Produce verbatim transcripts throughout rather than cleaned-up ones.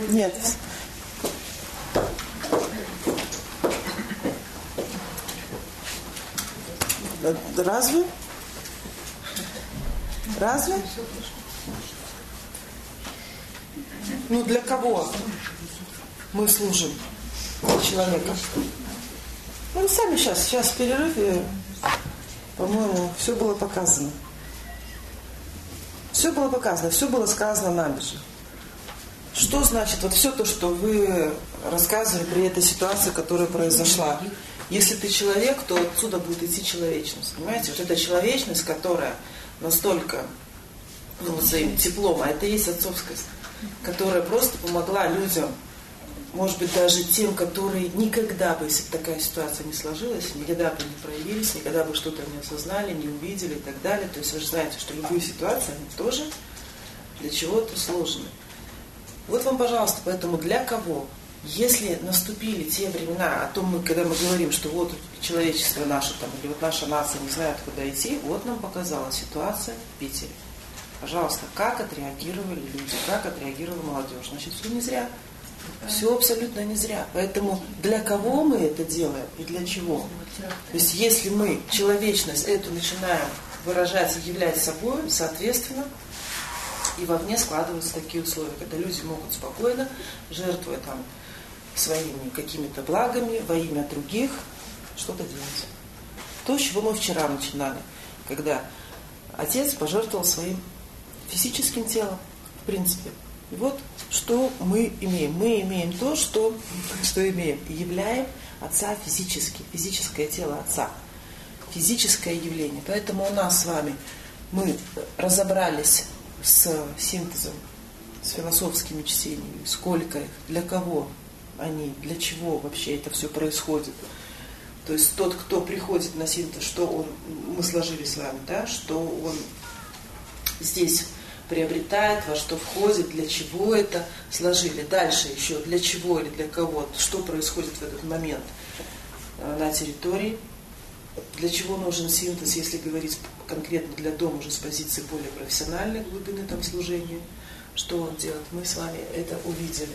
Нет. Разве? Разве? Ну, для кого мы служим человека? Ну, сами сейчас, сейчас в перерыве, по-моему, все было показано. Все было показано, все было сказано нами же. Что значит вот все то, что вы рассказывали при этой ситуации, которая произошла? Если ты человек, то отсюда будет идти человечность. Понимаете? Вот эта человечность, которая настолько, ну, своим теплом, а это и есть отцовскость, которая просто помогла людям, может быть, даже тем, которые никогда бы, если бы такая ситуация не сложилась, никогда бы не проявились, никогда бы что-то не осознали, не увидели и так далее. То есть вы же знаете, что любые ситуации, они тоже для чего-то сложны. Вот вам, пожалуйста, поэтому для кого? Если наступили те времена, о том, мы, когда мы говорим, что вот человечество наше, там, или вот наша нация не знает, куда идти, вот нам показала ситуация в Питере. Пожалуйста, как отреагировали люди, как отреагировала молодежь? Значит, все не зря. Все абсолютно не зря. Поэтому для кого мы это делаем и для чего? То есть если мы человечность эту начинаем выражать и являть собой, соответственно, и вовне складываются такие условия, когда люди могут спокойно, жертвуя там своими какими-то благами во имя других, что-то делать. То, с чего мы вчера начинали, когда отец пожертвовал своим физическим телом, в принципе. И вот что мы имеем. Мы имеем то, что, что имеем. И являем отца физически, физическое тело отца. Физическое явление. Поэтому у нас с вами мы разобрались с синтезом, с философскими чтениями, сколько их, для кого они, для чего вообще это все происходит. То есть тот, кто приходит на синтез, что он, мы сложили с вами, да, что он здесь приобретает, во что входит, для чего это сложили. Дальше еще для чего или для кого, что происходит в этот момент на территории, для чего нужен синтез, если говорить конкретно для дома уже с позиции более профессиональной глубины там служения, что он делает, мы с вами это увидели.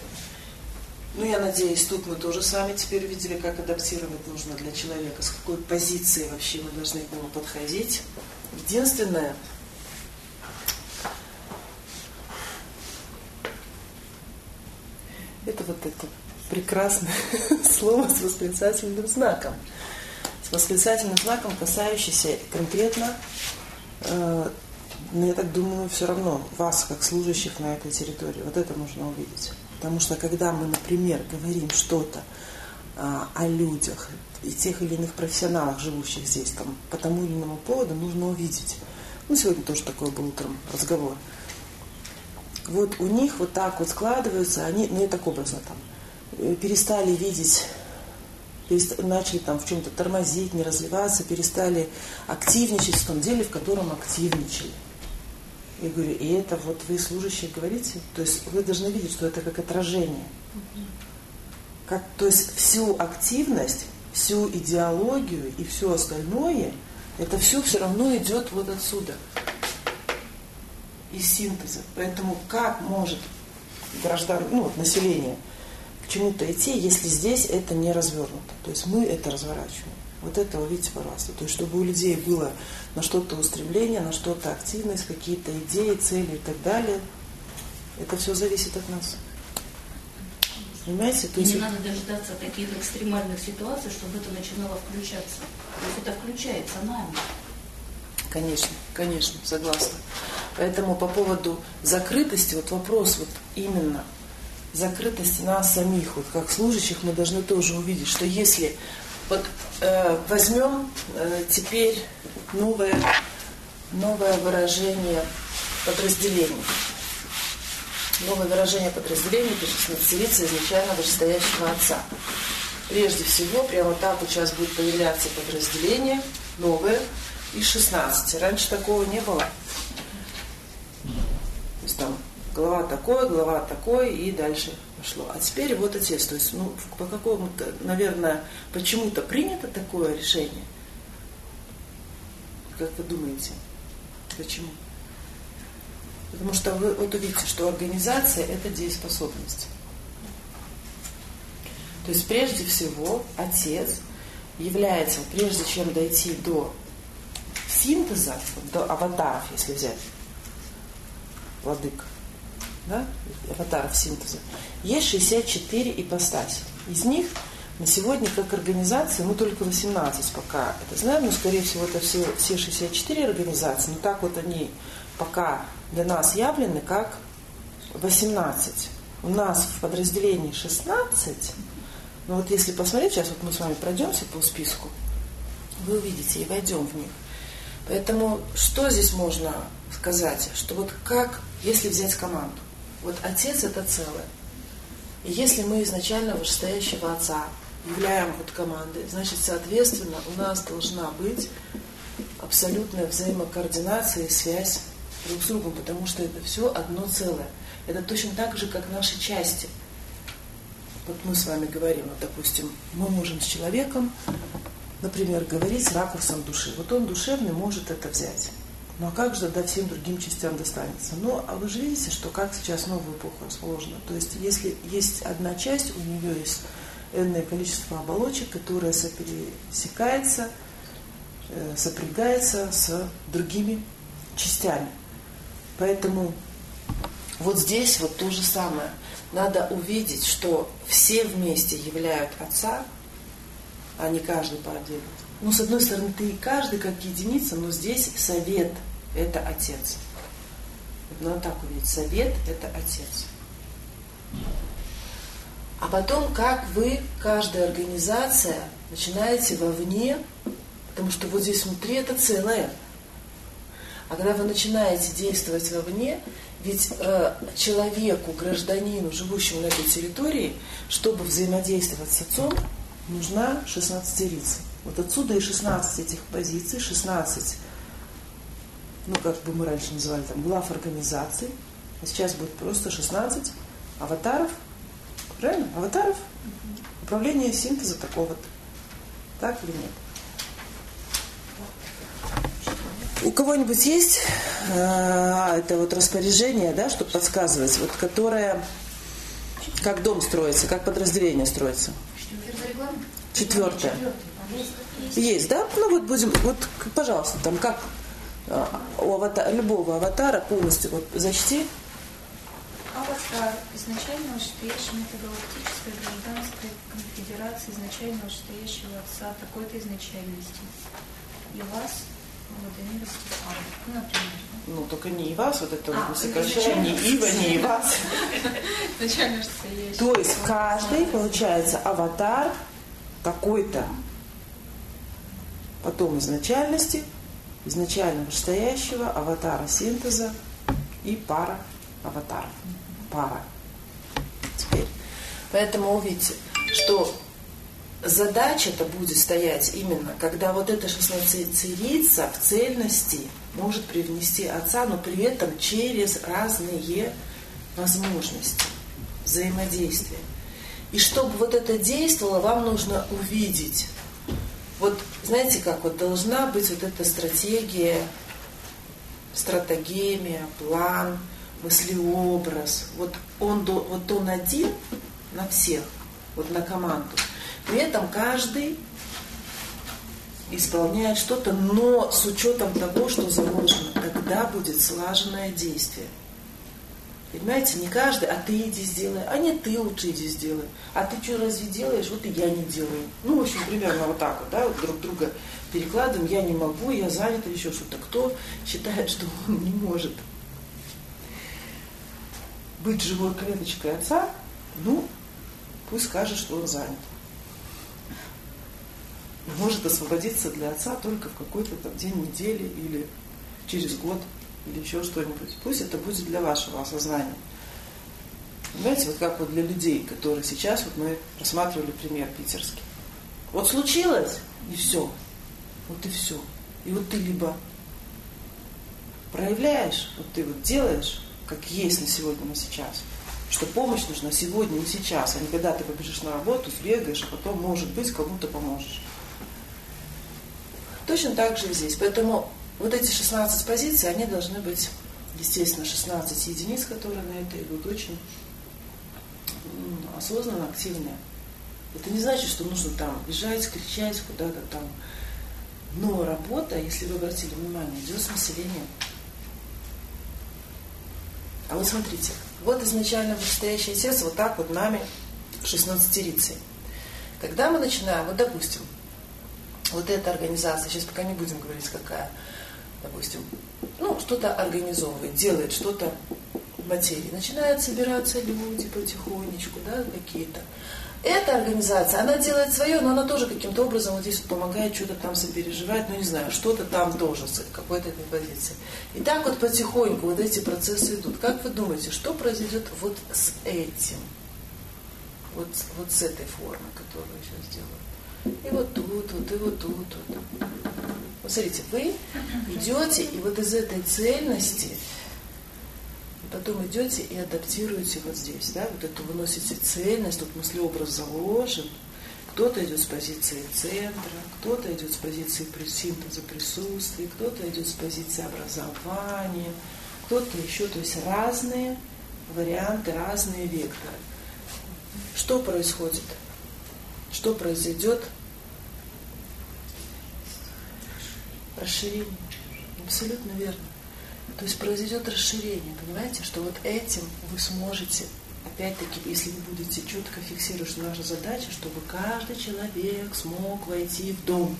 Ну, я надеюсь, тут мы тоже с вами теперь видели, как адаптировать нужно для человека, с какой позиции вообще мы должны к нему подходить. Единственное, это вот это прекрасное слово с восклицательным знаком. С восклицательным знаком, касающийся конкретно, э, ну, я так думаю, все равно вас, как служащих на этой территории. Вот это нужно увидеть. Потому что когда мы, например, говорим что-то а, о людях и тех или иных профессионалах, живущих здесь, там, по тому или иному поводу, нужно увидеть. Ну, сегодня тоже такой был утром разговор. Вот у них вот так вот складываются, они, ну, я так образно там, перестали видеть, перест... начали там в чем-то тормозить, не развиваться, перестали активничать в том деле, в котором активничали. Я говорю, и это вот вы, служащие, говорите? То есть вы должны видеть, что это как отражение. Как, то есть всю активность, всю идеологию и все остальное, это все все равно идет вот отсюда. Из синтеза. Поэтому как может граждан, ну, вот население к чему-то идти, если здесь это не развернуто? То есть мы это разворачиваем. Вот это увидите, пожалуйста. То есть чтобы у людей было на что-то устремление, на что-то активность, какие-то идеи, цели и так далее. Это все зависит от нас. Понимаете? То есть... Не надо дождаться таких экстремальных ситуаций, чтобы это начинало включаться. То есть это включается нами. Конечно, конечно, согласна. Поэтому по поводу закрытости, вот вопрос вот именно закрытости нас самих, вот как служащих, мы должны тоже увидеть, что если вот э, возьмем э, теперь новое, новое выражение подразделения. Новое выражение подразделения шестнадцатилетия изначально вышестоящего отца. Прежде всего, прямо так вот сейчас будет появляться подразделение новое из шестнадцати. Раньше такого не было. То есть там глава такой, глава такой и дальше пошло. А теперь вот отец. То есть, ну, по какому-то, наверное, почему-то принято такое решение. Как вы думаете? Почему? Потому что вы вот увидите, что организация – это дееспособность. То есть прежде всего отец является, прежде чем дойти до синтеза, до аватаров, если взять, владыка, да, аватаров синтеза, есть шестьдесят четыре ипостаси. Из них на сегодня как организации мы только восемнадцать пока это знаем, но скорее всего это все, все шестьдесят четыре организации, но так вот они пока для нас явлены как восемнадцать. У нас в подразделении шестнадцать, но вот если посмотреть, сейчас вот мы с вами пройдемся по списку, вы увидите и войдем в них. Поэтому что здесь можно сказать? Что вот как, если взять команду, вот отец это целое. И если мы изначально вышестоящего отца являем вот командой, значит, соответственно, у нас должна быть абсолютная взаимокоординация и связь друг с другом, потому что это все одно целое. Это точно так же, как наши части. Вот мы с вами говорим, вот, допустим, мы можем с человеком, например, говорить с ракурсом души. Вот он душевный может это взять. Ну а как же тогда всем другим частям достанется? Ну, а вы же видите, что как сейчас новая эпоха расположена. То есть, если есть одна часть, у нее есть энное количество оболочек, которое сопересекается, э, сопрягается с другими частями. Поэтому вот здесь вот то же самое. Надо увидеть, что все вместе являют отца, а не каждый по отдельности. Ну, с одной стороны, ты и каждый как единица, но здесь совет – это отец. Надо так увидеть. Совет – это отец. А потом, как вы, каждая организация, начинаете вовне, потому что вот здесь внутри это целое. А когда вы начинаете действовать вовне, ведь э, человеку, гражданину, живущему на этой территории, чтобы взаимодействовать с отцом, нужна шестнадцатерица. Вот отсюда и шестнадцать этих позиций, шестнадцать, ну как бы мы раньше называли, там, глав организаций, а сейчас будет просто шестнадцать аватаров, правильно? Аватаров управления синтеза такого-то. Так или нет? У кого-нибудь есть э, это вот распоряжение, да, чтобы подсказывать, вот, которое, как дом строится, как подразделение строится? Четвертое. Есть. Есть, да? Ну вот будем, вот, пожалуйста, там как э, у аватара, любого аватара полностью вот зачти. Аватар изначально вышестоящей метагалактической гражданской конфедерации изначально вышестоящего отца такой-то изначальности. И вас Владимира Степанова, ну, например. Ну, только не и вас, вот это а, вот сокращение, не Ива, не и вас. Изначально вышестоящий. То есть каждый, получается, аватар такой-то. Потом изначальности, изначально вышестоящего, аватара синтеза и пара аватаров. Пара. Теперь. Поэтому увидите, что задача-то будет стоять именно, когда вот эта шестнадцатерица в цельности может привнести отца, но при этом через разные возможности взаимодействия. И чтобы вот это действовало, вам нужно увидеть. Вот знаете как, вот должна быть вот эта стратегия, стратегемия, план, мыслеобраз. Вот он, вот он один на всех, вот на команду. При этом каждый исполняет что-то, но с учетом того, что заложено, когда будет слаженное действие. Понимаете, не каждый, а ты иди сделай, а не ты лучше иди сделай, а ты что разве делаешь, вот и я не делаю. Ну, в общем, примерно вот так вот, да, вот друг друга перекладываем, я не могу, я занят, или еще что-то. Кто считает, что он не может быть живой клеточкой отца, ну, пусть скажет, что он занят. Может освободиться для отца только в какой-то там день недели или через год, или еще что-нибудь. Пусть это будет для вашего осознания. Понимаете, вот как вот для людей, которые сейчас, вот мы рассматривали пример питерский. Вот случилось, и все. Вот и все. И вот ты либо проявляешь, вот ты вот делаешь, как есть на сегодня, на сейчас, что помощь нужна сегодня и сейчас, а не когда ты побежишь на работу, сбегаешь, а потом, может быть, кому-то поможешь. Точно так же и здесь. Поэтому вот эти шестнадцать позиций, они должны быть, естественно, шестнадцать единиц, которые на это идут, очень осознанно, активные. Это не значит, что нужно там бежать, кричать куда-то там. Но работа, если вы обратили внимание, идет с населением. А вот смотрите, вот изначально вышестоящее сердце вот так вот нами шестнадцатерицей. Когда мы начинаем, вот допустим, вот эта организация, сейчас пока не будем говорить какая, допустим, ну что-то организовывает, делает что-то в материи, начинают собираться люди потихонечку, да, какие-то. Эта организация, она делает свое, но она тоже каким-то образом вот здесь вот помогает, что-то там сопереживает, ну не знаю, что-то там тоже с какой-то этой позиции. И так вот потихоньку вот эти процессы идут. Как вы думаете, что произойдет вот с этим? Вот, вот с этой формой, которую я сейчас делаю. И вот тут, вот, и вот тут, вот. Вот смотрите, вы идете, и вот из этой цельности потом идете и адаптируете вот здесь, да, вот эту выносите цельность, тут мыслеобраз заложен. Кто-то идет с позиции центра, кто-то идет с позиции синтеза присутствия, кто-то идет с позиции образования, кто-то еще, то есть разные варианты, разные векторы. Что происходит? Что произойдет? Расширение. Абсолютно верно. То есть произойдет расширение, понимаете, что вот этим вы сможете, опять-таки, если вы будете четко фиксировать, что наша задача, чтобы каждый человек смог войти в дом.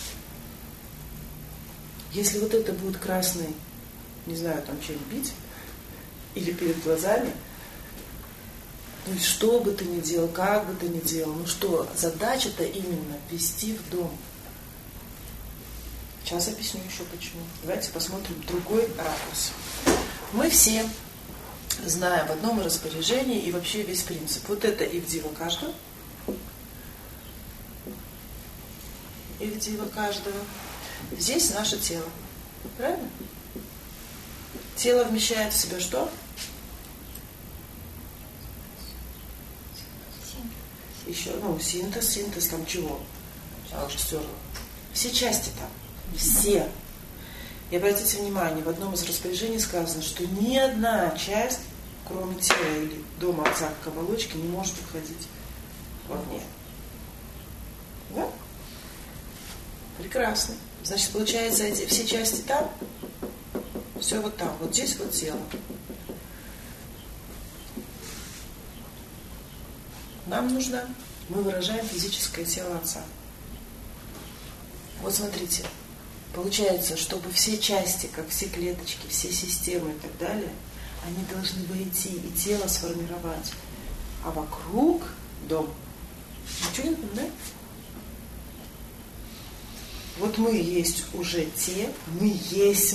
Если вот это будет красный, не знаю, там чем бить, или перед глазами, то есть что бы ты ни делал, как бы ты ни делал, ну что, задача-то именно ввести в дом. Сейчас объясню еще почему. Давайте посмотрим другой ракурс. Мы все знаем в одном распоряжении и вообще весь принцип. Вот это Ивдива каждого. Ивдива каждого. Здесь наше тело. Правильно? Тело вмещает в себя что? Еще, ну, синтез, синтез там чего? Я уже стерла. Все части там. Все. И обратите внимание, в одном из распоряжений сказано, что ни одна часть, кроме тела или дома отца как оболочки, не может уходить вовне. Да? Прекрасно. Значит, получается, эти все части там, все вот там, вот здесь вот тело. Нам нужно, мы выражаем физическое тело отца. Вот смотрите. Получается, чтобы все части, как все клеточки, все системы и так далее, они должны войти и тело сформировать. А вокруг дом. Ничего не напоминает? Вот мы есть уже те, мы есть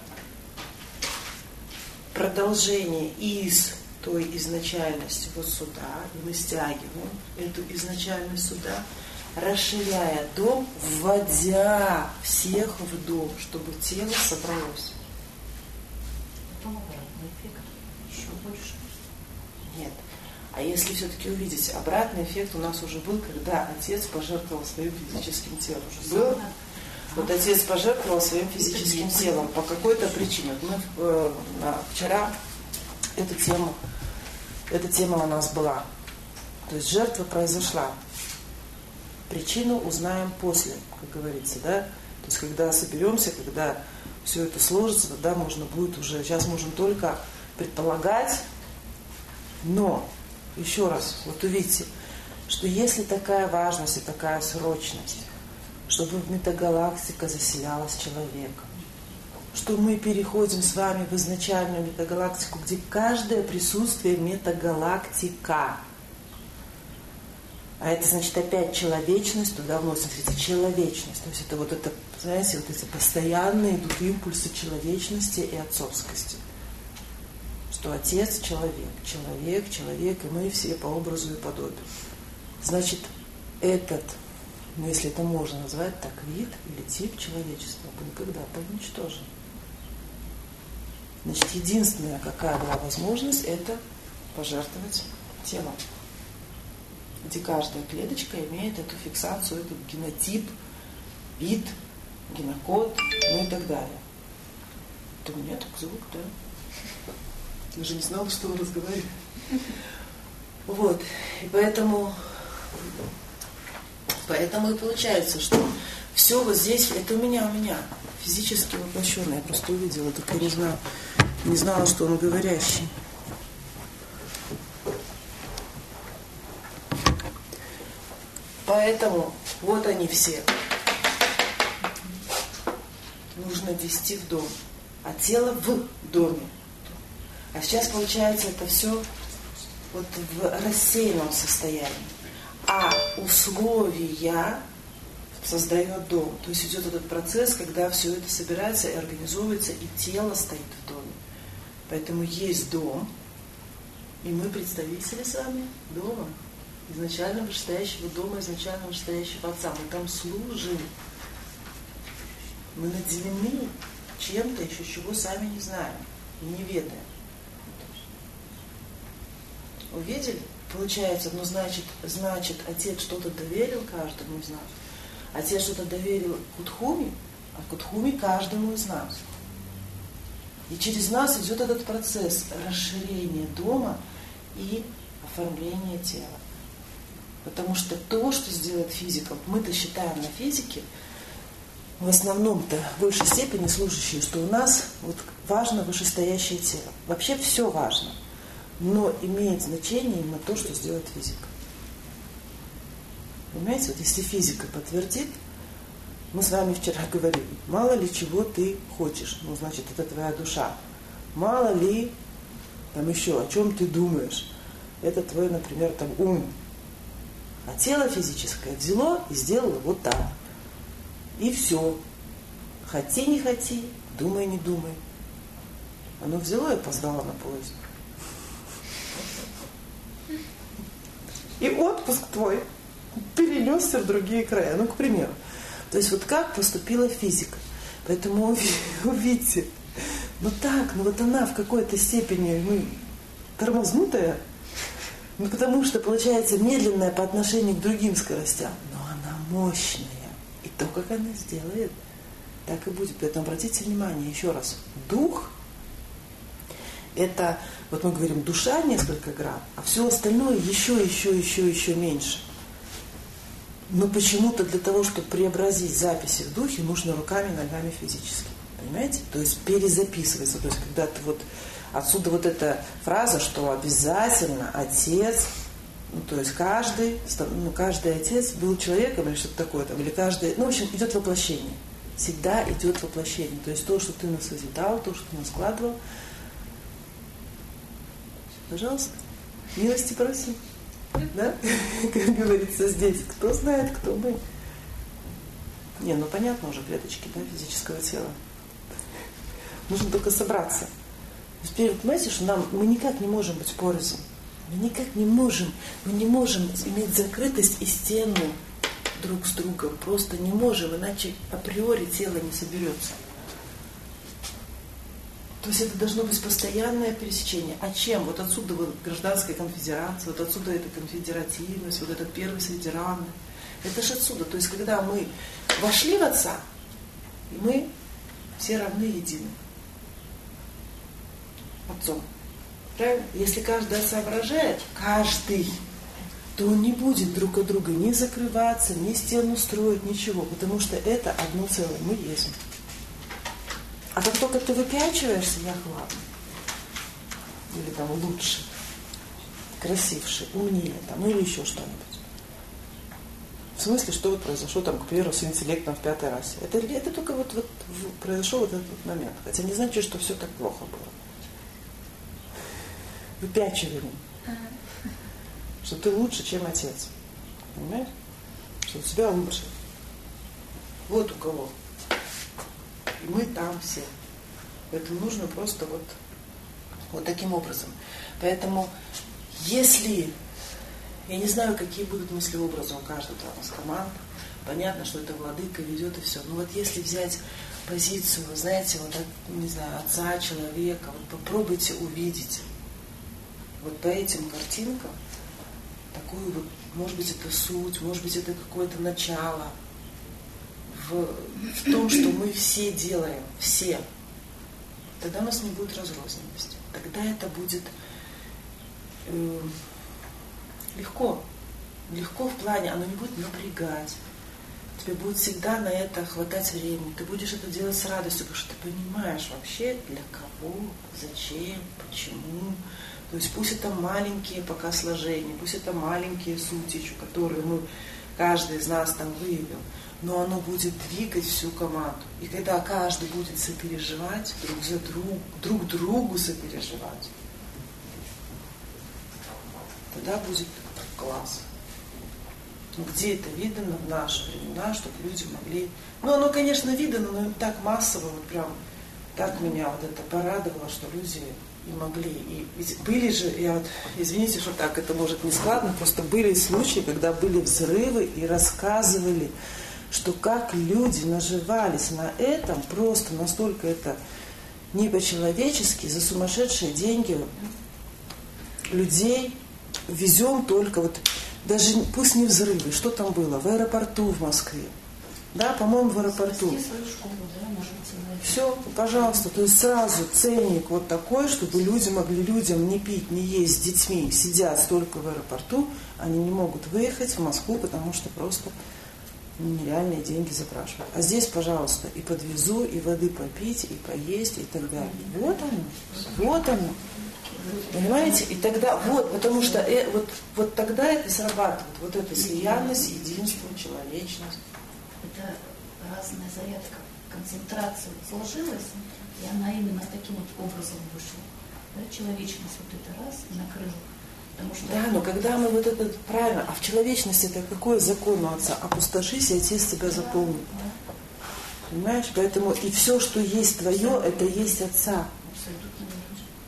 продолжение из той изначальности вот сюда, и мы стягиваем эту изначальность сюда, расширяя дом, вводя всех в дом, чтобы тело собралось. Потом обратный эффект. Еще больше. Нет. А если все-таки увидеть, обратный эффект у нас уже был, когда отец пожертвовал своим физическим телом. Уже был? Вот отец пожертвовал своим физическим телом по какой-то причине. Вот мы э, вчера эту тему, эта тема у нас была. То есть жертва произошла. Причину узнаем после, как говорится, да. То есть когда соберемся, когда все это сложится, тогда можно будет уже, сейчас можем только предполагать, но, еще раз, вот увидите, что если такая важность и такая срочность, чтобы метагалактика заселялась человеком, что мы переходим с вами в изначальную метагалактику, где каждое присутствие метагалактика. А это значит опять человечность, туда вносим, смотрите, человечность. То есть это вот это, знаете, вот эти постоянные идут импульсы человечности и отцовскости. Что отец человек, человек, человек, и мы все по образу и подобию. Значит, этот, ну если это можно назвать так, вид или тип человечества был когда-то уничтожен. Значит, единственная какая была возможность, это пожертвовать телом, где каждая клеточка имеет эту фиксацию, этот генотип, вид, генокод, ну и так далее. Это у меня так звук, да? Я же не знала, что он разговаривает. Вот. И поэтому Поэтому и получается, что все вот здесь, это у меня, у меня, физически воплощенное. Я просто увидела, только я не знала, не знала, что он говорящий. Поэтому вот они все. Нужно вести в дом, а тело в доме. А сейчас получается это все вот в рассеянном состоянии. А условия создает дом. То есть идет этот процесс, когда все это собирается и организовывается, и тело стоит в доме. Поэтому есть дом, и мы представители с вами дома. Изначально вышестоящего дома, изначально вышестоящего Отца. Мы там служим. Мы наделены чем-то еще, чего сами не знаем и не ведаем. Увидели? Получается, ну значит, значит, Отец что-то доверил каждому из нас. Отец что-то доверил Кудхуми, а Кудхуми каждому из нас. И через нас идет этот процесс расширения дома и оформления тела. Потому что то, что сделает физика, мы-то считаем на физике, в основном-то в высшей степени служащие, что у нас вот важно вышестоящее тело. Вообще все важно, но имеет значение именно то, что сделает физика. Понимаете, вот если физика подтвердит, мы с вами вчера говорили, мало ли чего ты хочешь, ну значит это твоя душа, мало ли там еще о чем ты думаешь, это твой, например, там ум. А тело физическое взяло и сделало вот так. И все. Хоти, не хоти, думай, не думай. Оно взяло и опоздало на поезд. И отпуск твой перенесся в другие края. Ну, к примеру. То есть вот как поступила физика. Поэтому увидите, ну так, ну вот она в какой-то степени ну, тормознутая, ну потому что получается медленная по отношению к другим скоростям, но она мощная. И то, как она сделает, так и будет. Поэтому обратите внимание еще раз. Дух – это, вот мы говорим, душа несколько грамм, а все остальное еще, еще, еще, еще меньше. Но почему-то для того, чтобы преобразить записи в духе, нужно руками, ногами физически. Понимаете? То есть перезаписывается. То есть когда ты вот отсюда вот эта фраза, что обязательно отец, ну, то есть каждый, ну, каждый отец был человеком или что-то такое, там, или каждый, ну, в общем, идет воплощение. Всегда идет воплощение. То есть то, что ты нас созидал, то, что ты нас складывал. Пожалуйста, милости просим. Да? Как говорится здесь, кто знает, кто мы. Не, ну понятно уже, клеточки, да, физического тела. Нужно только собраться. Теперь, понимаете, что нам, мы никак не можем быть порознь. Мы никак не можем, мы не можем иметь закрытость и стену друг с другом. Просто не можем, иначе априори тело не соберется. То есть это должно быть постоянное пересечение. А чем? Вот отсюда вот гражданская конфедерация, вот отсюда эта конфедеративность, вот этот первый среди равных. Это же отсюда. То есть когда мы вошли в Отца, мы все равны едины. Отцом. Правильно? Если каждый соображает, каждый, то он не будет друг от друга ни закрываться, ни стену строить, ничего. Потому что это одно целое. Мы есть. А как только ты выпячиваешься, я главный. Или там лучше, красивше, умнее, там, или еще что-нибудь. В смысле, что вот произошло там, к примеру, с интеллектом в пятой расе. Это, это только вот, вот произошел вот этот вот момент. Хотя не значит, что все так плохо было. Выпячивание. Что ты лучше, чем отец. Понимаешь? Что у тебя лучше. Вот у кого. И мы там все. Поэтому нужно просто вот, вот таким образом. Поэтому, если, я не знаю, какие будут мысли-образы у каждого из команд, понятно, что это владыка ведет и все. Но вот если взять позицию, вы знаете, вот, не знаю, отца, человека, вот попробуйте увидеть вот по этим картинкам такую вот, может быть, это суть, может быть, это какое-то начало в, в том, что мы все делаем, все. Тогда у нас не будет разрозненности. Тогда это будет э, легко. Легко в плане, оно не будет напрягать. Тебе будет всегда на это хватать времени. Ты будешь это делать с радостью, потому что ты понимаешь вообще для кого, зачем, почему. То есть пусть это маленькие пока сложения, пусть это маленькие сути, которые мы, каждый из нас там выявил, но оно будет двигать всю команду. И когда каждый будет сопереживать, друг за друг, друг другу сопереживать, тогда будет класс. Ну, где это видано в наши времена, чтобы люди могли... Ну, оно, конечно, видано, но так массово, вот прям так меня вот это порадовало, что люди и могли. И ведь были же, я вот, извините, что так это может не складно, просто были случаи, когда были взрывы и рассказывали, что как люди наживались на этом, просто настолько это не по-человечески, за сумасшедшие деньги людей везем только вот... Даже пусть не взрывы, что там было? В аэропорту в Москве. Да, по-моему, в аэропорту. Все, пожалуйста. То есть сразу ценник вот такой, чтобы люди могли людям не пить, не есть с детьми, сидят столько в аэропорту, они не могут выехать в Москву, потому что просто нереальные деньги запрашивают. А здесь, пожалуйста, и подвезу, и воды попить, и поесть, и так далее. Вот оно, вот оно. Понимаете? И тогда, вот, потому что э, вот, вот тогда это срабатывает, вот эта слиянность, единство, человечность. Это разная зарядка, концентрация сложилась, и она именно таким вот образом вышла. Да, человечность вот это раз и накрыла. Потому что... Да, но когда мы вот это правильно, а в человечности это какой закон у отца? Опустошись, и отец тебя заполнит. Да. Понимаешь? Поэтому и все, что есть твое, это есть отца. Абсолютно верно.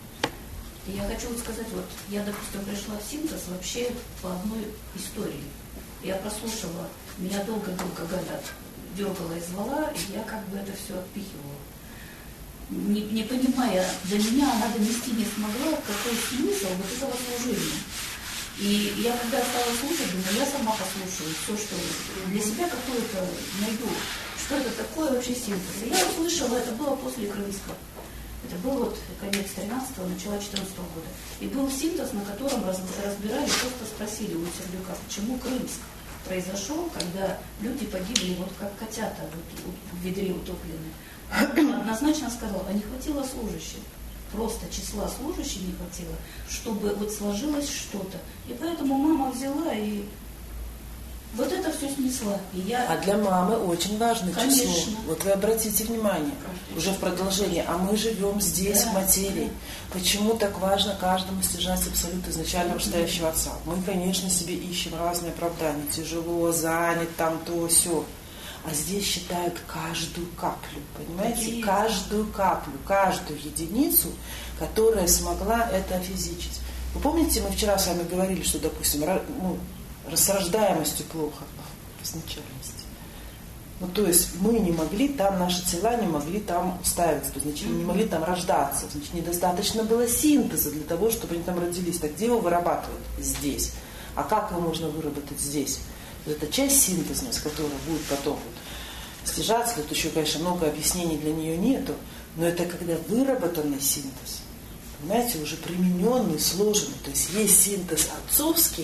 И я хочу вот сказать, вот я, допустим, пришла в синтез вообще по одной истории. Я прослушала, меня долго-долго года дергала и звала, и я как бы это все отпихивала. Не, не понимая, до меня она донести не смогла, какой смысл вот этого служения. И я когда стала слушать, думаю, я сама послушаю все, что для себя какое-то найду, что это такое вообще синтез. И я услышала, это было после Крымска. Это был вот конец тринадцатого, начало четырнадцатого года. И был синтез, на котором разбирали, просто спросили у Сердюка, почему Крымск произошел, когда люди погибли вот как котята вот, в ведре утопленные. Он однозначно сказал, а не хватило служащих. Просто числа служащих не хватило, чтобы вот сложилось что-то. И поэтому мама взяла и вот это все снесла. И я... А для мамы очень важно Конечно. число. Вот вы обратите внимание, уже в продолжение, а мы живем здесь, да, в материи. Да. Почему так важно каждому стяжать абсолют изначально вышестоящего отца? Мы, конечно, себе ищем разные оправдания. Тяжело, занят, там то, сё. А здесь считают каждую каплю, понимаете? И... Каждую каплю, каждую единицу, которая смогла это офизичить. Вы помните, мы вчера с вами говорили, что, допустим, ну, с рождаемостью плохо в изначальности. Ну, то есть мы не могли там, наши тела не могли там устаиваться, то, значит, не могли там рождаться, значит, недостаточно было синтеза для того, чтобы они там родились. Так где его вырабатывают? Здесь. А как его можно выработать здесь? Это часть синтезность, которая будет потом вот стяжаться. Тут еще, конечно, много объяснений для нее нету, но это когда выработанный синтез, понимаете, уже примененный, сложенный. То есть есть синтез отцовский,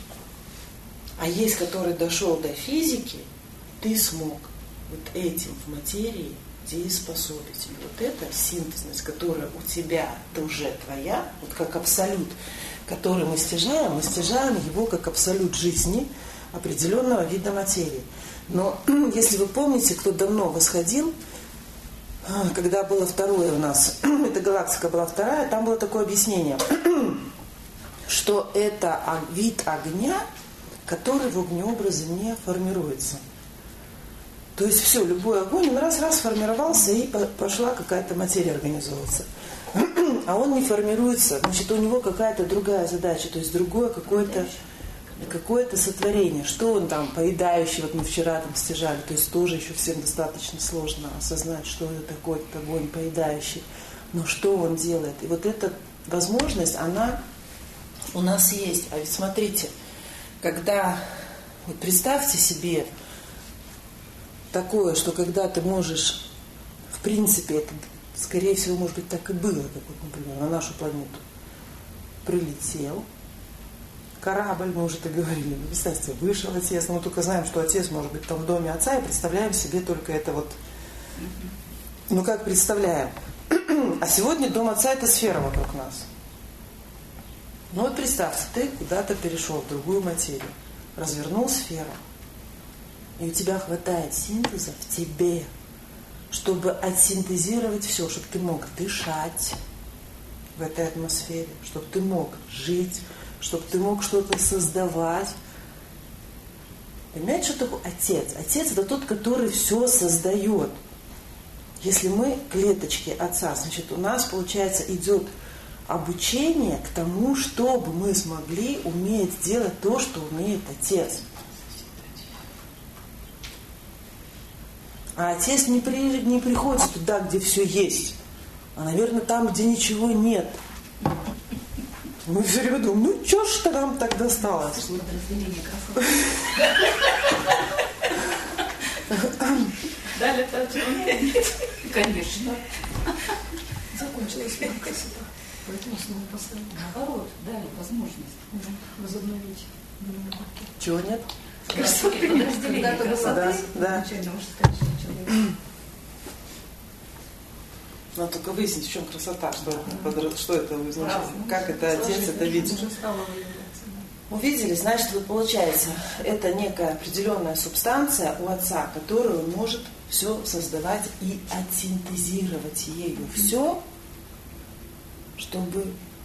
а есть, который дошел до физики, ты смог вот этим в материи дееспособить. И вот эта синтезность, которая у тебя, это уже твоя, вот как абсолют, который мы стяжаем, мы стяжаем его как абсолют жизни определенного вида материи. Но если вы помните, кто давно восходил, когда было второе у нас, эта галактика была вторая, там было такое объяснение, что это вид огня, который в огнеобразе не формируется. То есть все, любой огонь, он раз-раз сформировался, и пошла какая-то материя организовываться. А он не формируется, значит, у него какая-то другая задача, то есть другое какое-то, какое-то сотворение. Что он там, поедающий, вот мы вчера там стяжали, то есть тоже еще всем достаточно сложно осознать, что это такое, этот огонь поедающий. Но что он делает? И вот эта возможность, она у нас есть. А ведь смотрите, когда, вот представьте себе такое, что когда ты можешь, в принципе, это, скорее всего, может быть, так и было, как вот, например, на нашу планету, прилетел, корабль, мы уже это говорили. Ну, представьте, вышел отец, но мы только знаем, что отец может быть там в доме отца, и представляем себе только это вот. Ну как представляем? А сегодня дом отца — это сфера вокруг нас. Ну вот представьте, ты куда-то перешел в другую материю, развернул сферу, и у тебя хватает синтеза в тебе, чтобы отсинтезировать все, чтобы ты мог дышать в этой атмосфере, чтобы ты мог жить, чтобы ты мог что-то создавать. Понимаете, что такое отец? Отец — это тот, который все создает. Если мы клеточки отца, значит, у нас, получается, идет обучение к тому, чтобы мы смогли уметь делать то, что умеет отец. А отец не, при, не приходит туда, где все есть, а, наверное, там, где ничего нет. Мы все время думаем, ну что ж нам так досталось? Дали это конечно. Закончилась мягкая сюда. Поэтому снова поставили. Наоборот, дали возможность Возобновить. Чего нет? Разделение красоты. Да. Изначально мужская человека. Надо только выяснить, в чем красота, что, это, что это означает, как это отец это видит. Увидели, значит, вот получается, это некая определенная субстанция у отца, которую он может все создавать и отсинтезировать ею все, чтобы,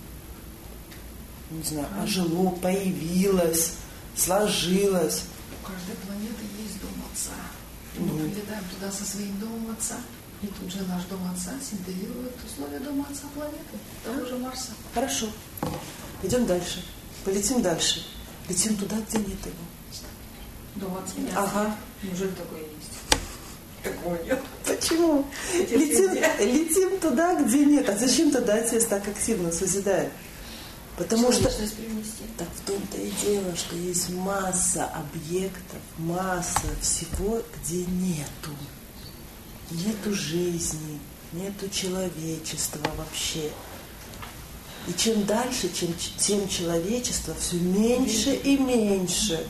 не знаю, ожило, появилось, сложилось. У каждой планеты есть дом отца. Мы Mm-hmm. прилетаем туда со своим домом отца, и тут же наш дом отца синтезирует условия дома отца планеты, того же Марса. Хорошо. Идем дальше. Полетим дальше. Летим туда, где нет его. Дом отца. Ага. Неужели такое есть? Такого нет. Почему? Летим, летим туда, где нет. А зачем тогда отец так активно созидает? Потому что так в том-то и дело, что есть масса объектов, масса всего, где нету. Нету жизни, нету человечества вообще. И чем дальше, чем, тем человечество все меньше и меньше.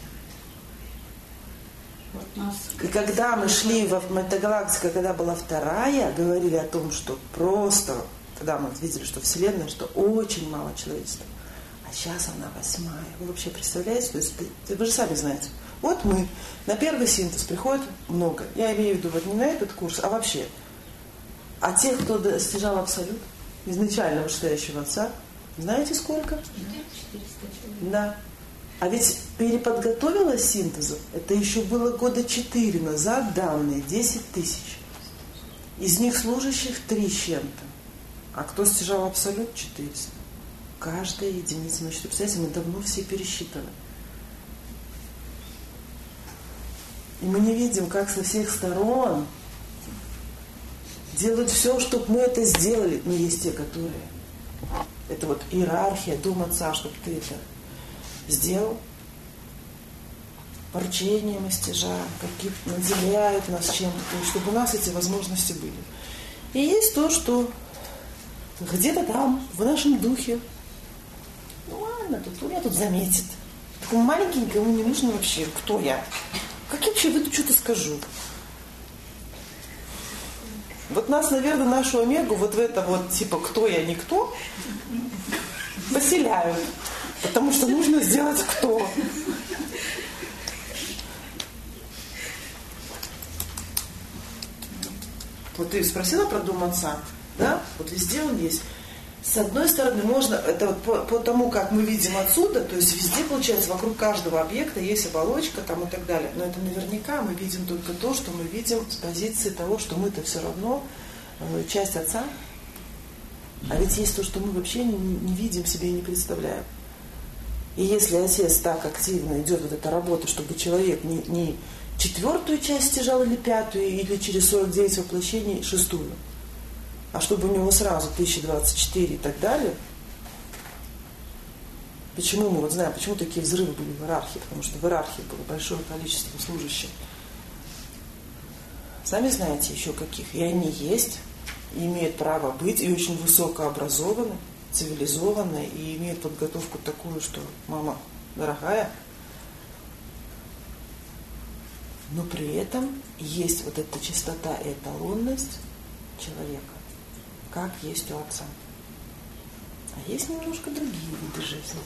И когда мы шли в метагалактику, когда была вторая, говорили о том, что просто, тогда мы видели, что Вселенная, что очень мало человечества. А сейчас она восьмая. Вы вообще представляете? То есть, вы же сами знаете. Вот мы, на первый синтез приходит много. Я имею в виду вот не на этот курс, а вообще. А тех, кто достижал абсолют, изначально вышестоящего отца, знаете сколько? четыреста человек. Да. А ведь переподготовилась синтезу, это еще было года четыре назад данные, десять тысяч. Из них служащих три с чем-то. А кто стяжал абсолют? четыреста. Каждая единица. Значит, представляете, мы давно все пересчитаны. И мы не видим, как со всех сторон делают все, чтобы мы это сделали. Но есть те, которые... Это вот иерархия, дом отца, чтобы ты это сделал. Поручения мы стяжаем, какие-то наделяют нас чем-то, чтобы у нас эти возможности были. И есть то, что где-то там, в нашем духе, ну ладно, тут, меня тут заметит. Такому маленькому не нужно вообще, кто я. Как я вообще выйду, что-то скажу. Вот нас, наверное, нашу омегу, вот в это вот, типа, кто я, никто, поселяют. Потому что нужно сделать кто. Вот ты спросила про дом отца, да? Вот везде он есть. С одной стороны, можно, это вот по, по тому, как мы видим отсюда, то есть везде, получается, вокруг каждого объекта есть оболочка там и так далее. Но это наверняка мы видим только то, что мы видим с позиции того, что мы-то все равно э, часть отца. А ведь есть то, что мы вообще не, не видим себе и не представляем. И если отец так активно идет вот эта работа, чтобы человек не, не четвертую часть стяжал или пятую, или через сорок девять воплощений шестую, а чтобы у него сразу тысяча двадцать четыре и так далее. Почему мы вот знаем, почему такие взрывы были в иерархии? Потому что в иерархии было большое количество служащих. Сами знаете еще каких. И они есть, и имеют право быть, и очень высокообразованы. цивилизованная и имеет подготовку такую, что мама дорогая, но при этом есть вот эта чистота и эталонность человека, как есть у отца. А есть немножко другие виды жизни.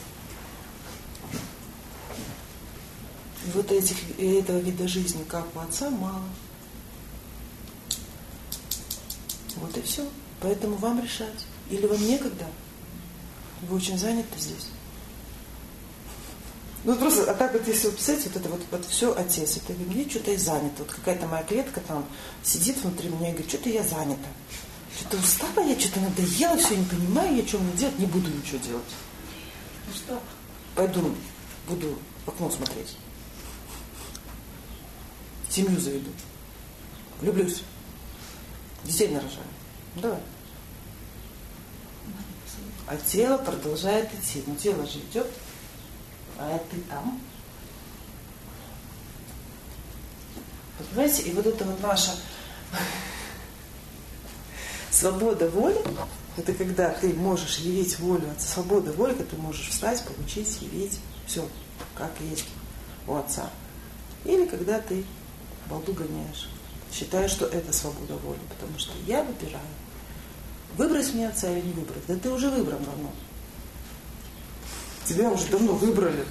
И вот этих, и этого вида жизни, как у отца, мало. Вот и все. Поэтому вам решать. Или вам некогда. Вы очень заняты здесь. Ну просто, а так вот если вы представляете, вот это вот, вот все отец, это мне что-то и занято. Вот какая-то моя клетка там сидит внутри меня и говорит, что-то я занята. Что-то устала я, что-то надоело, все не понимаю, я что мне делать, не буду ничего делать. Ну что? Пойду, буду в окно смотреть. Семью заведу. Влюблюсь. Детей нарожаю. Давай. А тело продолжает идти. Но тело же идет, а ты там. Понимаете? И вот это вот наша свобода воли, это когда ты можешь явить волю отца. Свобода воли, когда ты можешь встать, получить, явить. Все, как есть у отца. Или когда ты балду гоняешь. Считаю, что это свобода воли, потому что я выбираю. Выбрать мне отца или не выбрать? Да ты уже выбран давно. Тебя уже давно выбрали.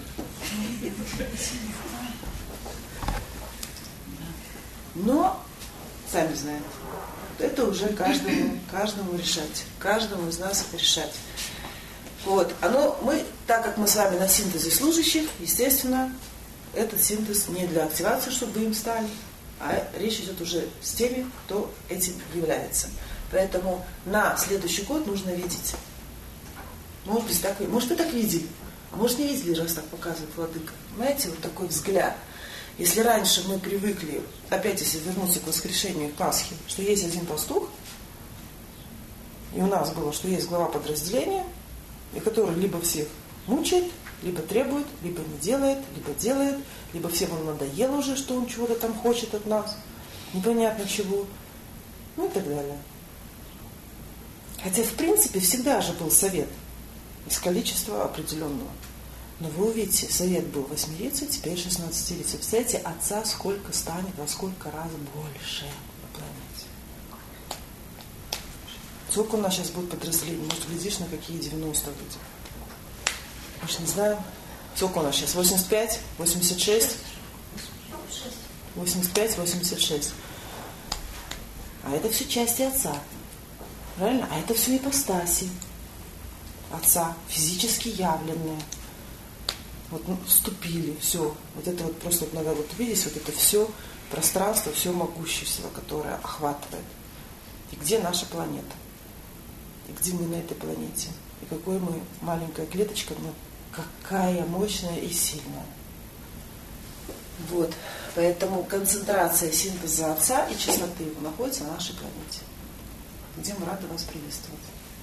Но, сами знаете, это уже каждому, каждому решать. Каждому из нас решать. Вот. Оно, мы, так как мы с вами на синтезе служащих, естественно, этот синтез не для активации, чтобы вы им стали, а речь идет уже с теми, кто этим является. Поэтому на следующий год нужно видеть. Может быть, так, может, вы так видели, а может, не видели, раз так показывает Владыка. Знаете, вот такой взгляд. Если раньше мы привыкли, опять если вернуться к воскрешению Пасхи, что есть один пастух, и у нас было, что есть глава подразделения, и который либо всех мучает, либо требует, либо не делает, либо делает, либо всем он надоело уже, что он чего-то там хочет от нас, непонятно чего, ну и так далее. Хотя, в принципе, всегда же был совет из количества определенного. Но вы увидите, совет был восьмерицей, теперь шестнадцатирицей. Представляете, отца сколько станет, во сколько раз больше на планете. Сколько у нас сейчас будет подразделений? Может, глядишь, на какие девяносто будет. Может, не знаю. Сколько у нас сейчас? восемьдесят пять? восемьдесят шесть? восемьдесят пять, восемьдесят шесть. А это все части отца. Правильно? А это все ипостаси отца, физически явленные. Вот ну, вступили, все. Вот это вот просто вот надо вот видеть, вот это все пространство, все могущество, которое охватывает. И где наша планета? И где мы на этой планете? И какой мы маленькая клеточка, но какая мощная и сильная. Вот. Поэтому концентрация синтеза отца и чистоты его находится на нашей планете. Где мы рады вас приветствовать.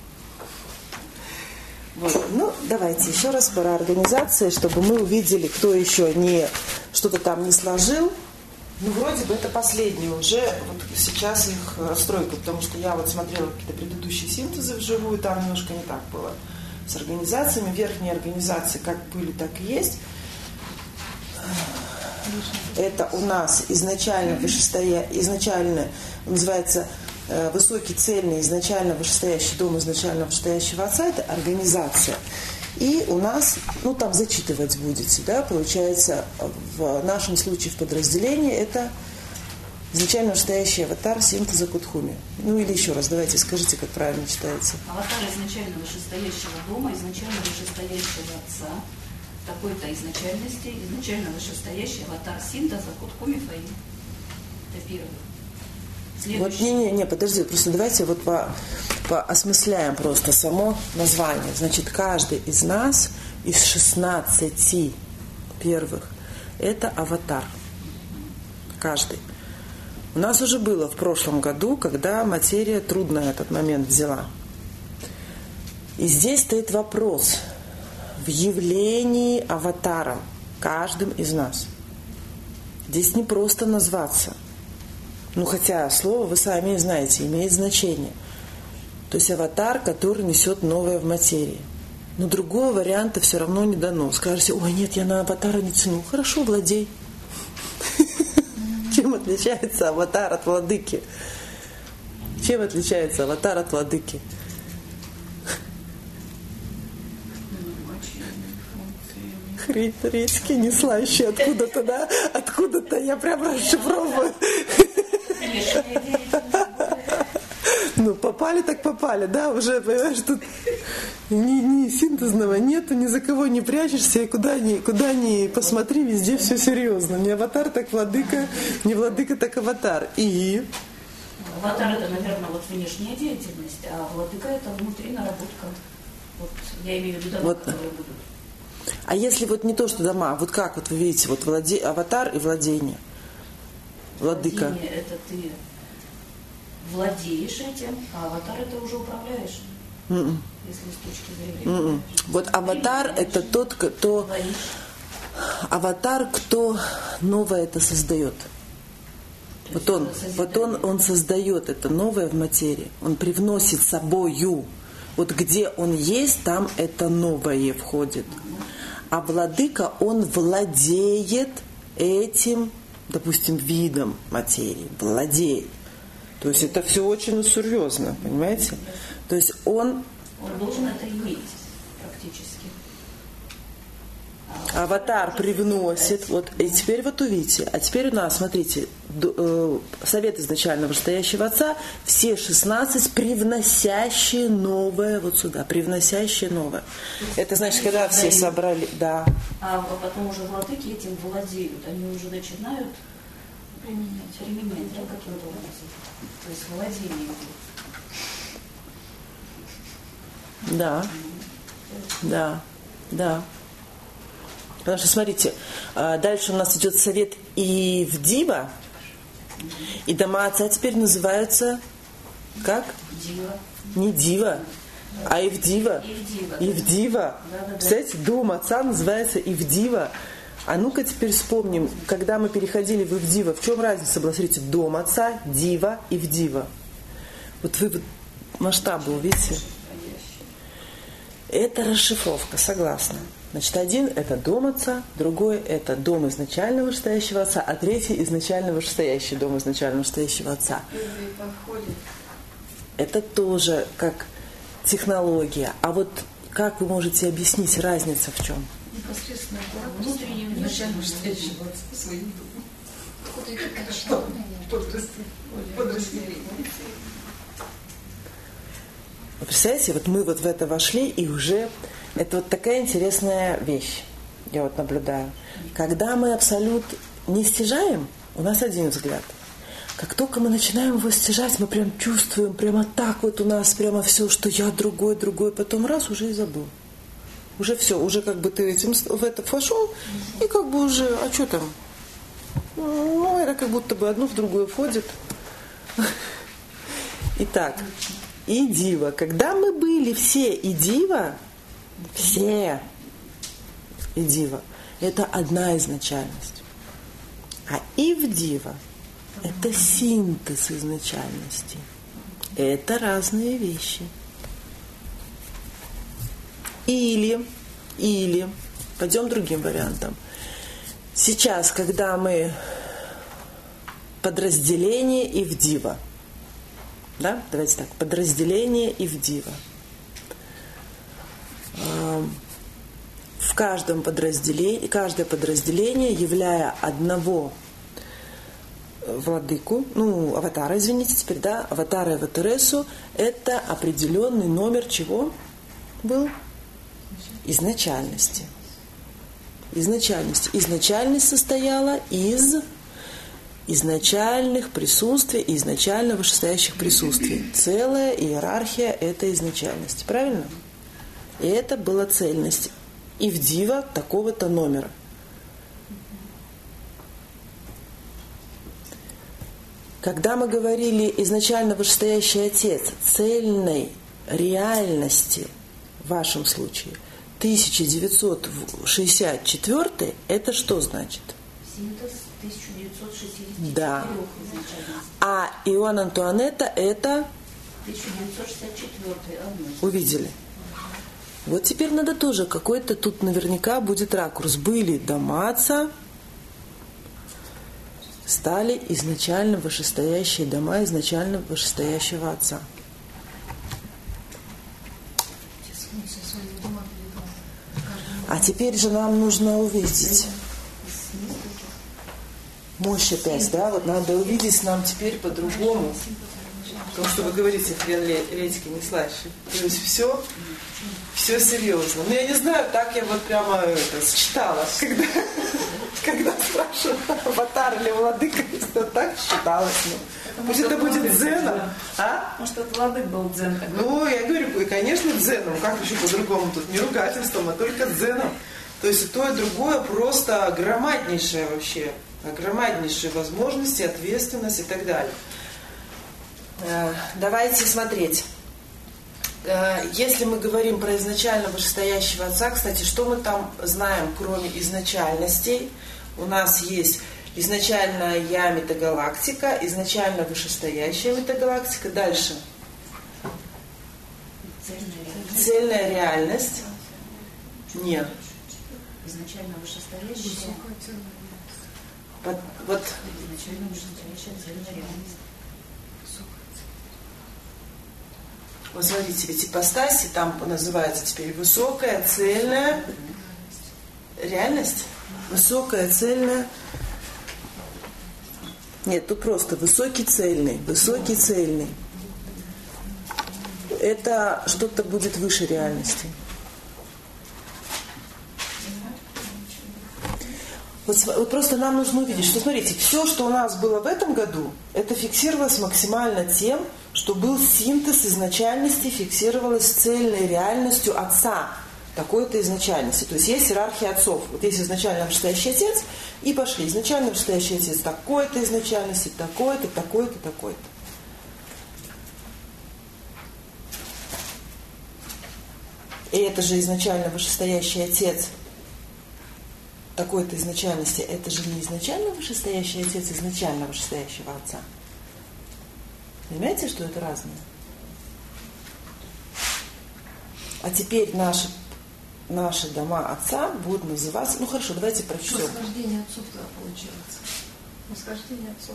Вот. Ну, давайте еще раз про организации, чтобы мы увидели, кто еще не что-то там не сложил. Ну, вроде бы это последние уже, вот сейчас их расстройка, потому что я вот смотрела какие-то предыдущие синтезы вживую, там немножко не так было с организациями. Верхние организации как были, так и есть. Это у нас изначально вышестоя... изначально называется э, высокий, цельный, изначально вышестоящий дом изначально вышестоящего отца, это организация. И у нас, ну там зачитывать будете, да, получается, в нашем случае в подразделении это изначально вышестоящий аватар синтеза Кутхуми. Ну или еще раз, давайте скажите, как правильно читается. Аватар изначально вышестоящего дома, изначально вышестоящего отца, такой-то изначальности, изначально вышестоящий аватар синтеза Кутхуми Фаи. Это первый. Следующий. Вот не-не-не, подожди, просто давайте вот по, по осмысляем просто само название. Значит, каждый из нас, из шестнадцати первых, это аватар. Каждый. У нас уже было в прошлом году, когда материя трудно этот момент взяла. И здесь стоит вопрос в явлении аватара каждым из нас. Здесь не просто назваться. Ну, хотя слово, вы сами знаете, имеет значение. То есть аватар, который несет новое в материи. Но другого варианта все равно не дано. Скажете, ой, нет, я на аватара не ценю. Хорошо, владей. Чем отличается аватар от владыки? Чем отличается аватар от владыки? Риторически несла еще откуда-то, да? Откуда-то я прям расшифровываю. Ну, попали так попали, да, уже, понимаешь, тут ни, ни синтезного нету, ни за кого не прячешься, и куда ни, куда ни посмотри, везде все серьезно. Не аватар, так владыка, не владыка, так аватар. И... Аватар это, наверное, вот внешняя деятельность, а владыка это внутри наработка. Вот я имею в виду дома, вот. Которые будут. А если вот не то, что дома, вот как вот вы видите, вот владе... аватар и владение. Владыка. Владение это ты владеешь этим, а аватар это уже управляешь. Mm-mm. Если с точки зрения. Mm-mm. Вот аватар это тот, кто... Творишь. Аватар, кто новое это создает. Вот он, вот он, он создает это новое в материи. Он привносит с собою. Вот где он есть, там это новое входит. А владыка, он владеет этим, допустим, видом материи. Владеет. То есть это все очень серьезно, понимаете? То есть он... Он должен это иметь практически. Аватар привносит, вот, и теперь вот увидите, а теперь у нас, смотрите, э, совет изначального вышестоящего отца, все шестнадцать привносящие новое вот сюда, привносящие новое. Это значит, когда все собрали, да. А потом уже владыки этим владеют, они уже начинают применять, применять, да, каким-то образом. То есть владение. Да, да, да. Потому что, смотрите, дальше у нас идет совет Ивдива, и дома отца теперь называются как? Дива. Не Дива, а Ивдива. Ивдива. Ивдива. Да, да, да. Представляете, дом отца называется Ивдива. А ну-ка теперь вспомним, когда мы переходили в Ивдива, в чем разница была? Смотрите, дом отца, Дива, Ивдива. Вот вы вот масштабы увидите. Это расшифровка, согласна. Значит, один – это дом отца, другой – это дом изначального вышестоящего отца, а третий – изначально вышестоящий дом изначально вышестоящего отца. Это тоже как технология. А вот как вы можете объяснить, разница в чем? Непосредственно внутреннего изначально вышестоящего отца своим домом. Подразделение. Вы представляете, вот мы вот в это вошли, и уже это вот такая интересная вещь, я вот наблюдаю. Когда мы абсолют не стяжаем, у нас один взгляд. Как только мы начинаем его стяжать, мы прям чувствуем, прямо так вот у нас прямо все, что я другой, другой, потом раз уже и забыл. Уже все, уже как бы ты этим в это вошел, и как бы уже, а что там? Ну, это как будто бы одно в другое входит. Итак, и дива. Когда мы были все и дива, все и дива, это одна изначальность. А ивдива – это синтез изначальности. Это разные вещи. Или, или, пойдем другим вариантом. Сейчас, когда мы подразделение ивдива, да, давайте так, подразделение ивдива. В каждом подразделении, каждое подразделение, являя одного владыку, ну, аватара, извините, теперь, да, аватара и аватаресу, это определенный номер чего был? Изначальности. Изначальности. Изначальность состояла из изначальных присутствий и изначально вышестоящих присутствий. Целая иерархия – это изначальность. Правильно? И это была цельность. Ивдива такого-то номера. Когда мы говорили изначально вышестоящий отец цельной реальности, в вашем случае, тысяча девятьсот шестьдесят четвёртый, это что значит? Синтез тысяча девятьсот шестьдесят четыре. Да. А Иоанн Антуанетта это тысяча девятьсот шестьдесят четвёртый. Одно. Увидели. Вот теперь надо тоже какой-то, тут наверняка будет ракурс. Были дома отца, стали изначально вышестоящие дома изначально вышестоящего отца. А теперь же нам нужно увидеть мощь опять, да? Вот надо увидеть нам теперь по-другому. Потому что вы говорите, хрен редьки не слаще. То есть все, все серьезно. Но я не знаю, так я вот прямо это считала, когда, когда спрашивала, аватар или владыка, что так считалось. Ну. Пусть это будет дзеном. А? Может, это владык был дзен такой? Ну, я говорю, конечно, дзеном. Как еще по-другому? Тут не ругательством, а только дзеном. То есть и то, и другое просто громаднейшее вообще. Громаднейшие возможности, ответственность и так далее. Давайте смотреть. Если мы говорим про изначально вышестоящего отца, кстати, что мы там знаем, кроме изначальностей? У нас есть изначально я метагалактика, изначально вышестоящая метагалактика. Дальше. Цельная реальность. Нет. Изначально вышестоящая. Вот, вот. Изначально вышестоящая цельная реальность. Вот смотрите, ведь ипостаси там называется теперь высокая, цельная реальность. Высокая, цельная. Нет, тут просто высокий, цельный. Высокий, цельный. Это что-то будет выше реальности. Вот, вот просто нам нужно увидеть, что, смотрите, все, что у нас было в этом году, это фиксировалось максимально тем, что был синтез изначальности, фиксировалось цельной реальностью отца, такой-то изначальности. То есть есть иерархия отцов. Вот есть изначально вышестоящий отец, и пошли. Изначально вышестоящий отец такой-то изначальности, такой-то, такой-то, такой-то. И это же изначально вышестоящий отец такой-то изначальности, это же не изначально вышестоящий отец изначально вышестоящего отца. Понимаете, что это разное? А теперь наши, наши дома отца будут называться... Ну хорошо, давайте прочтем. Восхождение отцов туда получается. Восхождение отцов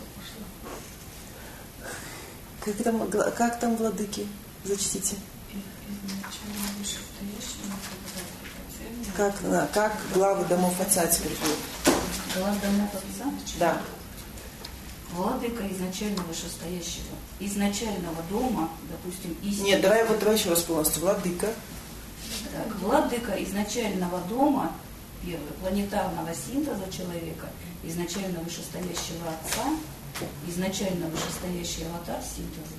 пошло. Как там, как там владыки? Зачтите. Как, как главы домов отца теперь будут? Глава домов отца? Да. Владыка изначально вышестоящего. Изначального дома, допустим, истинного... Нет, давай вот давай еще раз полностью. Владыка. Так, владыка изначального дома, первый, планетарного синтеза человека, изначально вышестоящего отца, изначально вышестоящий аватар синтеза.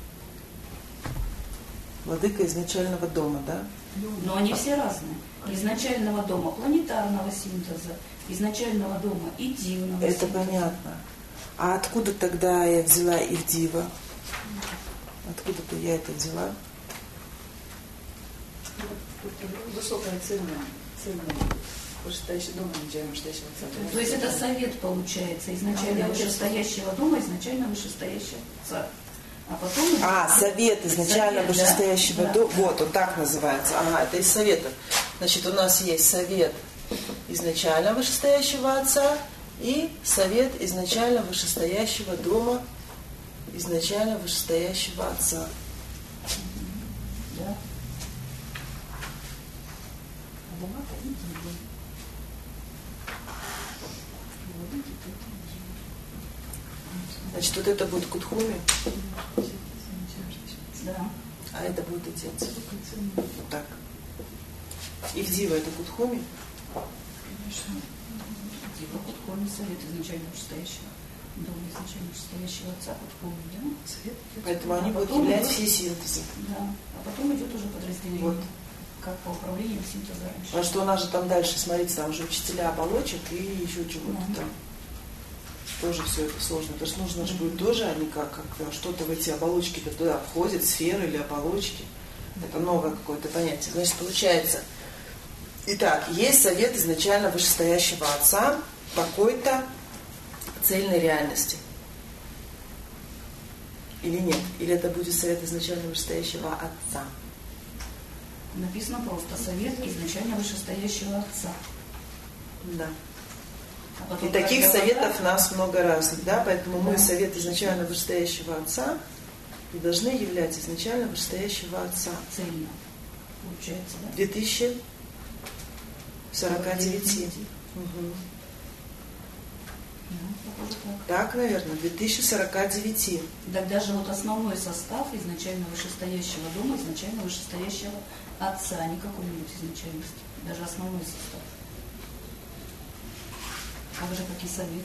Владыка изначального дома, да? Но они все разные. Изначального дома планетарного синтеза, изначального дома идивного Это синтеза. понятно. А откуда тогда я взяла Ивдива? Откуда-то я это взяла? Высокая цельная, цельная, вышестоящий дом, изначально вышестоящего отца. То есть это совет получается, изначально вышестоящего дома, изначально вышестоящего отца. А потом... А, совет изначально совет, вышестоящего да, дома. да. Вот, он так называется. Ага, это из советов. Значит, у нас есть совет изначально вышестоящего отца и совет изначально вышестоящего дома, изначально вышестоящего отца. Да. Значит, вот это будет Кутхуми, Да. а это будет отец. Вот так. Ивдива это Кутхуми. Типа Кутхуми совет изначально вышестоящего дома, изначально вышестоящего отца Кутхуми, да? Совет. Поэтому они А будут потом являть идет- все синтезы. Да. А потом идет уже подразделение. Вот. Как по управлению синтеза раньше. Потому что у нас же там дальше, смотрите, там уже учителя оболочек и еще чего-то Да. там. Тоже все это сложно. Потому что нужно же будет тоже, они как, как что-то в эти оболочки-то туда входят, сферы или оболочки. Это новое какое-то понятие. Значит, получается, итак, есть совет изначально вышестоящего отца такой-то цельной реальности. Или нет? Или это будет совет изначально вышестоящего отца? Написано просто совет изначально вышестоящего отца. Да. А потом, И таких как советов говорят, нас много разных, да? Поэтому Да. мы совет изначально вышестоящего отца и должны являть изначально вышестоящего отца. цельно. Получается, да? две тысячи сорока девяти. Угу. Ну, похоже так. Так, наверное, две тысячи сорока девяти. Так даже вот основной состав изначально вышестоящего дома, изначально вышестоящего отца, а не какой-нибудь изначальности. Даже основной состав. Как же, как и совет.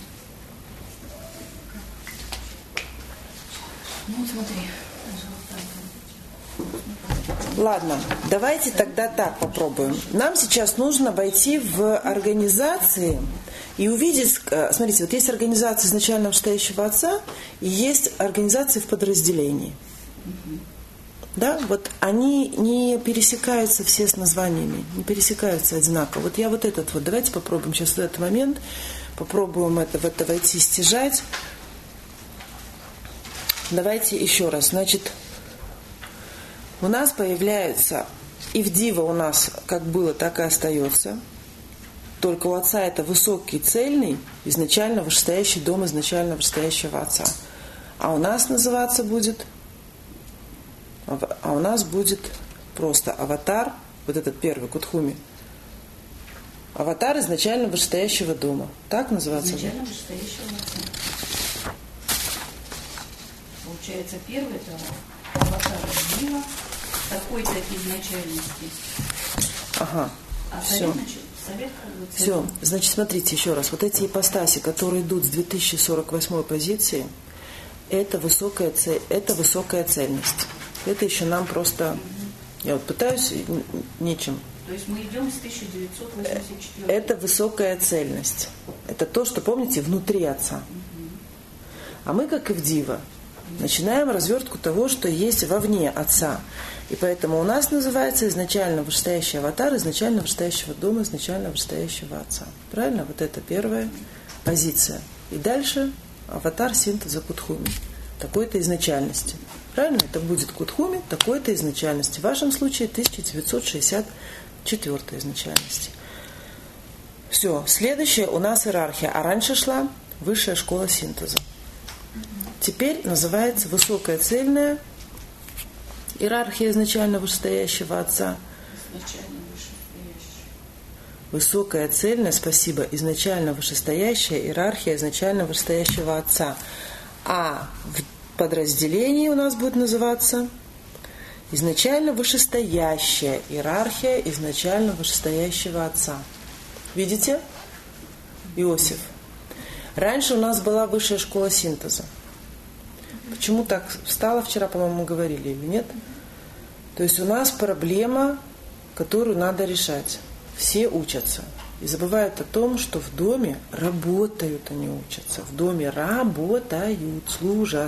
Ну вот смотри. Даже вот так. Ладно, давайте тогда так попробуем. Нам сейчас нужно войти в организации и увидеть, смотрите, вот есть организация изначально вышестоящего отца и есть организации в подразделении. Да, вот они не пересекаются все с названиями, не пересекаются одинаково. Вот я вот этот вот, давайте попробуем сейчас в этот момент, попробуем это, в это войти, стяжать. Давайте еще раз, значит, у нас появляются, и в Дива у нас как было, так и остается. Только у отца это высокий, цельный, изначально вышестоящий дом изначально вышестоящего отца. А у нас называться будет, а у нас будет просто аватар, вот этот первый, Кутхуми. Аватар изначально вышестоящего дома. Так называться будет? Изначально вышестоящего отца. Получается, первый это аватар Дива, такой-то изначальности. Ага. А Все. совет, значит, совет как бы Все. целый. Значит, смотрите еще раз. Вот эти ипостаси, которые идут с две тысячи сорок восьмой позиции, это высокая, цель, это высокая цельность. Это еще нам просто... Я вот пытаюсь нечем. То есть мы идем с тысяча девятьсот восемьдесят четвёртого. Это высокая цельность. Это то, что, помните, внутри отца. А мы, как и в Дива, начинаем развертку того, что есть вовне отца. И поэтому у нас называется изначально вышестоящий аватар, изначально вышестоящего дома, изначально вышестоящего отца. Правильно? Вот это первая позиция. И дальше аватар синтеза Кутхуми. Такой-то изначальности. Правильно? Это будет Кутхуми такой-то изначальности. В вашем случае тысяча девятьсот шестьдесят четвёртой изначальности. Все. Следующая у нас иерархия. А раньше шла высшая школа синтеза. Теперь называется высокая цельная иерархия изначально вышестоящего отца. Изначально вышестоящий. Высокая цельная, спасибо, изначально вышестоящая иерархия изначально вышестоящего отца. А в подразделении у нас будет называться изначально вышестоящая иерархия изначально вышестоящего отца. Видите? Иосиф. Раньше у нас была высшая школа синтеза. Почему так стало вчера, по-моему, мы говорили или нет? То есть у нас проблема, которую надо решать. Все учатся. И забывают о том, что в доме работают, а не учатся. В доме работают, служат.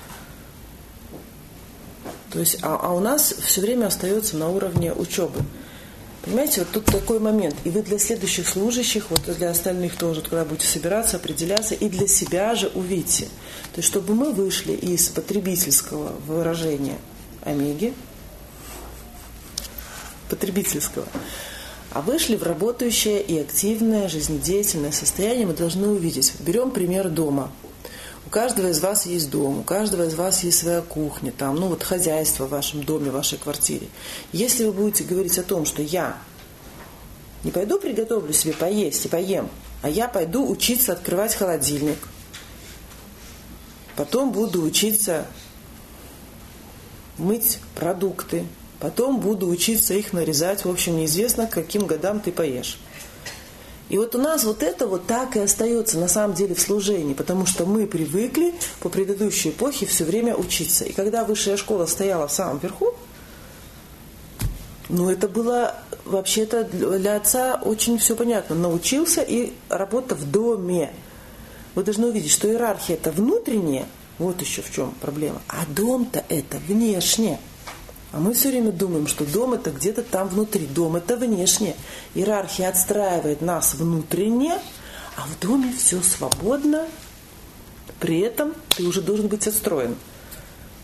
То есть, а, а у нас все время остается на уровне учебы. Понимаете, вот тут такой момент. И вы для следующих служащих, вот для остальных тоже, когда будете собираться, определяться, и для себя же увидите. То есть, чтобы мы вышли из потребительского выражения омеги, потребительского, а вышли в работающее и активное жизнедеятельное состояние, мы должны увидеть. Берем пример дома. У каждого из вас есть дом, у каждого из вас есть своя кухня, там, ну вот хозяйство в вашем доме, в вашей квартире. Если вы будете говорить о том, что я не пойду приготовлю себе поесть и поем, а я пойду учиться открывать холодильник, потом буду учиться мыть продукты, потом буду учиться их нарезать, в общем, неизвестно, к каким годам ты поешь. И вот у нас вот это вот так и остается на самом деле в служении, потому что мы привыкли по предыдущей эпохе все время учиться. И когда высшая школа стояла в самом верху, ну это было вообще-то для отца очень все понятно. Научился и работа в доме. Вы должны увидеть, что иерархия это внутренняя, вот еще в чем проблема, а дом-то это внешне. А мы все время думаем, что дом это где-то там внутри. Дом это внешне. Иерархия отстраивает нас внутренне, а в доме все свободно. При этом ты уже должен быть отстроен.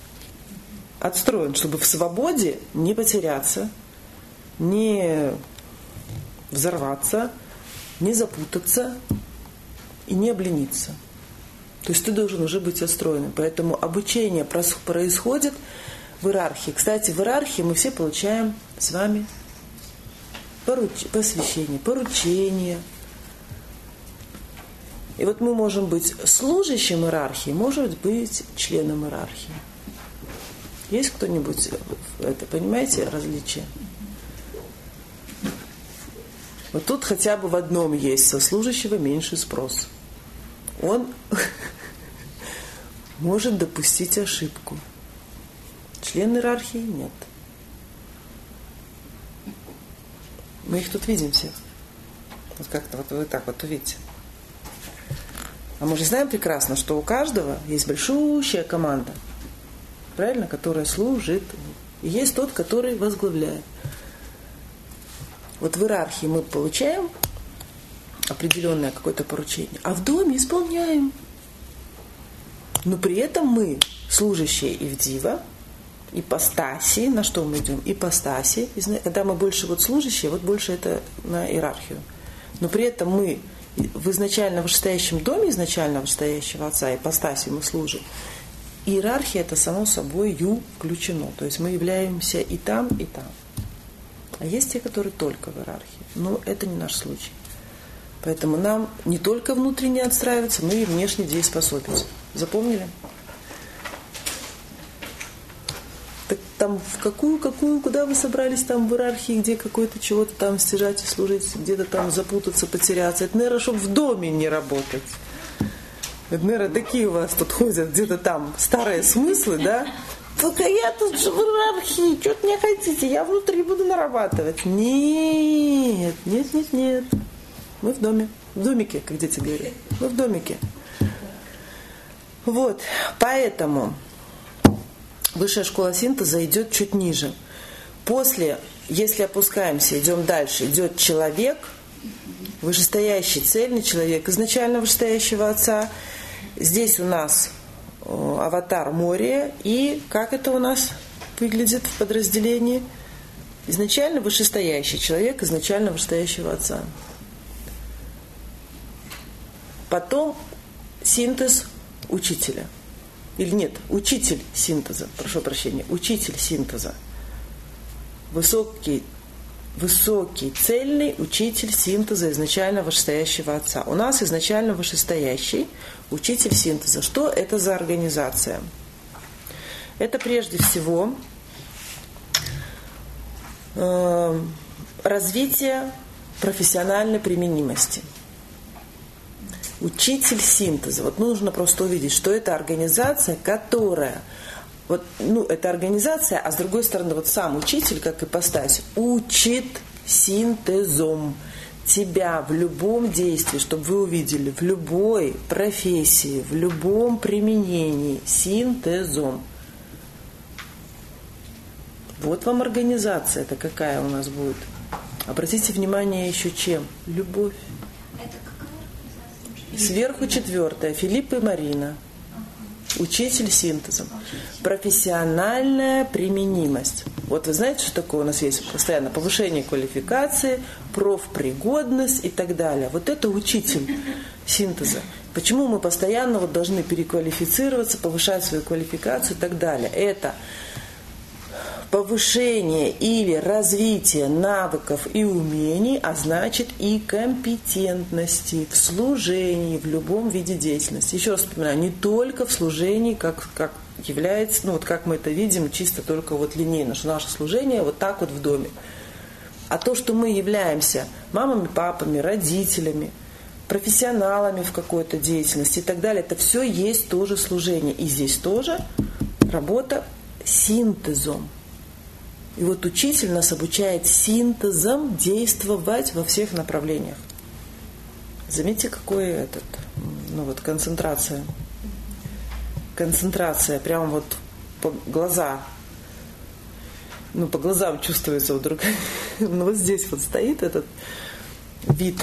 отстроен, чтобы в свободе не потеряться, не взорваться, не запутаться и не облениться. То есть ты должен уже быть отстроенным. Поэтому обучение происходит в иерархии. Кстати, в иерархии мы все получаем с вами поруч... посвящение, поручение. И вот мы можем быть служащим иерархии, можем быть членом иерархии. Есть кто-нибудь, это, понимаете, различие? Вот тут хотя бы в одном есть: со служащего меньше спрос. Он может допустить ошибку. Член иерархии нет. Мы их тут видим всех. Вот как-то вот вы так вот увидите. А мы же знаем прекрасно, что у каждого есть большущая команда, правильно, которая служит. И есть тот, который возглавляет. Вот в иерархии мы получаем определенное какое-то поручение, а в доме исполняем. Но при этом мы служащие Ивдива, ипостаси. На что мы идем? Ипостаси. Когда мы больше вот служащие, вот больше это на иерархию. Но при этом мы в изначально вышестоящем доме изначально вышестоящего отца, ипостаси, мы служим. Иерархия это само собой ю включено. То есть мы являемся и там, и там. А есть те, которые только в иерархии. Но это не наш случай. Поэтому нам не только внутренне отстраиваться, но и внешне дееспособить. Запомнили? Так там в какую, какую, куда вы собрались там в иерархии, где какой-то чего-то там стяжать и служить, где-то там запутаться, потеряться. Это, наверное, чтобы в доме не работать. Это, наверное, такие у вас тут ходят где-то там старые смыслы, да? Только я тут же в иерархии, что-то не хотите, я внутри буду нарабатывать. Нет, нет, нет, нет. Мы в доме, в домике, как дети говорят. Мы в домике. Вот, поэтому высшая школа синтеза идет чуть ниже. После, если опускаемся, идем дальше, идет человек, вышестоящий, цельный человек, изначально вышестоящего отца. Здесь у нас аватар Мория. И как это у нас выглядит в подразделении? Изначально вышестоящий человек, изначально вышестоящего отца. Потом синтез учителя. Или нет, учитель синтеза, прошу прощения, учитель синтеза. Высокий, высокий, цельный учитель синтеза изначально вышестоящего отца. У нас изначально вышестоящий учитель синтеза. Что это за организация? Это прежде всего э, развитие профессиональной применимости. Учитель синтеза. Вот нужно просто увидеть, что это организация, которая, вот, ну, это организация, а с другой стороны, вот сам учитель, как ипостась, учит синтезом тебя в любом действии, чтобы вы увидели, в любой профессии, в любом применении синтезом. Вот вам организация, это какая у нас будет. Обратите внимание еще чем? Любовь. Сверху четвертая. Филипп и Марина. Учитель синтезом. Профессиональная применимость. Вот вы знаете, что такое у нас есть постоянно? Повышение квалификации, профпригодность и так далее. Вот это учитель синтеза. Почему мы постоянно вот должны переквалифицироваться, повышать свою квалификацию и так далее? Это повышение или развитие навыков и умений, а значит и компетентности в служении, в любом виде деятельности. Еще раз вспоминаю, не только в служении, как, как является, ну вот как мы это видим, чисто только вот линейно, что наше служение вот так вот в доме. А то, что мы являемся мамами, папами, родителями, профессионалами в какой-то деятельности и так далее, это все есть тоже служение. И здесь тоже работа синтезом. И вот учитель нас обучает синтезом действовать во всех направлениях. Заметьте, какой этот, ну вот концентрация. Концентрация, прямо вот по глаза, ну по глазам чувствуется вдруг. Ну вот здесь вот стоит этот вид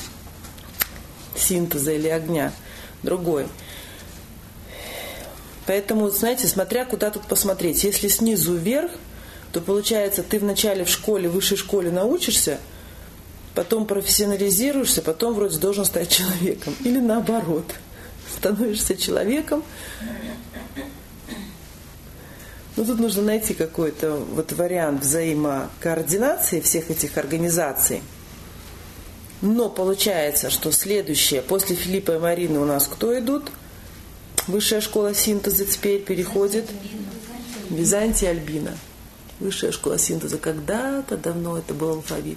синтеза или огня, другой. Поэтому, знаете, смотря куда тут посмотреть. Если снизу вверх, то получается, ты вначале в школе, в высшей школе научишься, потом профессионализируешься, потом вроде должен стать человеком. Или наоборот. Становишься человеком. Ну, тут нужно найти какой-то вот вариант взаимокоординации всех этих организаций. Но получается, что следующее, после Филиппа и Марины у нас кто идут? Высшая школа синтеза теперь переходит. Византия, Альбина. Высшая школа синтеза. Когда-то давно это был алфавит.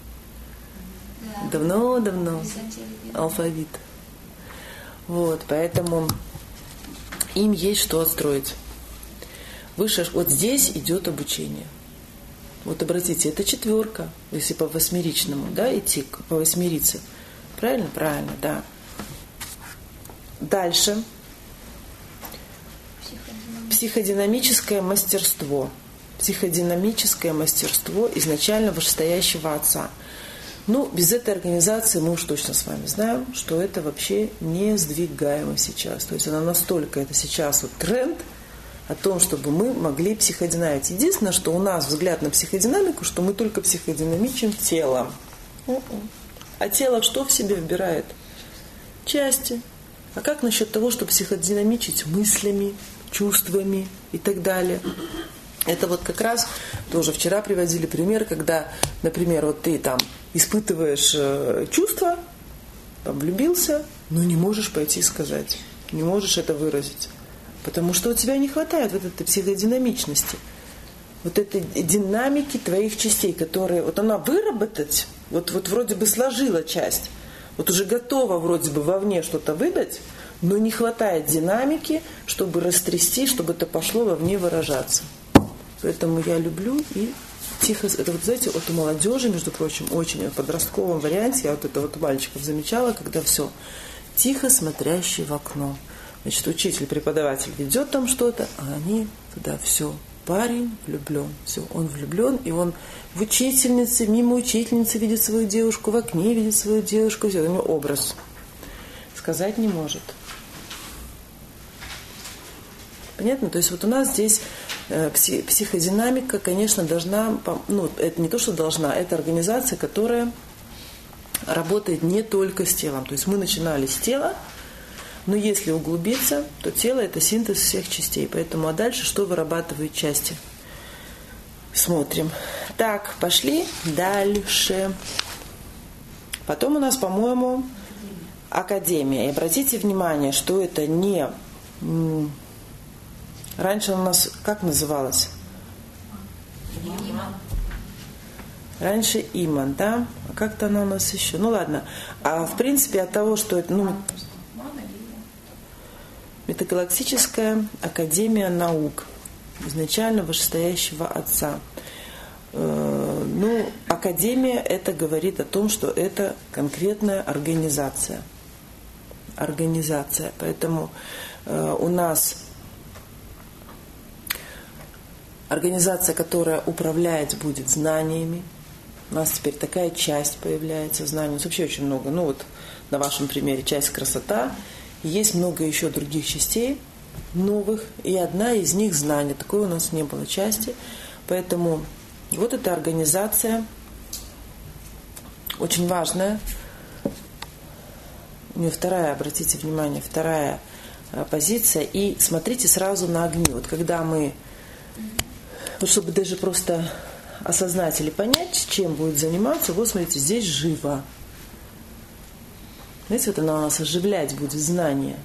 Давно-давно. Алфавит. Вот, поэтому им есть что отстроить. Выше, вот здесь идет обучение. Вот обратите, это четверка, если по восьмеричному, да, идти по восьмерице. Правильно? Правильно, да. Дальше. Психодинамическое мастерство. Психодинамическое мастерство изначально вышестоящего отца. Ну, без этой организации мы уж точно с вами знаем, что это вообще не сдвигаемо сейчас. То есть она настолько, это сейчас вот тренд о том, чтобы мы могли психодинамить. Единственное, что у нас взгляд на психодинамику, что мы только психодинамичим телом. А тело что в себе вбирает? Части. А как насчет того, чтобы психодинамичить мыслями, чувствами и так далее? Это вот как раз тоже вчера приводили пример, когда, например, вот ты там испытываешь э, чувства, там влюбился, но не можешь пойти сказать, не можешь это выразить. Потому что у тебя не хватает вот этой психодинамичности, вот этой динамики твоих частей, которые, вот она выработать, вот, вот вроде бы сложила часть, вот уже готова вроде бы вовне что-то выдать, но не хватает динамики, чтобы растрясти, чтобы это пошло вовне выражаться. Поэтому я люблю и тихо, это вот, знаете, вот у молодежи, между прочим, очень в подростковом варианте, я вот это вот у мальчиков замечала, когда все тихо смотрящий в окно. Значит, учитель, преподаватель ведет там что-то, а они туда все. Парень влюблен. Все, он влюблен, и он в учительнице, мимо учительницы видит свою девушку, в окне видит свою девушку. Все, у него образ. Сказать не может. Понятно? То есть вот у нас здесь э, пси, психодинамика, конечно, должна, ну, это не то, что должна, это организация, которая работает не только с телом. То есть мы начинали с тела, но если углубиться, то тело – это синтез всех частей. Поэтому, а дальше что вырабатывают части? Смотрим. Так, пошли дальше. Потом у нас, по-моему, академия. И обратите внимание, что это не... Раньше у нас как называлось? Иман. Раньше Иман, да? А как-то она у нас еще... Ну ладно. А в принципе от того, что это... Ну, Метагалактическая академия наук, изначально вышестоящего отца. Ну, академия это говорит о том, что это конкретная организация. Организация. Поэтому у нас организация, которая управлять будет знаниями. У нас теперь такая часть появляется знаний. У нас вообще очень много. Ну вот на вашем примере часть красота. Есть много еще других частей новых, и одна из них знания. Такой у нас не было части. Поэтому вот эта организация очень важная. У нее вторая, обратите внимание, вторая позиция. И смотрите сразу на огни. Вот когда мы, вот чтобы даже просто осознать или понять, чем будет заниматься, вот смотрите, здесь живо. Знаете, вот она у нас оживлять будет знание.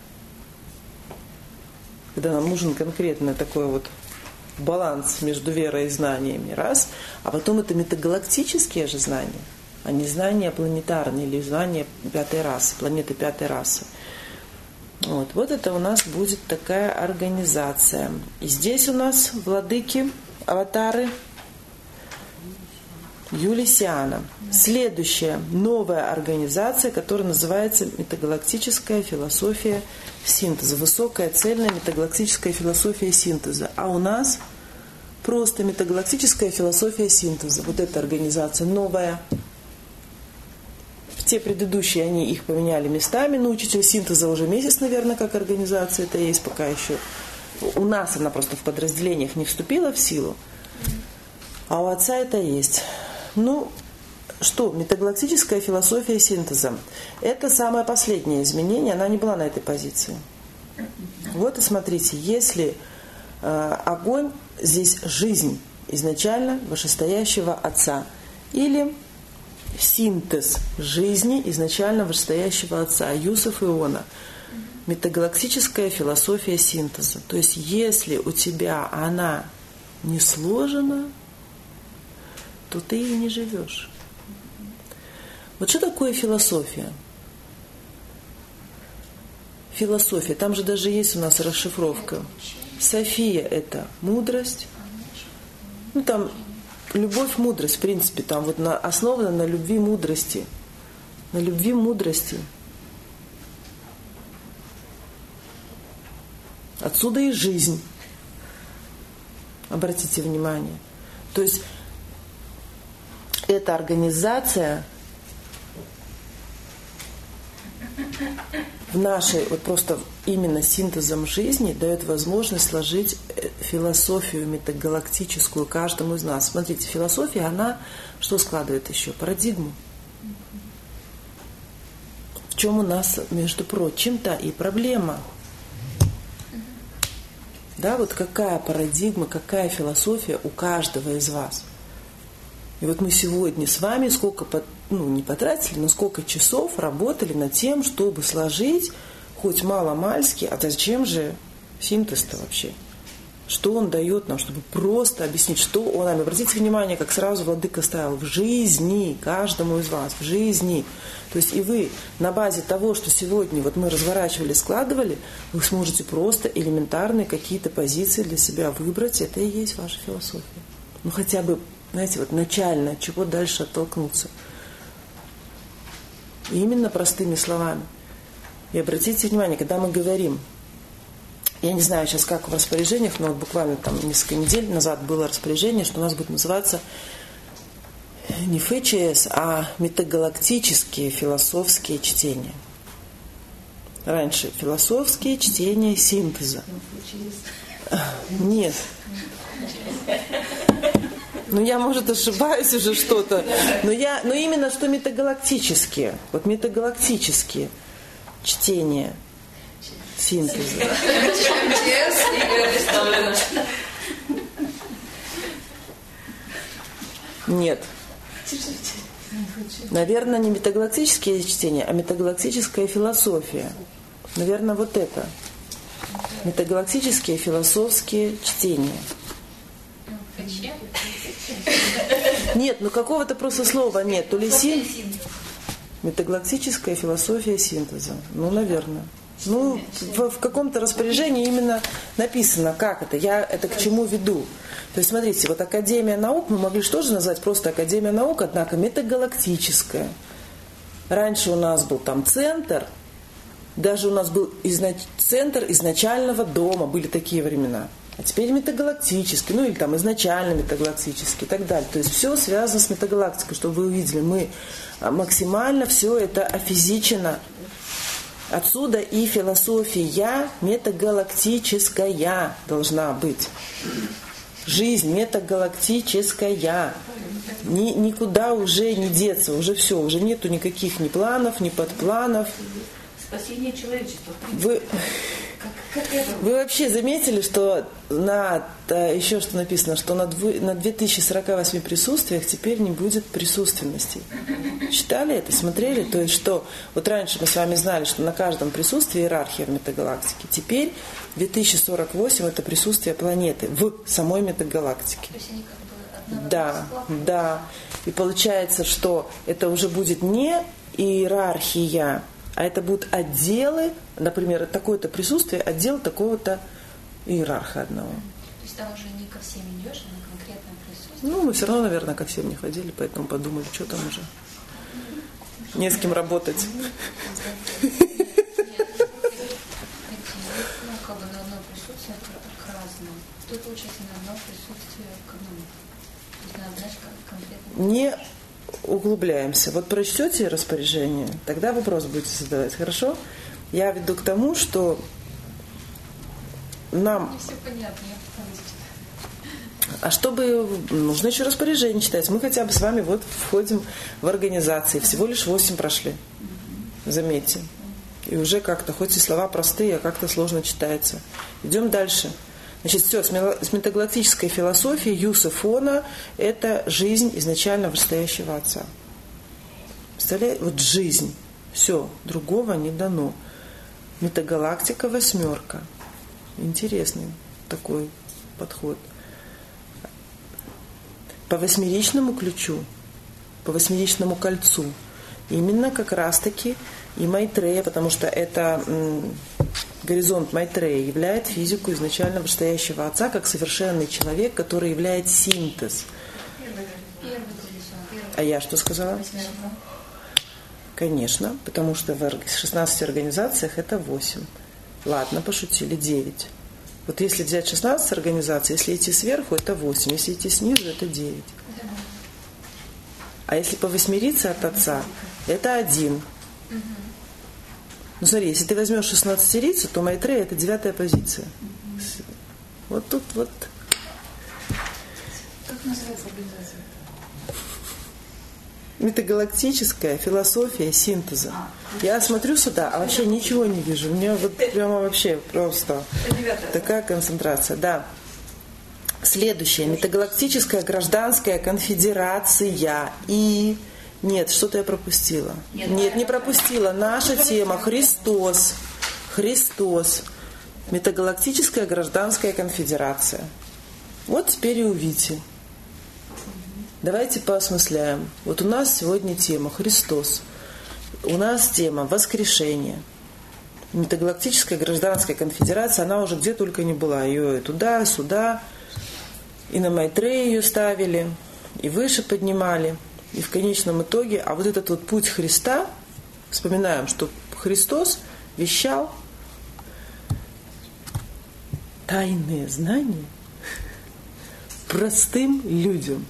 Когда нам нужен конкретно такой вот баланс между верой и знаниями. Раз. А потом это метагалактические же знания, а не знания планетарные или знания пятой расы, планеты пятой расы. Вот. Вот это у нас будет такая организация. И здесь у нас владыки, аватары Юлисиана. Следующая новая организация, которая называется Метагалактическая философия синтеза. Высокая, цельная метагалактическая философия синтеза. А у нас просто Метагалактическая философия синтеза. Вот эта организация новая. Те предыдущие, они их поменяли местами. Но учитель синтеза уже месяц, наверное, как организация это есть, пока еще У нас она просто в подразделениях не вступила в силу, а у отца это есть. Ну, что, метагалактическая философия синтеза. Это самое последнее изменение, она не была на этой позиции. Вот и смотрите, если э, огонь, здесь жизнь изначально вышестоящего отца, или синтез жизни изначально вышестоящего отца, Юсеф и Иона. Метагалактическая философия синтеза. То есть, если у тебя она не сложена, то ты и не живешь. Вот что такое философия? Философия, там же даже есть у нас расшифровка. София – это мудрость. Ну, там любовь, мудрость, в принципе, там вот на, основана на любви, мудрости. На любви, мудрости. Отсюда и жизнь. Обратите внимание. То есть, эта организация в нашей, вот просто именно синтезом жизни дает возможность сложить философию метагалактическую каждому из нас. Смотрите, философия, она что складывает еще? Парадигму. В чем у нас, между прочим-то, и проблема. Да, вот какая парадигма, какая философия у каждого из вас. И вот мы сегодня с вами сколько, ну не потратили, но сколько часов работали над тем, чтобы сложить хоть мало-мальски, а зачем же синтез-то вообще? Что он дает нам, чтобы просто объяснить, что он нам. Обратите внимание, как сразу Владыка ставил в жизни, каждому из вас, в жизни. То есть и вы на базе того, что сегодня вот мы разворачивали, складывали, вы сможете просто элементарные какие-то позиции для себя выбрать. Это и есть ваша философия. Ну хотя бы, знаете, вот начально, от чего дальше оттолкнуться. И именно простыми словами. И обратите внимание, когда мы говорим, я не знаю сейчас, как в распоряжениях, но вот буквально там несколько недель назад было распоряжение, что у нас будет называться не эф че эс, а метагалактические философские чтения. Раньше философские чтения синтеза. Нет. Ну, я, может, ошибаюсь уже что-то, но, я, но именно что метагалактические, вот метагалактические чтения синтеза. Нет. Наверное, не метагалактические чтения, а метагалактическая философия. Наверное, вот это. Метагалактические философские чтения. Нет, ну какого-то просто слова нет. То ли син... Метагалактическая философия синтеза. Ну, наверное. Ну, в, в каком-то распоряжении именно написано, как это, я это к чему веду. То есть, смотрите, вот Академия наук, мы могли же тоже назвать просто Академия наук, однако метагалактическая. Раньше у нас был там центр, даже у нас был изнач... центр изначального дома, были такие времена. А теперь метагалактический, ну или там изначально метагалактический и так далее. То есть все связано с метагалактикой, чтобы вы увидели. Мы максимально все это офизичено. Отсюда и философия метагалактическая должна быть. Жизнь метагалактическая. Ни, никуда уже не деться, уже все, уже нету никаких ни планов, ни подпланов. Спасение человечества. Вы, вы вообще заметили, что на, еще что написано, что на, две, на две тысячи сорок восемь присутствиях теперь не будет присутственностей. Читали это, смотрели? То есть, что вот раньше мы с вами знали, что на каждом присутствии иерархия в метагалактике. Теперь две тысячи сорок восемь это присутствие планеты в самой метагалактике. То есть они как бы одна да, да. И получается, что это уже будет не иерархия, а это будут отделы, например, такое-то присутствие, отдел такого-то иерарха одного. То есть там уже не ко всем идешь, а на конкретное присутствие? Ну, мы все равно, наверное, ко всем не ходили, поэтому подумали, что там уже. Не с кем работать. Ну, как бы на одно присутствие к разному. Тут получается на одно присутствие к одному. То есть надо, знаешь, конкретно... Не углубляемся. Вот прочтете распоряжение, тогда вопрос будете задавать. Хорошо? Я веду к тому, что нам... Мне все понятно, я пыталась читать. А чтобы... Нужно еще распоряжение читать. Мы хотя бы с вами вот входим в организации. Всего лишь восемь прошли. Заметьте. И уже как-то, хоть и слова простые, а как-то сложно читается. Идем дальше. Значит, все, с метагалактической философией Юсефона – это жизнь изначально вышестоящего Отца. Представляете? Вот жизнь. Все, другого не дано. Метагалактика восьмерка. Интересный такой подход. По восьмеричному ключу, по восьмеричному кольцу именно как раз-таки и Майтрея, потому что это м, горизонт Майтрея являет физику изначально вышестоящего Отца как совершенный человек, который являет синтез. А я что сказала? Конечно, потому что в шестнадцати организациях это восемь. Ладно, пошутили, девять. Вот если взять шестнадцать организаций, если идти сверху, это восемь. Если идти снизу, это девять. А если повосьмериться от Отца, это один. Ну смотри, если ты возьмешь шестнадцатерицу, то Майтрея – это девятая позиция. Вот тут вот. Как называется организация? Метагалактическая философия синтеза. Я смотрю сюда, а вообще ничего не вижу. У меня вот прямо вообще просто такая концентрация. Да. Следующее. Метагалактическая гражданская конфедерация. И... Нет, что-то я пропустила. Нет, не пропустила. Наша тема Христос. Христос. Метагалактическая гражданская конфедерация. Вот теперь и увидите. Давайте поосмысляем. Вот у нас сегодня тема Христос. У нас тема воскрешение. Метагалактическая гражданская конфедерация, она уже где только не была. Ее и туда, и сюда. И на Майтрею ее ставили, и выше поднимали. И в конечном итоге, а вот этот вот путь Христа, вспоминаем, что Христос вещал тайные знания простым людям.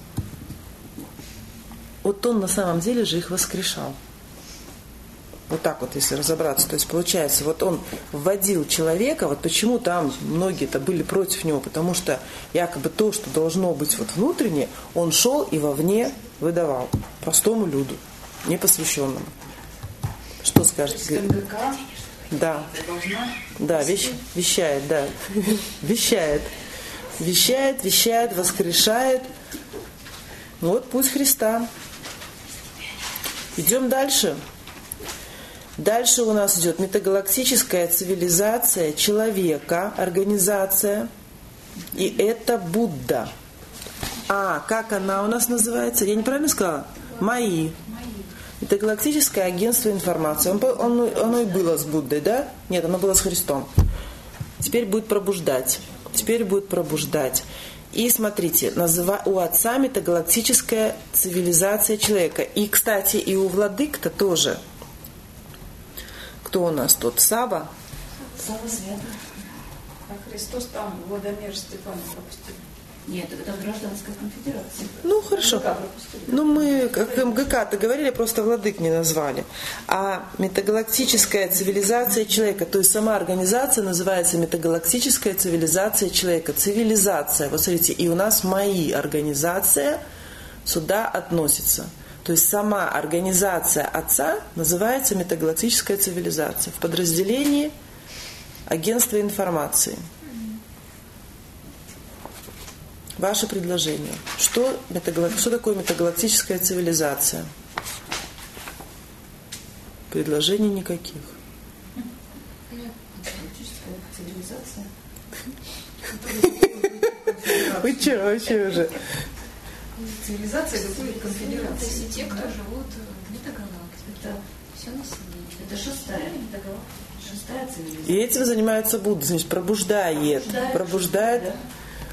Вот он на самом деле же их воскрешал. Вот так вот, если разобраться. То есть, получается, вот он вводил человека, вот почему там многие-то были против него, потому что якобы то, что должно быть вот внутренне, он шел и вовне выдавал простому люду, непосвященному. Что скажете? МГК? Да. Должна? Да, вещ, вещает, да. Вещает. Вещает, вещает, воскрешает. Вот путь Христа. Идем дальше. Дальше у нас идет метагалактическая цивилизация человека, организация. И это Будда. А, как она у нас называется? Я неправильно сказала? МАИ. Метагалактическое агентство информации. Он, он, оно и было с Буддой, да? Нет, оно было с Христом. Теперь будет пробуждать. Теперь будет пробуждать. И смотрите, называ, у Отца метагалактическая цивилизация человека. И, кстати, и у владык-то тоже. Кто у нас тут? Сава? Сава Света. А Христос там, Владимир Степан пропустил. Нет, это гражданская конфедерация. Ну, хорошо. Ну, мы, как МГК-то говорили, просто владык не назвали. А метагалактическая цивилизация человека, то есть сама организация называется метагалактическая цивилизация человека. Цивилизация. Вот смотрите, и у нас МАИ организация сюда относится. То есть сама организация Отца называется метагалактическая цивилизация. В подразделении агентства информации. Ваше предложение. Что, метагалак... Что такое метагалактическая цивилизация? Предложений никаких. Метагалактическая цивилизация. Вы что, вообще уже? Цивилизация готовит То конфедерацию. есть и те, кто живут в метагалактике. Это, Все население. это шестая метагалактика. Шестая цивилизация. И этим занимается Будда, значит, пробуждает. Пробуждает Да.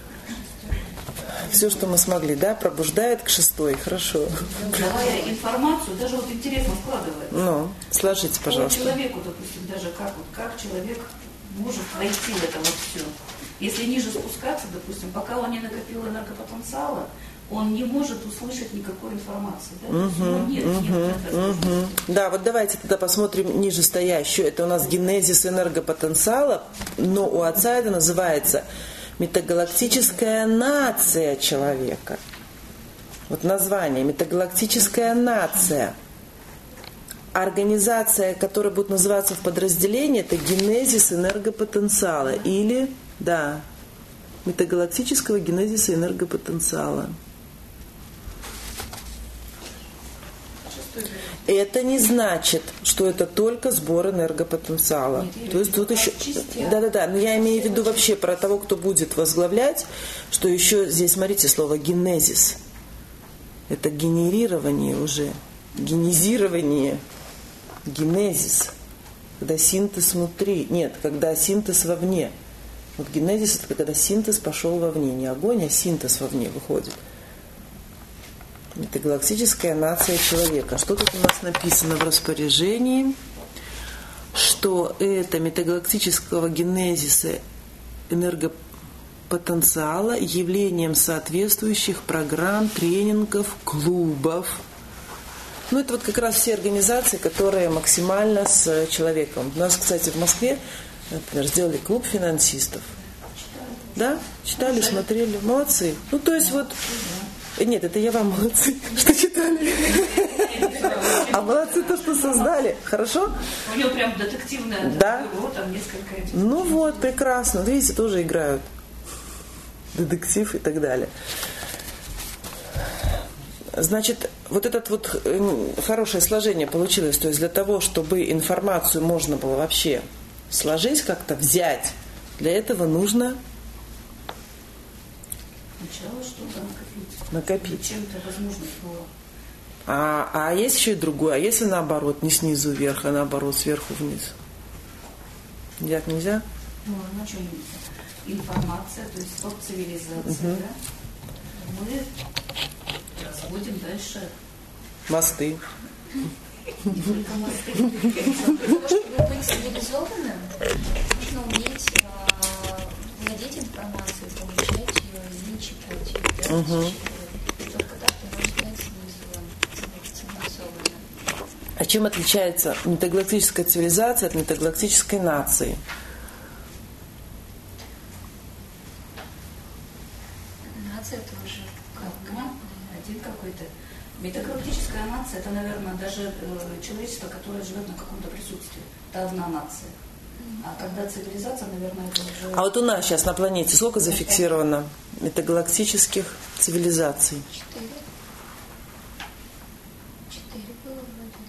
все, что мы смогли, да, пробуждает к шестой. Хорошо. Давая информацию, даже вот интересно складывается. Ну, сложите, По пожалуйста. человеку, допустим, даже как, вот, как человек может войти в это вот все. Если ниже спускаться, допустим, пока он не накопил энергопотенциала, он не может услышать никакой информации. Да? Угу, То есть, ну, нет, угу, нет, нет угу. Да, вот давайте тогда посмотрим нижестоящую. Это у нас генезис энергопотенциала, но у отца это называется метагалактическая нация человека. Вот название метагалактическая нация. Организация, которая будет называться в подразделении, это генезис энергопотенциала. Или, да, метагалактического генезиса энергопотенциала. Это не значит, что это только сбор энергопотенциала. Нет, То есть тут еще... Да-да-да, но я имею в виду вообще про того, кто будет возглавлять, что еще здесь, смотрите, слово генезис. Это генерирование уже, генезирование, генезис. Когда синтез внутри, нет, когда синтез вовне. Вот генезис – это когда синтез пошел вовне, не огонь, а синтез вовне выходит. Метагалактическая нация человека. Что тут у нас написано в распоряжении? Что это метагалактического генезиса энергопотенциала явлением соответствующих программ, тренингов, клубов. Ну, это вот как раз все организации, которые максимально с человеком. У нас, кстати, в Москве, например, сделали клуб финансистов. Да? Читали, смотрели. Молодцы. Ну, то есть вот... Нет, это я вам молодцы, что читали. А молодцы то, что создали. Хорошо? У него прям детективное да. бюро, там несколько... Ну вот, прекрасно. Видите, тоже играют. Детектив и так далее. Значит, вот это вот хорошее сложение получилось. То есть для того, чтобы информацию можно было вообще сложить, как-то взять, для этого нужно... Сначала что-то накопить. Накопить. Чем-то возможность была. А, а есть еще и другое. А если наоборот, не снизу вверх, а наоборот сверху вниз? Нельзя? Нельзя? Ну, ну что нельзя? Информация, то есть стоп цивилизация. Угу. Да? Мы разводим дальше. Мосты. Не только мосты. Для того, чтобы быть цивилизованным, нужно уметь владеть информацией, получать ее и читать ее. Угу. Только так ты можешь стать цивилизованным. А чем отличается метагалактическая цивилизация от метагалактической нации? Нация тоже как Ну, один какой-то. Метагалактическая нация, это, наверное, даже э, человечество, которое живет на каком-то присутствии. Это одна нация. А когда цивилизация, наверное, это уже... А вот у нас сейчас на планете сколько зафиксировано метагалактических цивилизаций? Четыре. Четыре было вроде.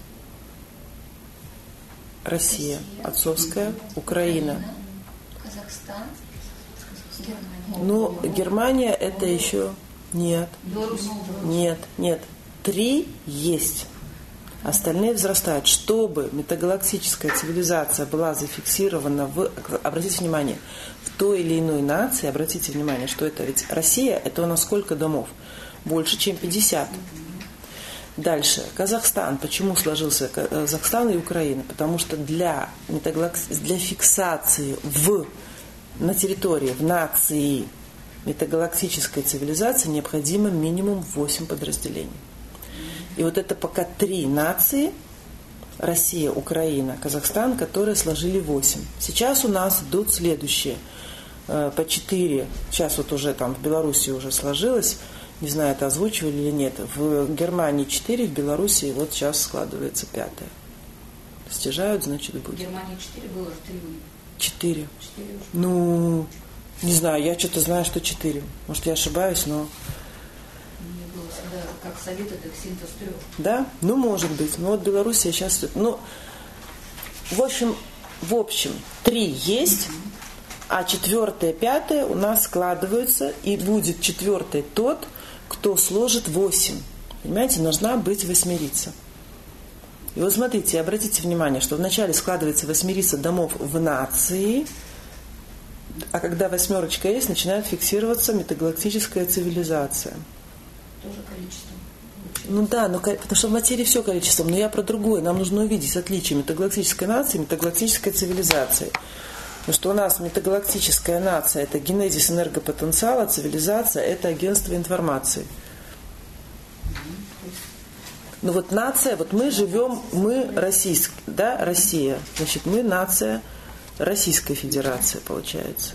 Россия, Россия. отцовская, Украина. Казахстан, Германия. Ну, Германия это еще... Нет. Беларусь. Нет, нет. Три есть. Остальные взрастают. Чтобы метагалактическая цивилизация была зафиксирована в... Обратите внимание, в той или иной нации, обратите внимание, что это ведь Россия, это у нас сколько домов? Больше, чем пятьдесят. Дальше. Казахстан. Почему сложился Казахстан и Украина? Потому что для, метагалак... для фиксации в... на территории, в нации метагалактической цивилизации необходимо минимум восемь подразделений. И вот это пока три нации, Россия, Украина, Казахстан, которые сложили восемь. Сейчас у нас идут следующие, по четыре, сейчас вот уже там в Беларуси уже сложилось, не знаю, это озвучивали или нет, в Германии четыре, в Беларуси вот сейчас складывается пятое. Стяжают, значит, В будет. Германии четыре было же три. Четыре. Четыре уже. Ну, не знаю, я что-то знаю, что четыре. Может, я ошибаюсь, но... Мне было всегда как совет, это синтез трех. Да? Ну, может быть. Ну, вот Белоруссия сейчас... Ну, в общем, в общем, три есть, а четвертое, пятое у нас складываются, и будет четвертый тот, кто сложит восемь. Понимаете, должна быть восьмерица. И вот смотрите, обратите внимание, что вначале складывается восьмерица домов в нации, а когда восьмерочка есть, начинает фиксироваться метагалактическая цивилизация. Тоже количество. Ну да, но, потому что в материи все количеством, но я про другое. Нам нужно увидеть отличие метагалактической нации и метагалактической цивилизации. Потому что у нас метагалактическая нация – это генезис энергопотенциала, цивилизация – это агентство информации. Ну вот нация, вот мы живем, мы российская, да, Россия, значит, мы нация Российской Федерации, получается.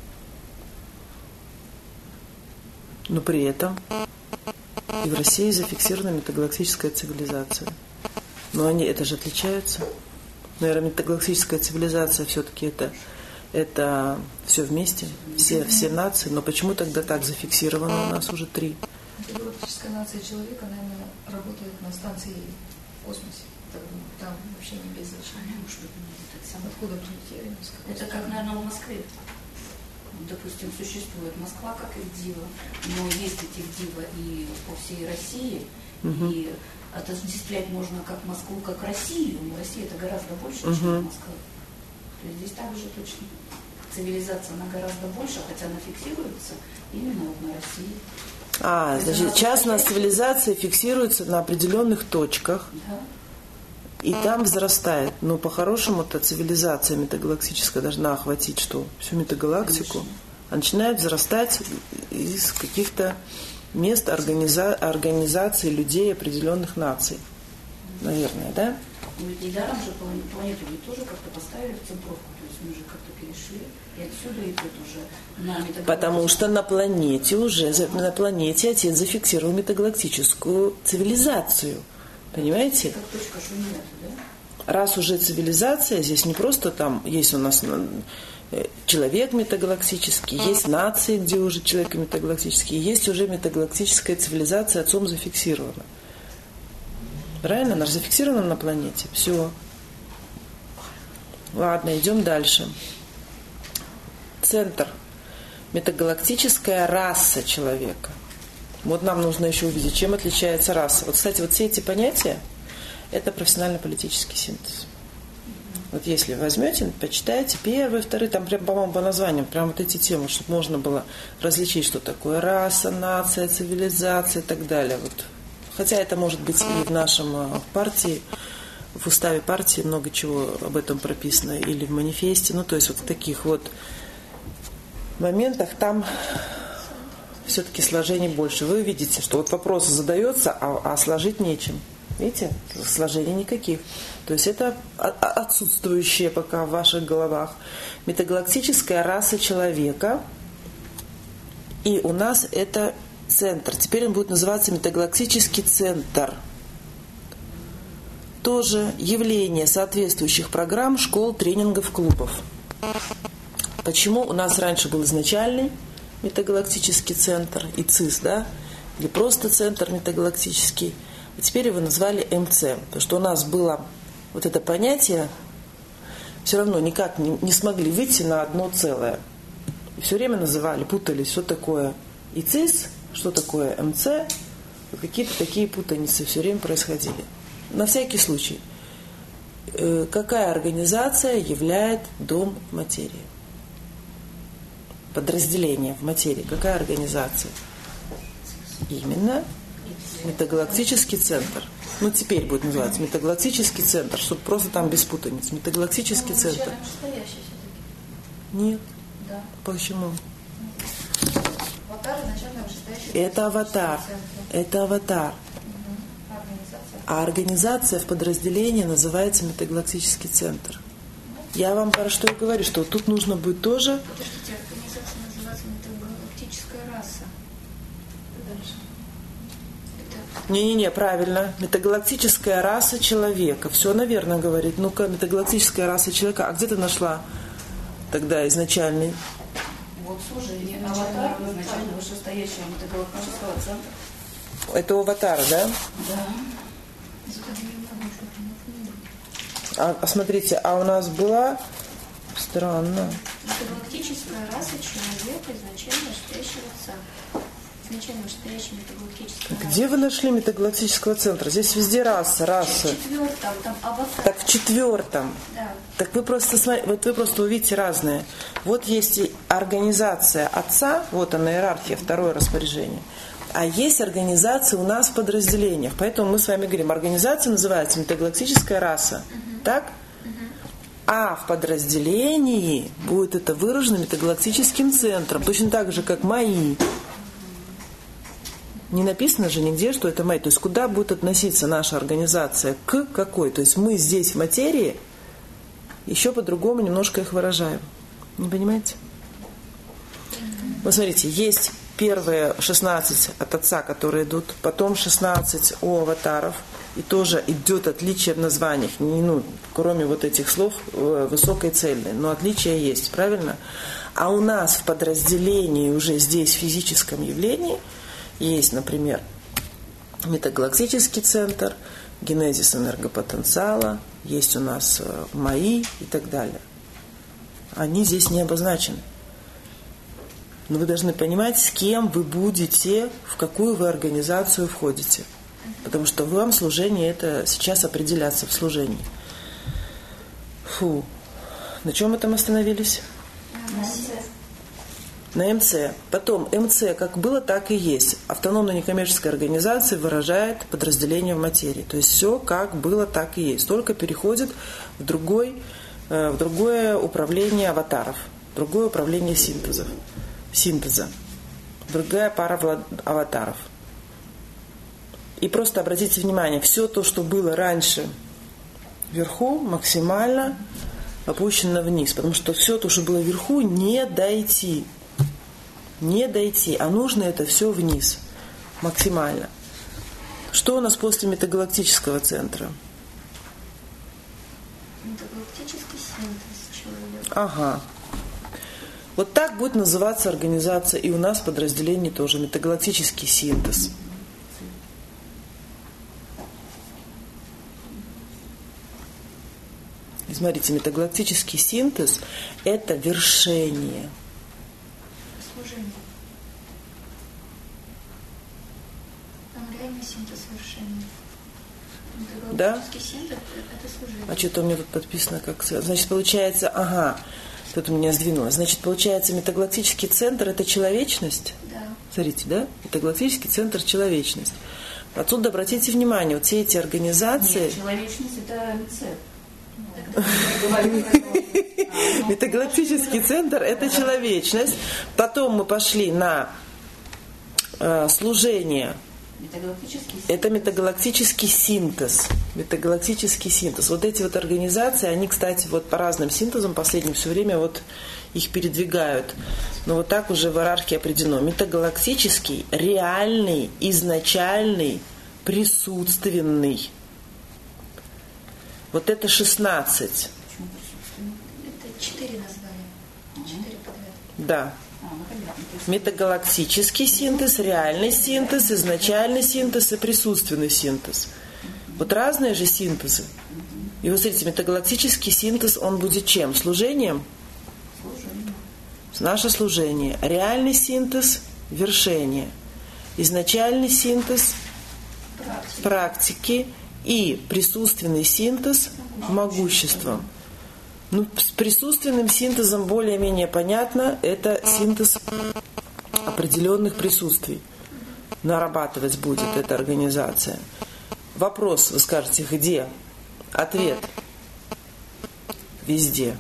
Но при этом и в России зафиксирована метагалактическая цивилизация. Но они, это же отличаются. Наверное, метагалактическая цивилизация все-таки это, это все вместе, все, все нации. Но почему тогда так зафиксировано у нас уже три? Метагалактическая нация человека, наверное, работает на станции в космосе. Там вообще не без значения. Откуда прилетели? Это как, наверное, в Москве. Допустим, существует Москва как Ивдива, но ездить Ивдива и по всей России, угу. и отождествлять можно как Москву, как Россию, но Россия это гораздо больше, угу. чем Москва. То есть здесь также точно цивилизация, она гораздо больше, хотя она фиксируется именно вот на России. А, это значит, частная цивилизация фиксируется на определенных точках. Да. И там взрастает. Но по-хорошему-то цивилизация метагалактическая должна охватить что? Всю метагалактику. Конечно. А начинает взрастать из каких-то мест организа- организации людей определенных наций. Наверное, да? Ну ведь недаром же планету ведь тоже как-то поставили в центровку. То есть мы же как-то перешли. И отсюда идет уже на метагалактику. Потому что на планете уже, на планете отец зафиксировал метагалактическую цивилизацию. Понимаете? Как точка шумета, да? Раз уже цивилизация, здесь не просто там есть у нас человек метагалактический, есть нации, где уже человек метагалактический, есть уже метагалактическая цивилизация отцом зафиксирована. Правильно? Она же зафиксирована на планете. Все. Ладно, идем дальше. Центр. Метагалактическая раса человека. Вот нам нужно еще увидеть, чем отличается раса. Вот, кстати, вот все эти понятия – это профессионально-политический синтез. Вот если возьмете, почитаете первый, второй, там прям, по-моему, по названиям, прям вот эти темы, чтобы можно было различить, что такое раса, нация, цивилизация и так далее. Вот. Хотя это может быть и в нашем партии, в уставе партии много чего об этом прописано, или в манифесте. Ну, то есть вот в таких вот моментах там все-таки сложений больше. Вы видите, что вот вопрос задается, а, а сложить нечем. Видите? Сложений никаких. То есть это отсутствующее пока в ваших головах. Метагалактическая раса человека. И у нас это центр. Теперь он будет называться метагалактический центр. Тоже явление соответствующих программ, школ, тренингов, клубов. Почему у нас раньше был изначальный метагалактический центр, и ЦИС, да, или просто центр метагалактический, а теперь его назвали МЦ, потому что у нас было вот это понятие, все равно никак не, не смогли выйти на одно целое. И все время называли, путались, что такое и ЦИС, что такое МЦ, вот какие-то такие путаницы все время происходили. На всякий случай, какая организация является дом материи? Подразделение в материи. Какая организация? Именно метагалактический центр. Ну, теперь будет называться метагалактический центр, чтобы просто там без путаниц. Метагалактический центр. Нет. Да. Почему? Аватар изначально вышестоящий. Это аватар. Это аватар. Угу. Организация. А организация в подразделении называется метагалактический центр. Я вам про что и говорю, что тут нужно будет тоже... Подождите, организация называется метагалактическая раса. Дальше. Это... Не-не-не, правильно. Метагалактическая раса человека. Все, наверное, говорит. Ну-ка, метагалактическая раса человека. А где ты нашла тогда изначальный? Вот, слушай, аватар изначально вышестоящего метагалактического центра. Это у аватара, да? Да. А, а смотрите, а у нас была... Странно. Метагалактическая раса человека изначально вышестоящего отца. Изначально вышестоящий метагалактическая раса. Где вы нашли метагалактического центра? Здесь везде раса, раса. В четвертом, там аватар. Так в четвертом. Да. Так вы просто смотрите, вот вы просто увидите разные. Вот есть организация отца, вот она иерархия, второе распоряжение. А есть организация у нас в подразделениях. Поэтому мы с вами говорим, организация называется метагалактическая раса. Угу. Так? Угу. А в подразделении будет это выражено метагалактическим центром. Точно так же, как мои. Не написано же нигде, что это материя. То есть куда будет относиться наша организация? К какой? То есть мы здесь в материи еще по-другому немножко их выражаем. Не понимаете? Вот смотрите, есть первые шестнадцать от Отца, которые идут, потом шестнадцать у аватаров, и тоже идет отличие в названиях, ну, кроме вот этих слов высокой и цельной, но отличие есть, правильно? А у нас в подразделении уже здесь в физическом явлении есть, например, метагалактический центр, генезис энергопотенциала, есть у нас МАИ и так далее. Они здесь не обозначены. Но вы должны понимать, с кем вы будете, в какую вы организацию входите. Потому что вам служение это сейчас определяться в служении. Фу. На чем мы там остановились? На эм цэ. Потом эм цэ как было, так и есть. Автономная некоммерческая организация выражает подразделение в материи. То есть все как было, так и есть. Только переходит в, другой, в другое управление аватаров, в другое управление синтезов. синтеза. Другая пара аватаров. И просто обратите внимание, все то, что было раньше вверху, максимально опущено вниз. Потому что все то, что было вверху, не дойти. Не дойти. А нужно это все вниз. Максимально. Что у нас после метагалактического центра? Метагалактический синтез человека. Ага. Вот так будет называться организация. И у нас в подразделении тоже метагалактический синтез. И смотрите, метагалактический синтез – это вершение. Служение. Там реальный синтез вершения. Метагалактический Да? синтез – это служение. А что-то у меня тут подписано как... Значит, получается, ага, тут у меня сдвинулось. Значит, получается, метагалактический центр – это человечность? Да. Смотрите, да? Метагалактический центр – человечность. Отсюда обратите внимание, вот все эти организации... Нет, человечность – это эм цэ. Метагалактический центр – это человечность. Потом мы пошли на э, служение. Это метагалактический синтез. Метагалактический синтез. Вот эти вот организации, они, кстати, вот по разным синтезам последним все время вот их передвигают. Но вот так уже в иерархии определено. Метагалактический, реальный, изначальный, присутственный. Вот это шестнадцать. Это четыре названия. Четыре подряд. Да. Метагалактический синтез, реальный синтез, изначальный синтез и присутственный синтез. Вот разные же синтезы. И вот смотрите, метагалактический синтез, он будет чем? Служением? Служение. Наше служение. Реальный синтез – вершение. Изначальный синтез – практики. И присутственный синтез могуществом. Ну, с присутственным синтезом более-менее понятно, это синтез определенных присутствий. Нарабатывать будет эта организация. Вопрос, вы скажете, где? Ответ. Везде.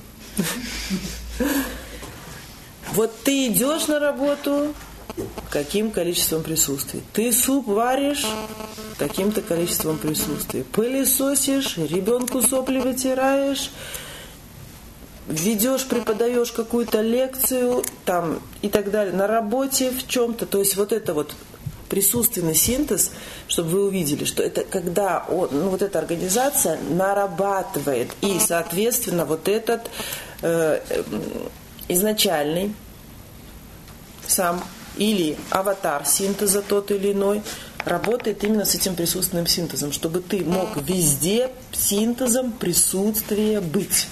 Вот ты идешь на работу, каким количеством присутствий. Ты суп варишь, каким-то количеством присутствий. Пылесосишь, ребенку сопли вытираешь, ведешь, преподаешь какую-то лекцию там, и так далее, на работе в чем-то. То есть вот это вот присутственный синтез, чтобы вы увидели, что это когда он, ну, вот эта организация нарабатывает, и, соответственно, вот этот э, изначальный сам или аватар синтеза тот или иной работает именно с этим присутственным синтезом, чтобы ты мог везде синтезом присутствия быть.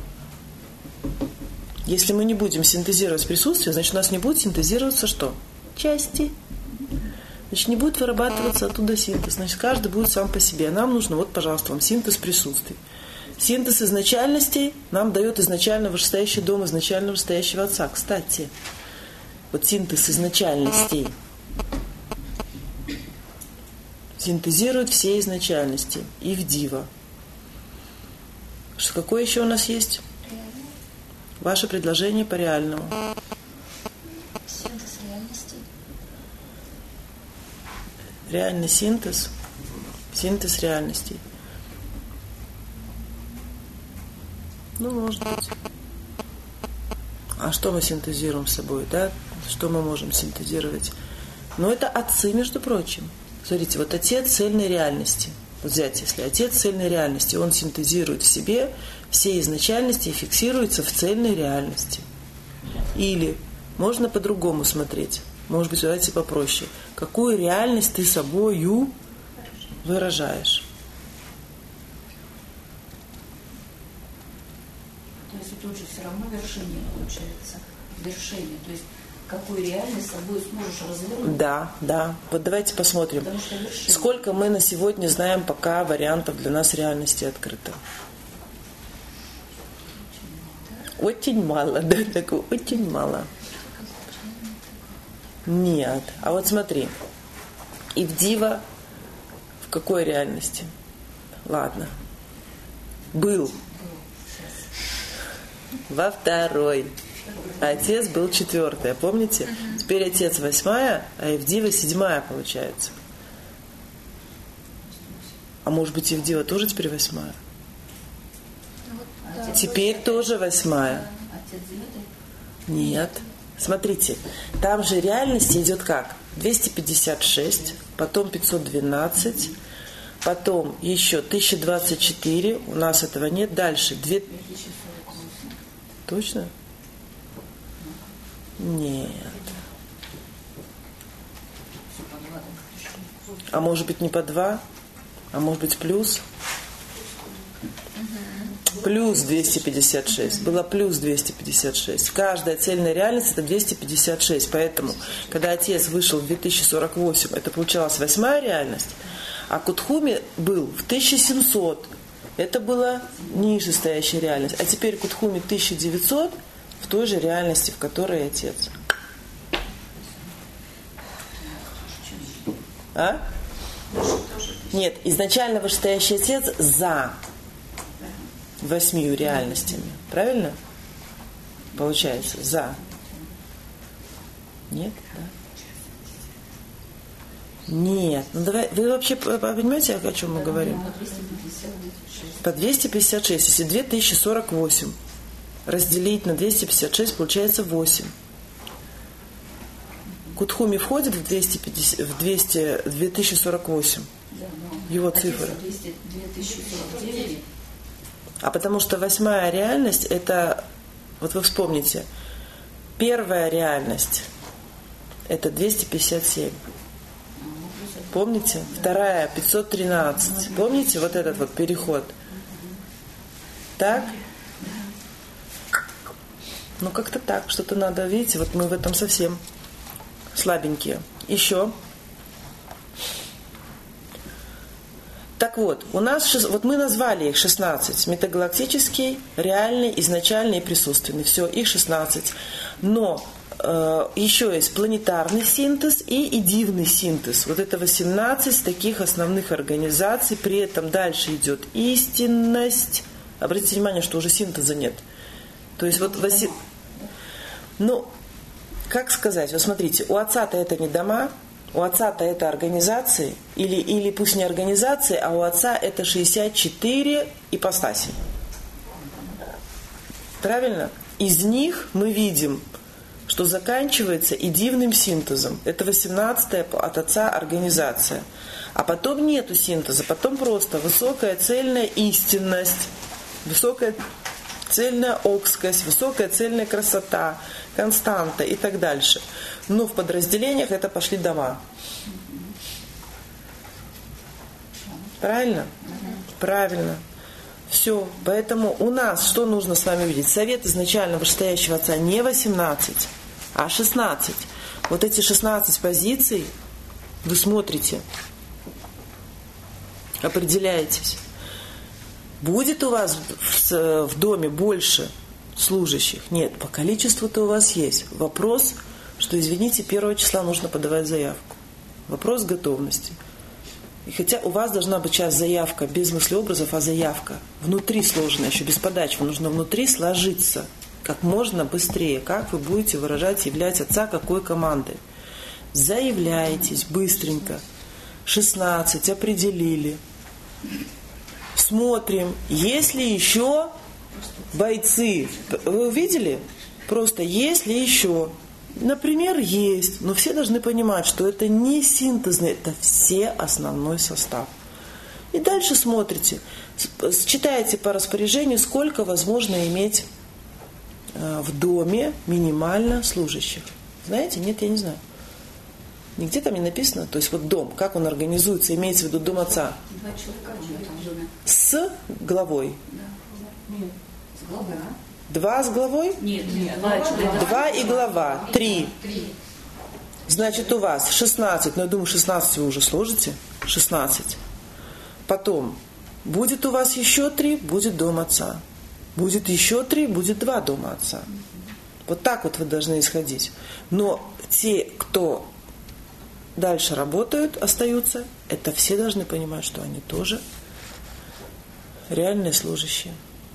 Если мы не будем синтезировать присутствие, значит, у нас не будет синтезироваться что? Части. Значит, не будет вырабатываться оттуда синтез. Значит, каждый будет сам по себе. А нам нужно, вот, пожалуйста, вам синтез присутствий. Синтез изначальностей нам дает изначально вышестоящий дом, изначально вышестоящего отца. Кстати, вот синтез изначальностей синтезирует все изначальности и в дива. Что, какое еще у нас есть? Ваше предложение по реальному. Синтез реальностей. Реальный синтез, синтез реальностей. Ну, может быть. А что мы синтезируем с собой, да? Что мы можем синтезировать? Ну, это отцы, между прочим. Смотрите, вот отец цельной реальности. Вот взять, если отец цельной реальности, он синтезирует в себе все изначальности и фиксируется в цельной реальности. Или можно по-другому смотреть. Может быть, давайте попроще. Какую реальность ты собою выражаешь? То есть это уже все равно вершение получается. Вершение. То есть какую реальность собой сможешь развернуть? Да, да. Вот давайте посмотрим. Сколько мы на сегодня знаем пока вариантов для нас реальности открыто? Очень мало, да, такое, очень мало. Нет. А вот смотри. Ивдива в какой реальности? Ладно. Был. Во второй. Отец был четвертая, помните? Uh-huh. Теперь отец восьмая, а Ивдива седьмая получается. А может быть, Ивдива тоже теперь восьмая? Вот, да. Теперь тоже восьмая. Отец девятый? Нет. Смотрите, там же реальность идет как? двести пятьдесят шесть, потом пятьсот двенадцать, потом еще тысяча двадцать четыре, у нас этого нет, дальше две... Точно? Нет. А может быть не по два? А может быть плюс? Плюс двести пятьдесят шесть. Было плюс двести пятьдесят шесть. Каждая цельная реальность это двести пятьдесят шесть. Поэтому, когда отец вышел в две тысячи сорок восемь, это получалась восьмая реальность, а Кутхуми был в тысяча семьсот. Это была нижестоящая реальность. А теперь Кутхуми тысяча девятьсот в той же реальности, в которой отец. А? Нет, изначально вышестоящий отец за восьмью реальностями. Правильно? Получается, за. Нет? Да. Нет. Ну давай, вы вообще понимаете, о чем мы говорим? По двести пятьдесят шесть. Если две тысячи сорок восемь разделить на двести пятьдесят шесть, получается восемь. Кутхуми входит в двести пятьдесят, в двести, две тысячи сорок восемь. Его цифры. А потому что восьмая реальность это, вот вы вспомните, первая реальность это двести пятьдесят семь. Помните? Вторая пятьсот тринадцать. Помните вот этот вот переход? Так? Ну как-то так, что-то надо, видите, вот мы в этом совсем слабенькие. Еще. Так вот, у нас, вот мы назвали их шестнадцать. Метагалактический, реальный, изначальный и присутственный. Все, их шестнадцать. Но э, еще есть планетарный синтез и идивный синтез. Вот это восемнадцать таких основных организаций. При этом дальше идет истинность. Обратите внимание, что уже синтеза нет. То есть вот... Воси... Ну, как сказать? Вот смотрите, у отца-то это не дома, у отца-то это организации, или, или пусть не организации, а у отца это шестьдесят четыре ипостаси. Правильно? Из них мы видим, что заканчивается идивным синтезом. Это восемнадцатая от отца организация. А потом нету синтеза, потом просто высокая цельная истинность, высокая цельная окскость, высокая цельная красота, константа и так дальше. Но в подразделениях это пошли дома. Правильно? Правильно. Все. Поэтому у нас что нужно с вами видеть? Совет изначально вышестоящего отца не восемнадцать, а шестнадцать. Вот эти шестнадцать позиций вы смотрите, определяетесь. Будет у вас в, в доме больше служащих? Нет, по количеству-то у вас есть. Вопрос, что, извините, первого числа нужно подавать заявку. Вопрос готовности. И хотя у вас должна быть сейчас заявка без мыслеобразов, а заявка внутри сложена, еще без подачи, вам нужно внутри сложиться как можно быстрее. Как вы будете выражать, являть отца какой командой? Заявляетесь быстренько. шестнадцать, определили. Смотрим, есть ли еще бойцы. Вы увидели? Просто есть ли еще? Например, есть. Но все должны понимать, что это не синтезный, это все основной состав. И дальше смотрите, читаете по распоряжению, сколько возможно иметь в доме минимально служащих. Знаете? Нет, я не знаю. Нигде там не написано. То есть вот дом, как он организуется, имеется в виду дом отца. Два человека в доме. С главой. Да. Нет, с главой. Два с главой? Нет, нет. Два, человека. Два и глава. Три. Значит, у вас шестнадцать. Но я думаю, шестнадцать вы уже сложите. шестнадцать. Потом будет у вас еще три, будет дом отца. Будет еще три, будет два дома отца. Вот так вот вы должны исходить. Но те, кто дальше работают, остаются, это все должны понимать, что они тоже реальные служащие.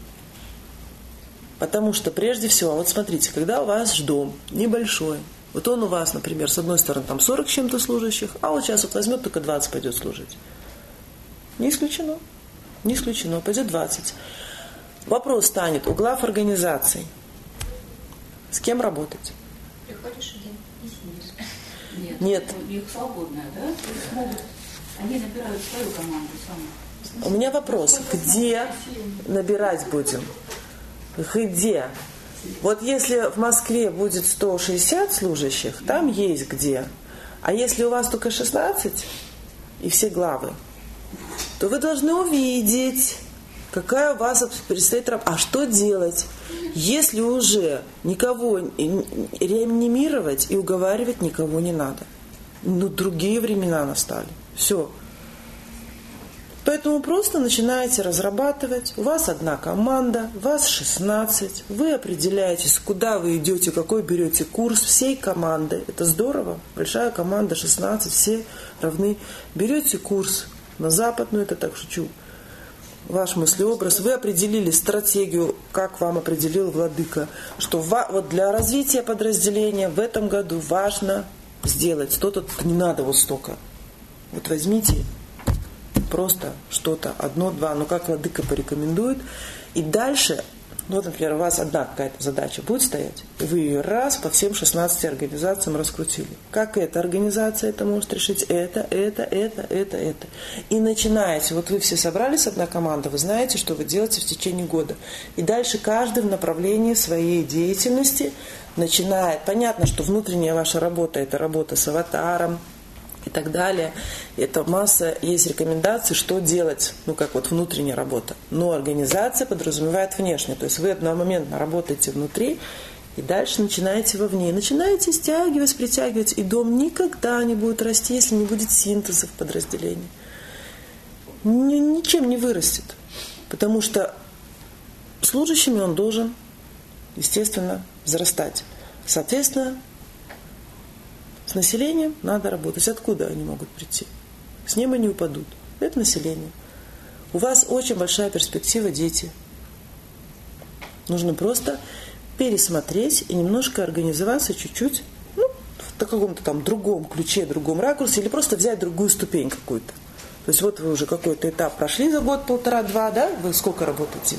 Потому что прежде всего, вот смотрите, когда у вас дом небольшой, вот он у вас, например, с одной стороны там сорок с чем-то служащих, а вот сейчас вот возьмет, только двадцать пойдет служить. Не исключено. Не исключено, пойдет двадцать. Вопрос станет у глав организаций. С кем работать? Приходишь один и сидишь. Нет. Нет. У них свободная, да? То есть могут, они набирают свою команду сами. У меня вопрос. Где набирать будем? Где? Вот если в Москве будет сто шестьдесят служащих, там есть где. А если у вас только шестнадцать и все главы, то вы должны увидеть, какая у вас предстоит работа. А что делать, если уже никого реанимировать и уговаривать никого не надо? Ну, другие времена настали. Все. Поэтому просто начинаете разрабатывать. У вас одна команда, вас шестнадцать. Вы определяетесь, куда вы идете, какой берете курс всей команды. Это здорово. Большая команда, шестнадцать, все равны. Берете курс на западную, это так шучу. Ваш мыслеобраз. Вы определили стратегию, как вам определил владыка, что вот для развития подразделения в этом году важно сделать что-то, не надо вот столько. Вот возьмите просто что-то, одно-два, ну как владыка порекомендует. И дальше, ну вот, например, у вас одна какая-то задача будет стоять, и вы ее раз по всем шестнадцати организациям раскрутили. Как эта организация это может решить? Это, это, это, это, это. И начинаете, вот вы все собрались, одна команда, вы знаете, что вы делаете в течение года. И дальше каждый в направлении своей деятельности начинает. Понятно, что внутренняя ваша работа, это работа с аватаром, и так далее. Это масса есть рекомендаций, что делать, ну как вот внутренняя работа. Но организация подразумевает внешнее. То есть вы одномоментно работаете внутри и дальше начинаете вовне. Начинаете стягивать, притягивать. И дом никогда не будет расти, если не будет синтеза в подразделении. Ни, ничем не вырастет. Потому что служащими он должен, естественно, взрастать. Соответственно, с населением надо работать. Откуда они могут прийти? С неба не упадут. Это население. У вас очень большая перспектива, дети. Нужно просто пересмотреть и немножко организоваться чуть-чуть, ну, в каком-то там другом ключе, другом ракурсе, или просто взять другую ступень какую-то. То есть вот вы уже какой-то этап прошли за год, полтора, два, да? Вы сколько работаете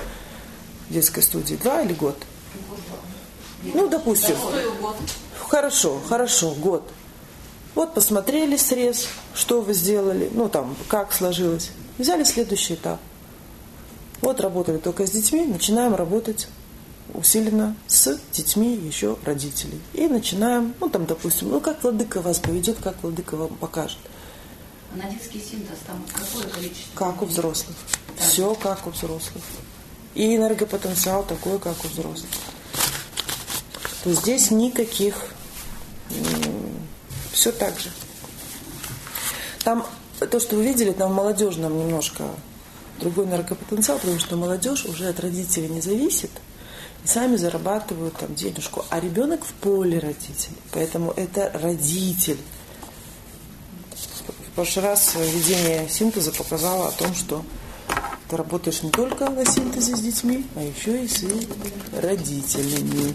в детской студии? Два или год? Ну, допустим. Хорошо, хорошо, год. Вот посмотрели срез, что вы сделали, ну там, как сложилось. Взяли следующий этап. Вот работали только с детьми, начинаем работать усиленно с детьми еще родителей. И начинаем, ну там, допустим, ну как владыка вас поведет, как владыка вам покажет. А на детский синтез там какое количество? Как у взрослых. Да. Все как у взрослых. И энергопотенциал такой, как у взрослых. То есть здесь никаких... Все так же. Там, то, что вы видели, там в молодежном немножко другой энергопотенциал, потому что молодежь уже от родителей не зависит, и сами зарабатывают там денежку. А ребенок в поле родителей. Поэтому это родитель. В прошлый раз введение синтеза показало о том, что ты работаешь не только на синтезе с детьми, а еще и с родителями.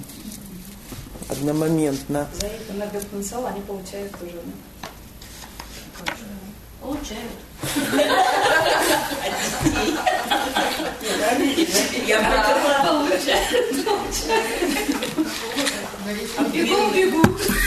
Одномоментно. За их энергопотенциал они получают тоже, да? Получают. Я Получают. Бегу, бегу.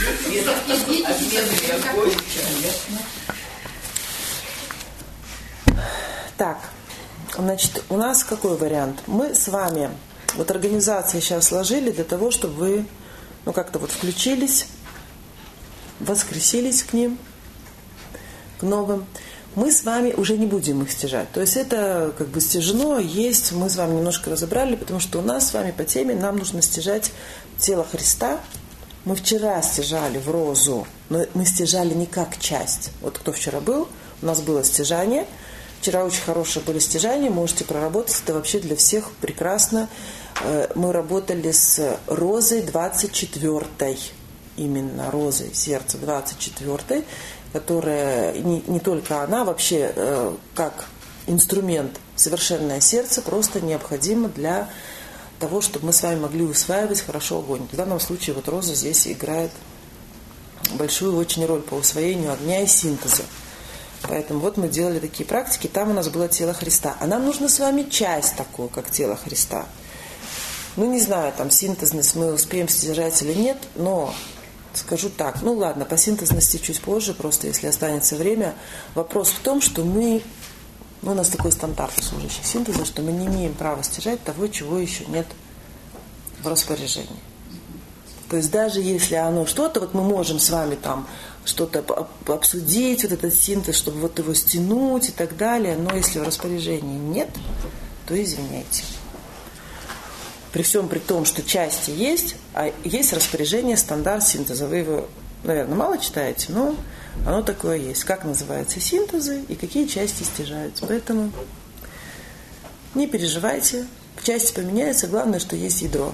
Так, значит, у нас какой вариант? Мы с вами, вот организации сейчас сложили для того, чтобы вы, ну, как-то вот включились, воскресились к ним, к новым. Мы с вами уже не будем их стяжать. То есть это как бы стяжено, есть, мы с вами немножко разобрали, потому что у нас с вами по теме нам нужно стяжать тело Христа. Мы вчера стяжали в розу, но мы стяжали не как часть. Вот кто вчера был, у нас было стяжание. Вчера очень хорошие были стяжания, можете проработать, это вообще для всех прекрасно. Мы работали с розой двадцать четвёртой, именно розой сердца двадцать четвёртой, которая не, не только она, вообще как инструмент совершенное сердце просто необходимо для того, чтобы мы с вами могли усваивать хорошо огонь. В данном случае вот роза здесь играет большую очень роль по усвоению огня и синтезу. Поэтому вот мы делали такие практики, там у нас было тело Христа. А нам нужно с вами часть такую, как тело Христа. Ну, не знаю, там синтезность мы успеем стяжать или нет, но скажу так, ну ладно, по синтезности чуть позже, просто если останется время. Вопрос в том, что мы, ну, у нас такой стандарт служащих синтеза, что мы не имеем права стяжать того, чего еще нет в распоряжении. То есть даже если оно что-то, вот мы можем с вами там что-то обсудить, вот этот синтез, чтобы вот его стянуть и так далее, но если в распоряжении нет, то извиняйте. При всем при том, что части есть, а есть распоряжение стандарт синтеза. Вы его, наверное, мало читаете, но оно такое есть. Как называются синтезы и какие части стяжаются. Поэтому не переживайте, части поменяются, главное, что есть ядро.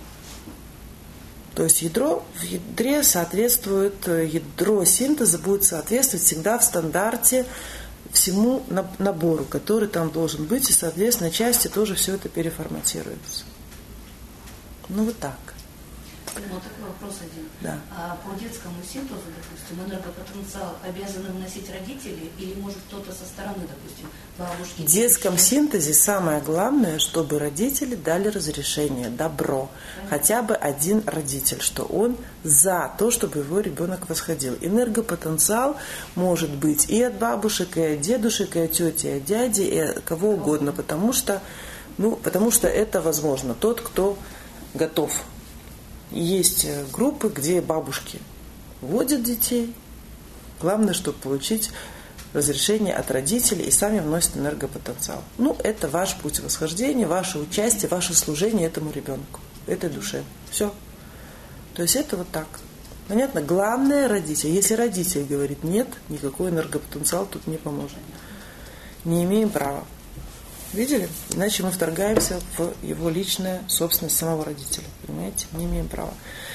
То есть ядро в ядре соответствует, ядро синтеза будет соответствовать всегда в стандарте всему набору, который там должен быть, и, соответственно, части тоже все это переформатируется. Ну, вот так. Вот такой вопрос один. Да. А по детскому синтезу, допустим, энергопотенциал обязаны вносить родители или может кто-то со стороны, допустим, бабушки? В детском синтезе самое главное, чтобы родители дали разрешение, добро. Понятно. Хотя бы один родитель, что он за то, чтобы его ребенок восходил. Энергопотенциал может быть и от бабушек, и от дедушек, и от тети, и от дяди, и от кого угодно, потому что, ну, потому что это возможно. Тот, кто готов. Есть группы, где бабушки водят детей. Главное, чтобы получить разрешение от родителей и сами вносят энергопотенциал. Ну, это ваш путь восхождения, ваше участие, ваше служение этому ребенку, этой душе. Все. То есть это вот так. Понятно? Главное родитель. Если родитель говорит нет, никакой энергопотенциал тут не поможет. Не имеем права. Видели? Иначе мы вторгаемся в его личную собственность самого родителя. Понимаете? Не имеем права.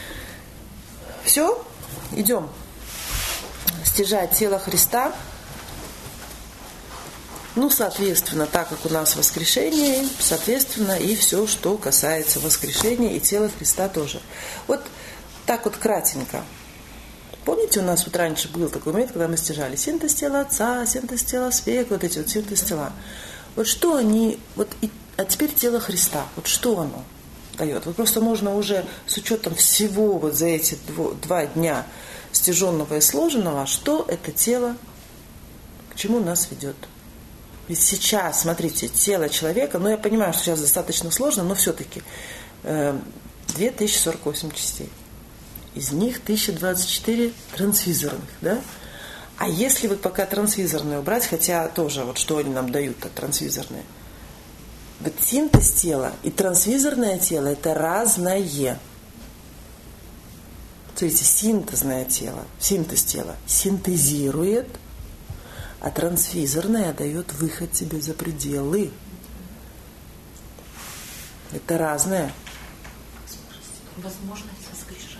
Все, идем. Стяжать тело Христа. Ну, соответственно, так как у нас воскрешение, соответственно, и все, что касается воскрешения и тела Христа тоже. Вот так вот кратенько. Помните, у нас вот раньше был такой момент, когда мы стяжали синтез тела Отца, синтез тела Света, вот эти вот синтез тела. Вот что они, вот и, а теперь тело Христа, вот что оно дает? Вот просто можно уже с учетом всего вот за эти дво, два дня стяженного и сложенного, что это тело, к чему нас ведет. Ведь сейчас, смотрите, тело человека, ну я понимаю, что сейчас достаточно сложно, но все-таки э, две тысячи сорок восемь частей. Из них тысяча двадцать четыре трансвизорных, да? А если вот пока трансвизорные убрать, хотя тоже вот что они нам дают-то, трансвизорные. Вот синтез тела и трансвизорное тело – это разное. Смотрите, синтезное тело, синтез тела синтезирует, а трансвизорное дает выход тебе за пределы. Это разное. Возможность воскрешаться.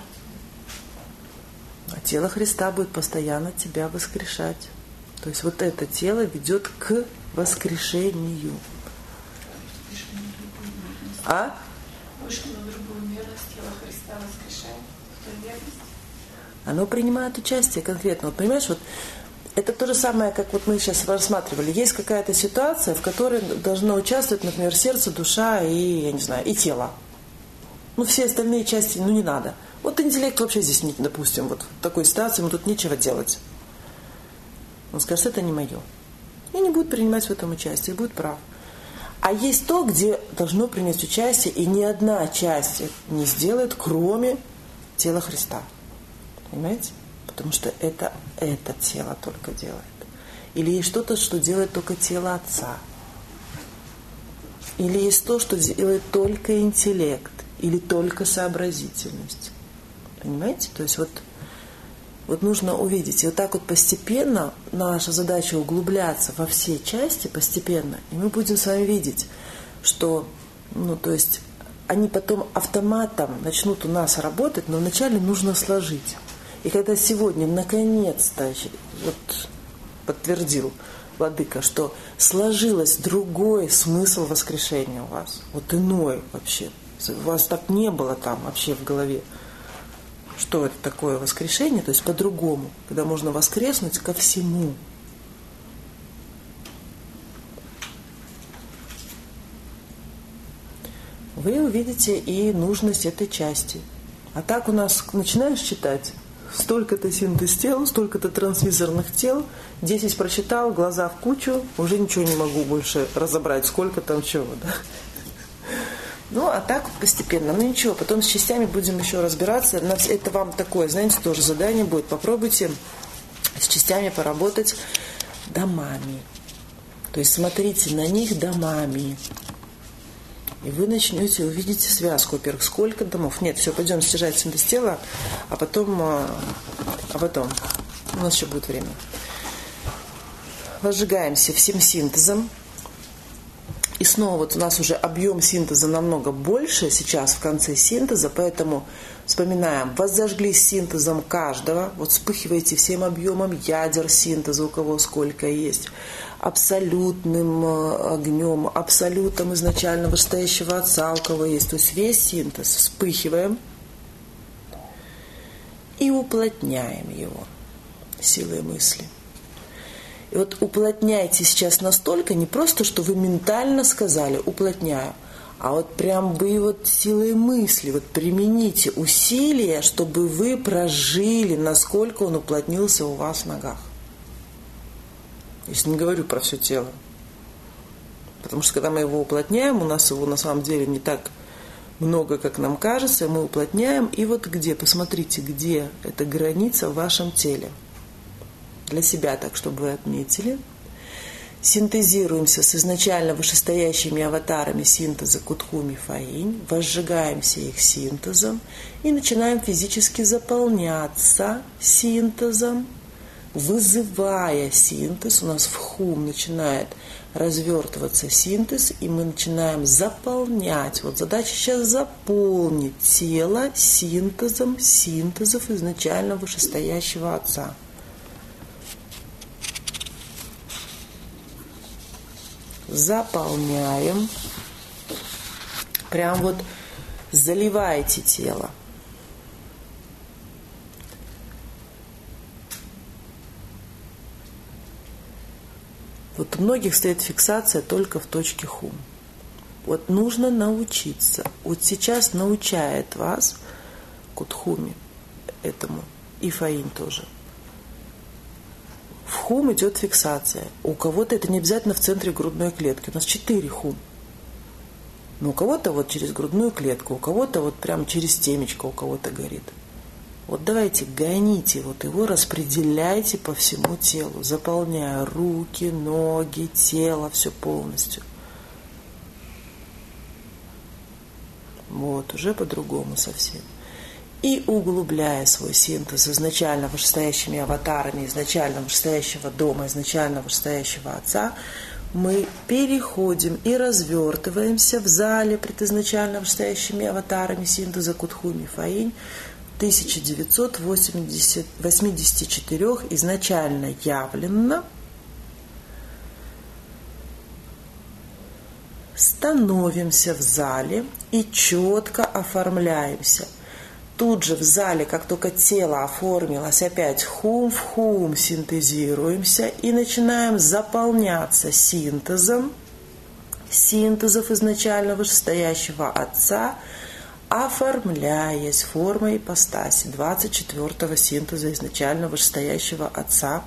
А тело Христа будет постоянно тебя воскрешать. То есть вот это тело ведет к воскрешению. А? Вышли на другую мерность, тело Христа воскрешает в той мерности. Оно принимает участие конкретно. Вот понимаешь, вот Это то же самое, как вот мы сейчас рассматривали. Есть какая-то ситуация, в которой должно участвовать, например, сердце, душа и, я не знаю, и тело. Ну, все остальные части, ну, не надо. Вот интеллект вообще здесь, не, допустим, вот в такой ситуации ему тут нечего делать. Он скажет, это не мое. И не будет принимать в этом участие, и будет прав. А есть то, где должно принять участие, и ни одна часть не сделает, кроме тела Христа. Понимаете? Потому что это, это тело только делает. Или есть что-то, что делает только тело Отца. Или есть то, что делает только интеллект. Или только сообразительность. Понимаете? То есть вот, вот нужно увидеть. И вот так вот постепенно наша задача углубляться во все части постепенно. И мы будем с вами видеть, что, ну, то есть, они потом автоматом начнут у нас работать, но вначале нужно сложить. И когда сегодня наконец-то вот, подтвердил Владыка, что сложилось другой смысл воскрешения у вас, вот иной вообще, у вас так не было там вообще в голове, что это такое воскрешение, то есть по-другому, когда можно воскреснуть ко всему. Вы увидите и нужность этой части. А так у нас начинаешь читать, столько-то синтез тел, столько-то трансвизорных тел, десять прочитал, глаза в кучу, уже ничего не могу больше разобрать, сколько там чего, да. Ну, а так вот постепенно. Ну, ничего, потом с частями будем еще разбираться. Это вам такое, знаете, тоже задание будет. Попробуйте с частями поработать домами. То есть смотрите на них домами. И вы начнете, увидите связку. Во-первых, сколько домов. Нет, все, пойдем стяжать синтез тела, а потом, а потом, у нас еще будет время. Возжигаемся всем синтезом. И снова вот у нас уже объем синтеза намного больше сейчас в конце синтеза, поэтому вспоминаем, воззажглись синтезом каждого, вот вспыхиваете всем объемом ядер синтеза, у кого сколько есть, абсолютным огнем, абсолютом изначально вышестоящего Отца, у кого есть, то есть весь синтез вспыхиваем и уплотняем его силой мысли. И вот уплотняйте сейчас настолько, не просто, что вы ментально сказали «уплотняю», а вот прям вы вот силой мысли, вот примените усилия, чтобы вы прожили, насколько он уплотнился у вас в ногах. Если не говорю про все тело. Потому что когда мы его уплотняем, у нас его на самом деле не так много, как нам кажется, мы уплотняем, и вот где, посмотрите, где эта граница в вашем теле. Для себя, так, чтобы вы отметили. Синтезируемся с изначально вышестоящими аватарами синтеза Кутхуми Фаинь, возжигаемся их синтезом и начинаем физически заполняться синтезом, вызывая синтез. У нас в хум начинает развертываться синтез, и мы начинаем заполнять. Вот задача сейчас заполнить тело синтезом синтезов изначально вышестоящего Отца. Заполняем, прям вот заливайте тело. Вот у многих стоит фиксация только в точке хум. Вот нужно научиться. Вот сейчас научает вас Кутхуми этому, и Фаинь тоже. В хум идет фиксация. У кого-то это не обязательно в центре грудной клетки. У нас четыре хум. Но у кого-то вот через грудную клетку, у кого-то вот прям через темечко, у кого-то горит. Вот давайте гоните вот его, распределяйте по всему телу, заполняя руки, ноги, тело, все полностью. Вот, уже по-другому совсем. И углубляя свой синтез изначально вышестоящими аватарами, изначально вышестоящего дома, изначально вышестоящего Отца, мы переходим и развертываемся в зале пред изначально вышестоящими аватарами синтеза Кутхуми Фаинь тысяча девятьсот восемьдесят четыре изначально явленно. Становимся в зале и четко оформляемся. Тут же в зале, как только тело оформилось, опять хум в хум синтезируемся и начинаем заполняться синтезом, синтезов изначально вышестоящего Отца, оформляясь формой ипостаси двадцать четвёртого синтеза изначально вышестоящего Отца.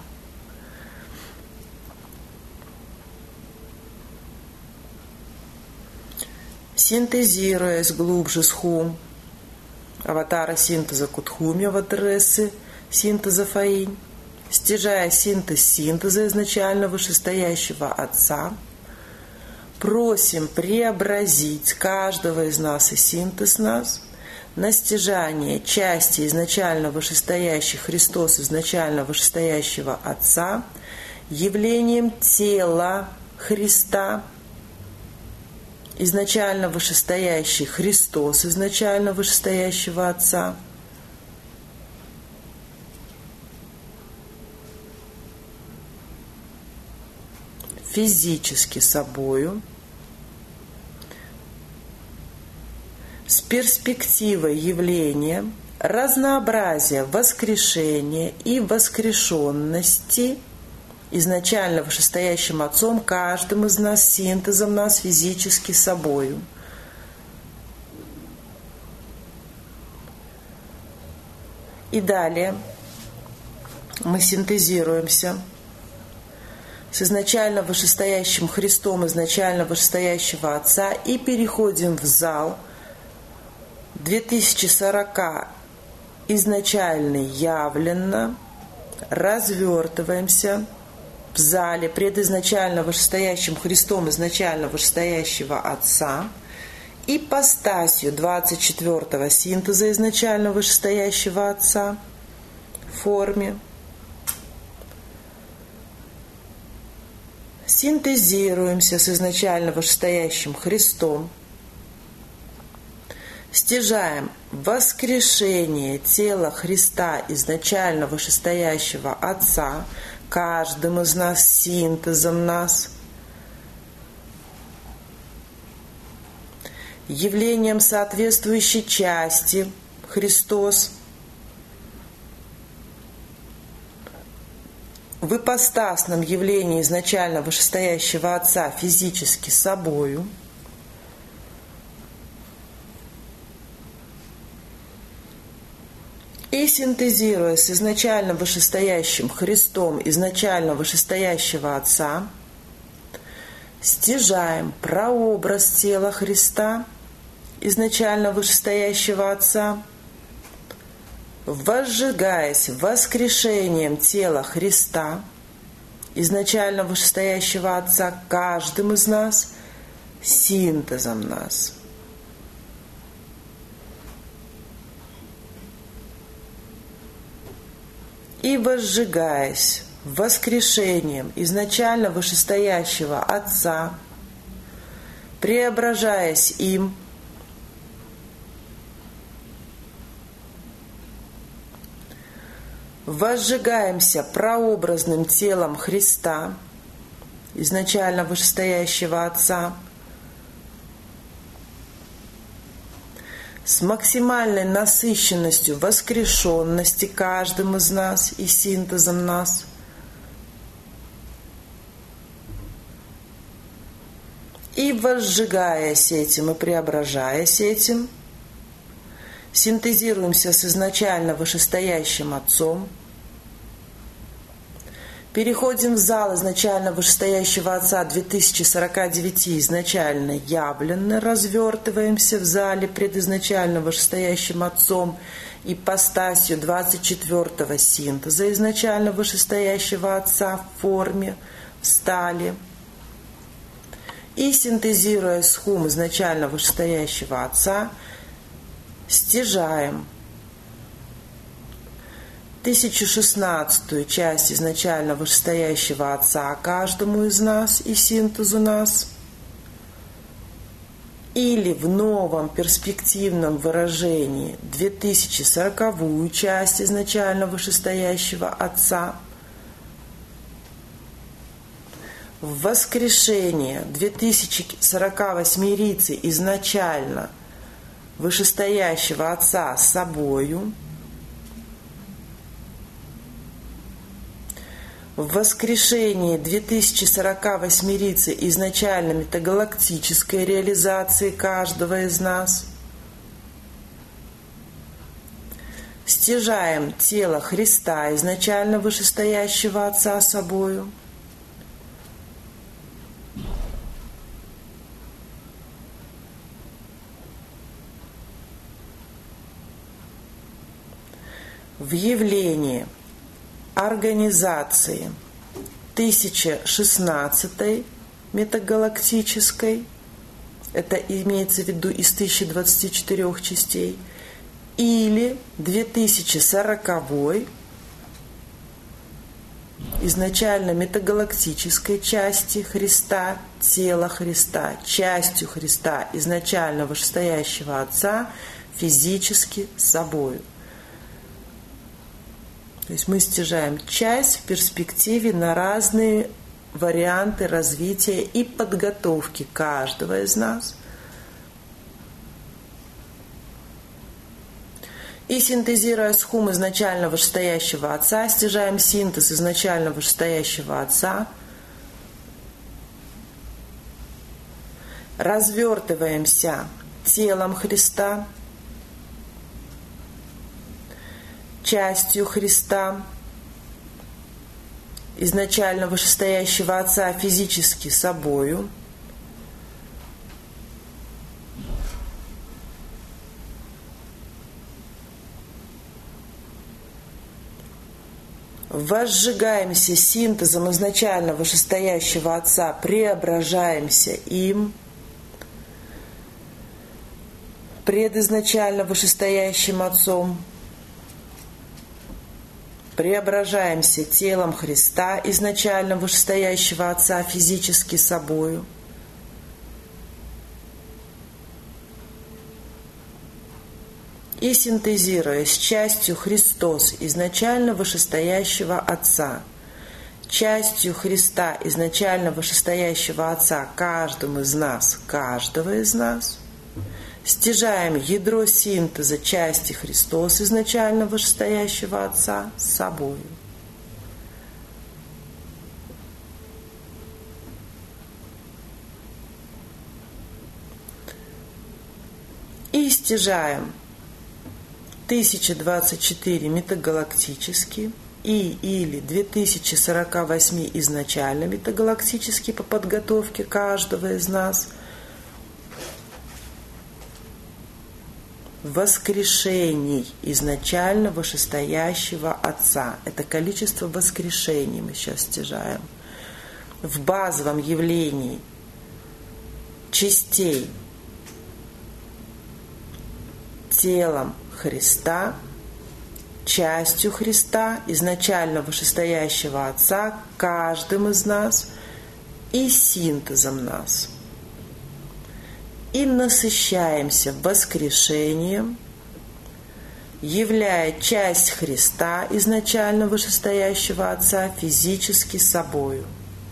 Синтезируясь глубже с хум, аватара синтеза Кутхуми, аватарессы синтеза Фаинь, стяжая синтез синтеза изначально вышестоящего Отца, просим преобразить каждого из нас и синтез нас на стяжание части изначально вышестоящих Христос изначально вышестоящего Отца явлением тела Христа, изначально вышестоящий Христос изначально вышестоящего Отца, физически собою, с перспективой явления, разнообразия воскрешения и воскрешенности изначально вышестоящим Отцом, каждым из нас, синтезом нас физически собою. И далее мы синтезируемся с изначально вышестоящим Христом изначально вышестоящего Отца и переходим в зал две тысячи сорока изначально явленно, развертываемся в зале пред изначально вышестоящим Христом изначально вышестоящего Отца, ипостасью двадцать четвёртого синтеза изначально вышестоящего Отца в форме, синтезируемся с изначально вышестоящим Христом, стяжаем воскрешение тела Христа изначально вышестоящего Отца, каждым из нас, синтезом нас, явлением соответствующей части Христос, в ипостасном явлении изначально вышестоящего Отца физически собою, и синтезируя с изначально вышестоящим Христом изначально вышестоящего Отца, стяжаем прообраз тела Христа изначально вышестоящего Отца, возжигаясь воскрешением тела Христа изначально вышестоящего Отца каждым из нас, синтезом нас. И возжигаясь воскрешением изначально вышестоящего Отца, преображаясь им, возжигаемся прообразным телом Христа, изначально вышестоящего Отца, с максимальной насыщенностью воскрешенности каждым из нас и синтезом нас, и возжигаясь этим и преображаясь этим, синтезируемся с изначально вышестоящим Отцом, переходим в зал изначально вышестоящего Отца две тысячи сорока девяти изначально явленно, развертываемся в зале пред изначально вышестоящим Отцом ипостасью двадцать четвёртого синтеза изначально вышестоящего Отца в форме, встали. И синтезируя с хум изначально вышестоящего Отца, стяжаем тысячу шестнадцатую часть изначально вышестоящего Отца каждому из нас и синтезу нас, или в новом перспективном выражении две тысячи сороковую часть изначально вышестоящего Отца, в воскрешение две тысячи сорока восьмирицы изначально вышестоящего Отца с собою, в воскрешении две тысячи сорока восьмерицы изначально метагалактической реализации каждого из нас, стяжаем тело Христа, изначально вышестоящего Отца собою, в явлении организации тысяча шестнадцатой метагалактической, это имеется в виду из тысячи двадцати четырёх частей, или две тысячи сороковой изначально метагалактической части Христа, тела Христа, частью Христа, изначально вышестоящего Отца, физически собою. То есть мы стяжаем часть в перспективе на разные варианты развития и подготовки каждого из нас. И синтезируя схум изначально вышестоящего Отца, стяжаем синтез изначально вышестоящего Отца, развертываемся телом Христа, частью Христа, изначально вышестоящего Отца физически собою, возжигаемся синтезом изначально вышестоящего Отца, преображаемся им, предизначально вышестоящим Отцом, преображаемся телом Христа, изначально вышестоящего Отца физически собою, и синтезируя с частью Христос, изначально вышестоящего Отца, частью Христа, изначально вышестоящего Отца, каждому из нас, каждого из нас, стяжаем ядро синтеза части Христос, изначально вышестоящего Отца, с собою. И стяжаем тысяча двадцать четыре метагалактически и или две тысячи сорока восемь изначально метагалактически по подготовке каждого из нас, воскрешений изначально вышестоящего Отца. Это количество воскрешений мы сейчас стяжаем. В базовом явлении частей телом Христа, частью Христа, изначально вышестоящего Отца, каждым из нас и синтезом нас. И насыщаемся воскрешением, являя часть Христа, изначально вышестоящего Отца, физически собою.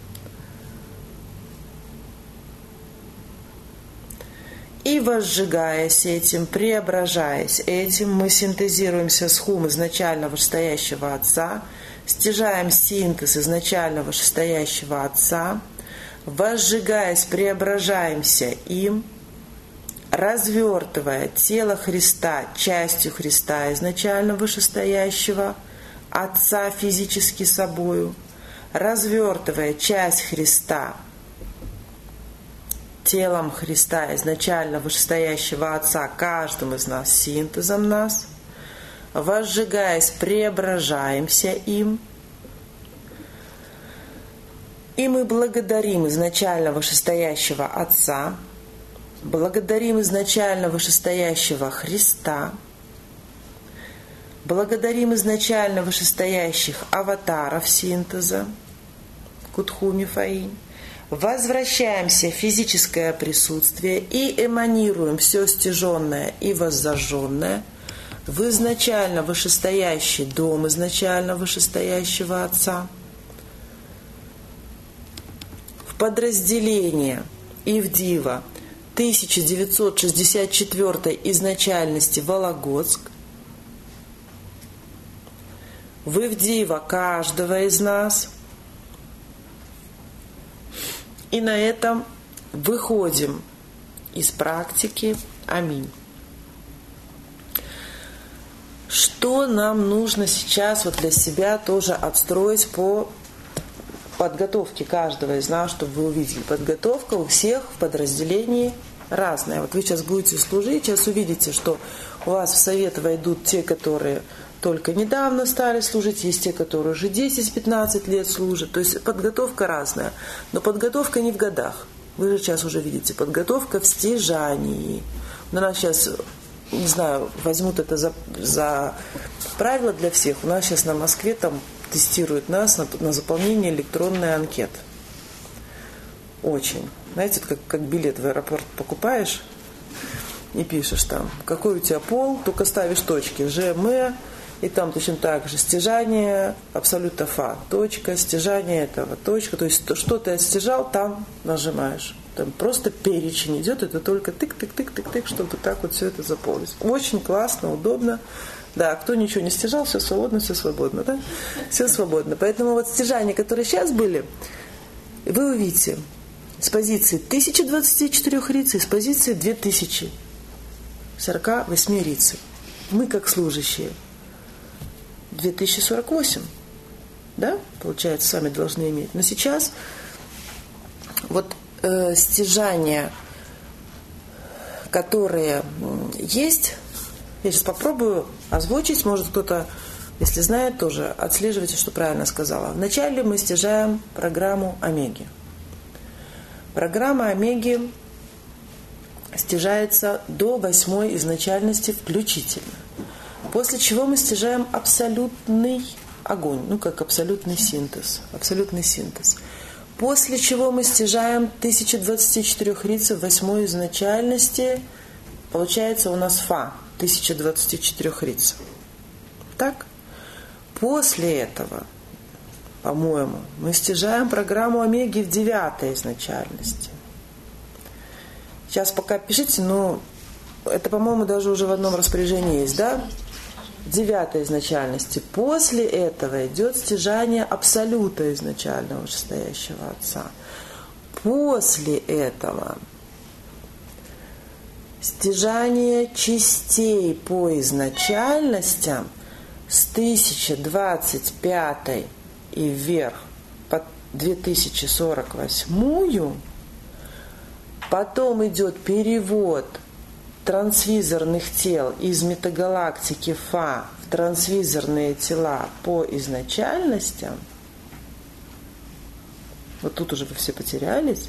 И возжигаясь этим, преображаясь этим, мы синтезируемся с хум изначально вышестоящего Отца, стяжаем синтез изначально вышестоящего Отца, возжигаясь, преображаемся им, развертывая тело Христа, частью Христа, изначально вышестоящего Отца физически собою, развертывая часть Христа, телом Христа, изначально вышестоящего Отца, каждым из нас, синтезом нас, возжигаясь, преображаемся им, и мы благодарим изначально вышестоящего Отца, благодарим изначально вышестоящего Христа, благодарим изначально вышестоящих аватаров синтеза, Кутху Мифаинь, возвращаемся в физическое присутствие и эманируем все стяженное и воззажженное в изначально вышестоящий дом изначально вышестоящего Отца, в подразделение и в дива тысяча девятьсот шестьдесят четвёртой изначальности Вологодск, в Ивдеево каждого из нас. И на этом выходим из практики. Аминь. Что нам нужно сейчас вот для себя тоже отстроить по подготовке каждого из нас, чтобы вы увидели? Подготовка у всех в подразделении разная. Вот вы сейчас будете служить, сейчас увидите, что у вас в совет войдут те, которые только недавно стали служить, есть те, которые уже десять-пятнадцать лет служат. То есть подготовка разная. Но подготовка не в годах. Вы же сейчас уже видите, подготовка в стяжании. У нас сейчас, не знаю, возьмут это за, за правило для всех. У нас сейчас на Москве там тестируют нас на, на заполнение электронной анкеты. Очень. Знаете, как, как билет в аэропорт покупаешь и пишешь там, какой у тебя пол, только ставишь точки Ж, М, и там точно так же стяжание абсолюта Фа, точка, стяжание этого, точка. То есть что ты отстяжал, там нажимаешь. Там просто перечень идет, это только тык-тык-тык-тык-тык, чтобы так вот все это заполнить. Очень классно, удобно. Да, кто ничего не стяжал, все свободно, все свободно, да? Все свободно. Поэтому вот стяжания, которые сейчас были, вы увидите с позиции тысяча двадцать четыре рицы и с позиции две тысячи сорок восемь рицы. Мы как служащие две тысячи сорок восемь, да, получается, сами должны иметь. Но сейчас вот э, стяжания, которые есть, я сейчас попробую озвучить, может кто-то, если знает, тоже отслеживайте, что правильно сказала. Вначале мы стяжаем программу Омеги. Программа Омеги стяжается до восьмой изначальности включительно. После чего мы стяжаем абсолютный огонь, ну как абсолютный синтез. Абсолютный синтез. После чего мы стяжаем тысяча двадцать четыре рицы в восьмой изначальности. Получается у нас Фа, тысяча двадцать четыре рицы. Так? После этого, по-моему, мы стяжаем программу Омеги в девятой изначальности. Сейчас пока пишите, но это, по-моему, даже уже в одном распоряжении есть, да? Девятой изначальности. После этого идет стяжание абсолюта изначального вышестоящего Отца. После этого стяжание частей по изначальностям с тысяча двадцать пятой и вверх по две тысячи сорок восьмую. Потом идет перевод трансвизорных тел из метагалактики Фа в трансвизорные тела по изначальностям. Вот тут уже вы все потерялись.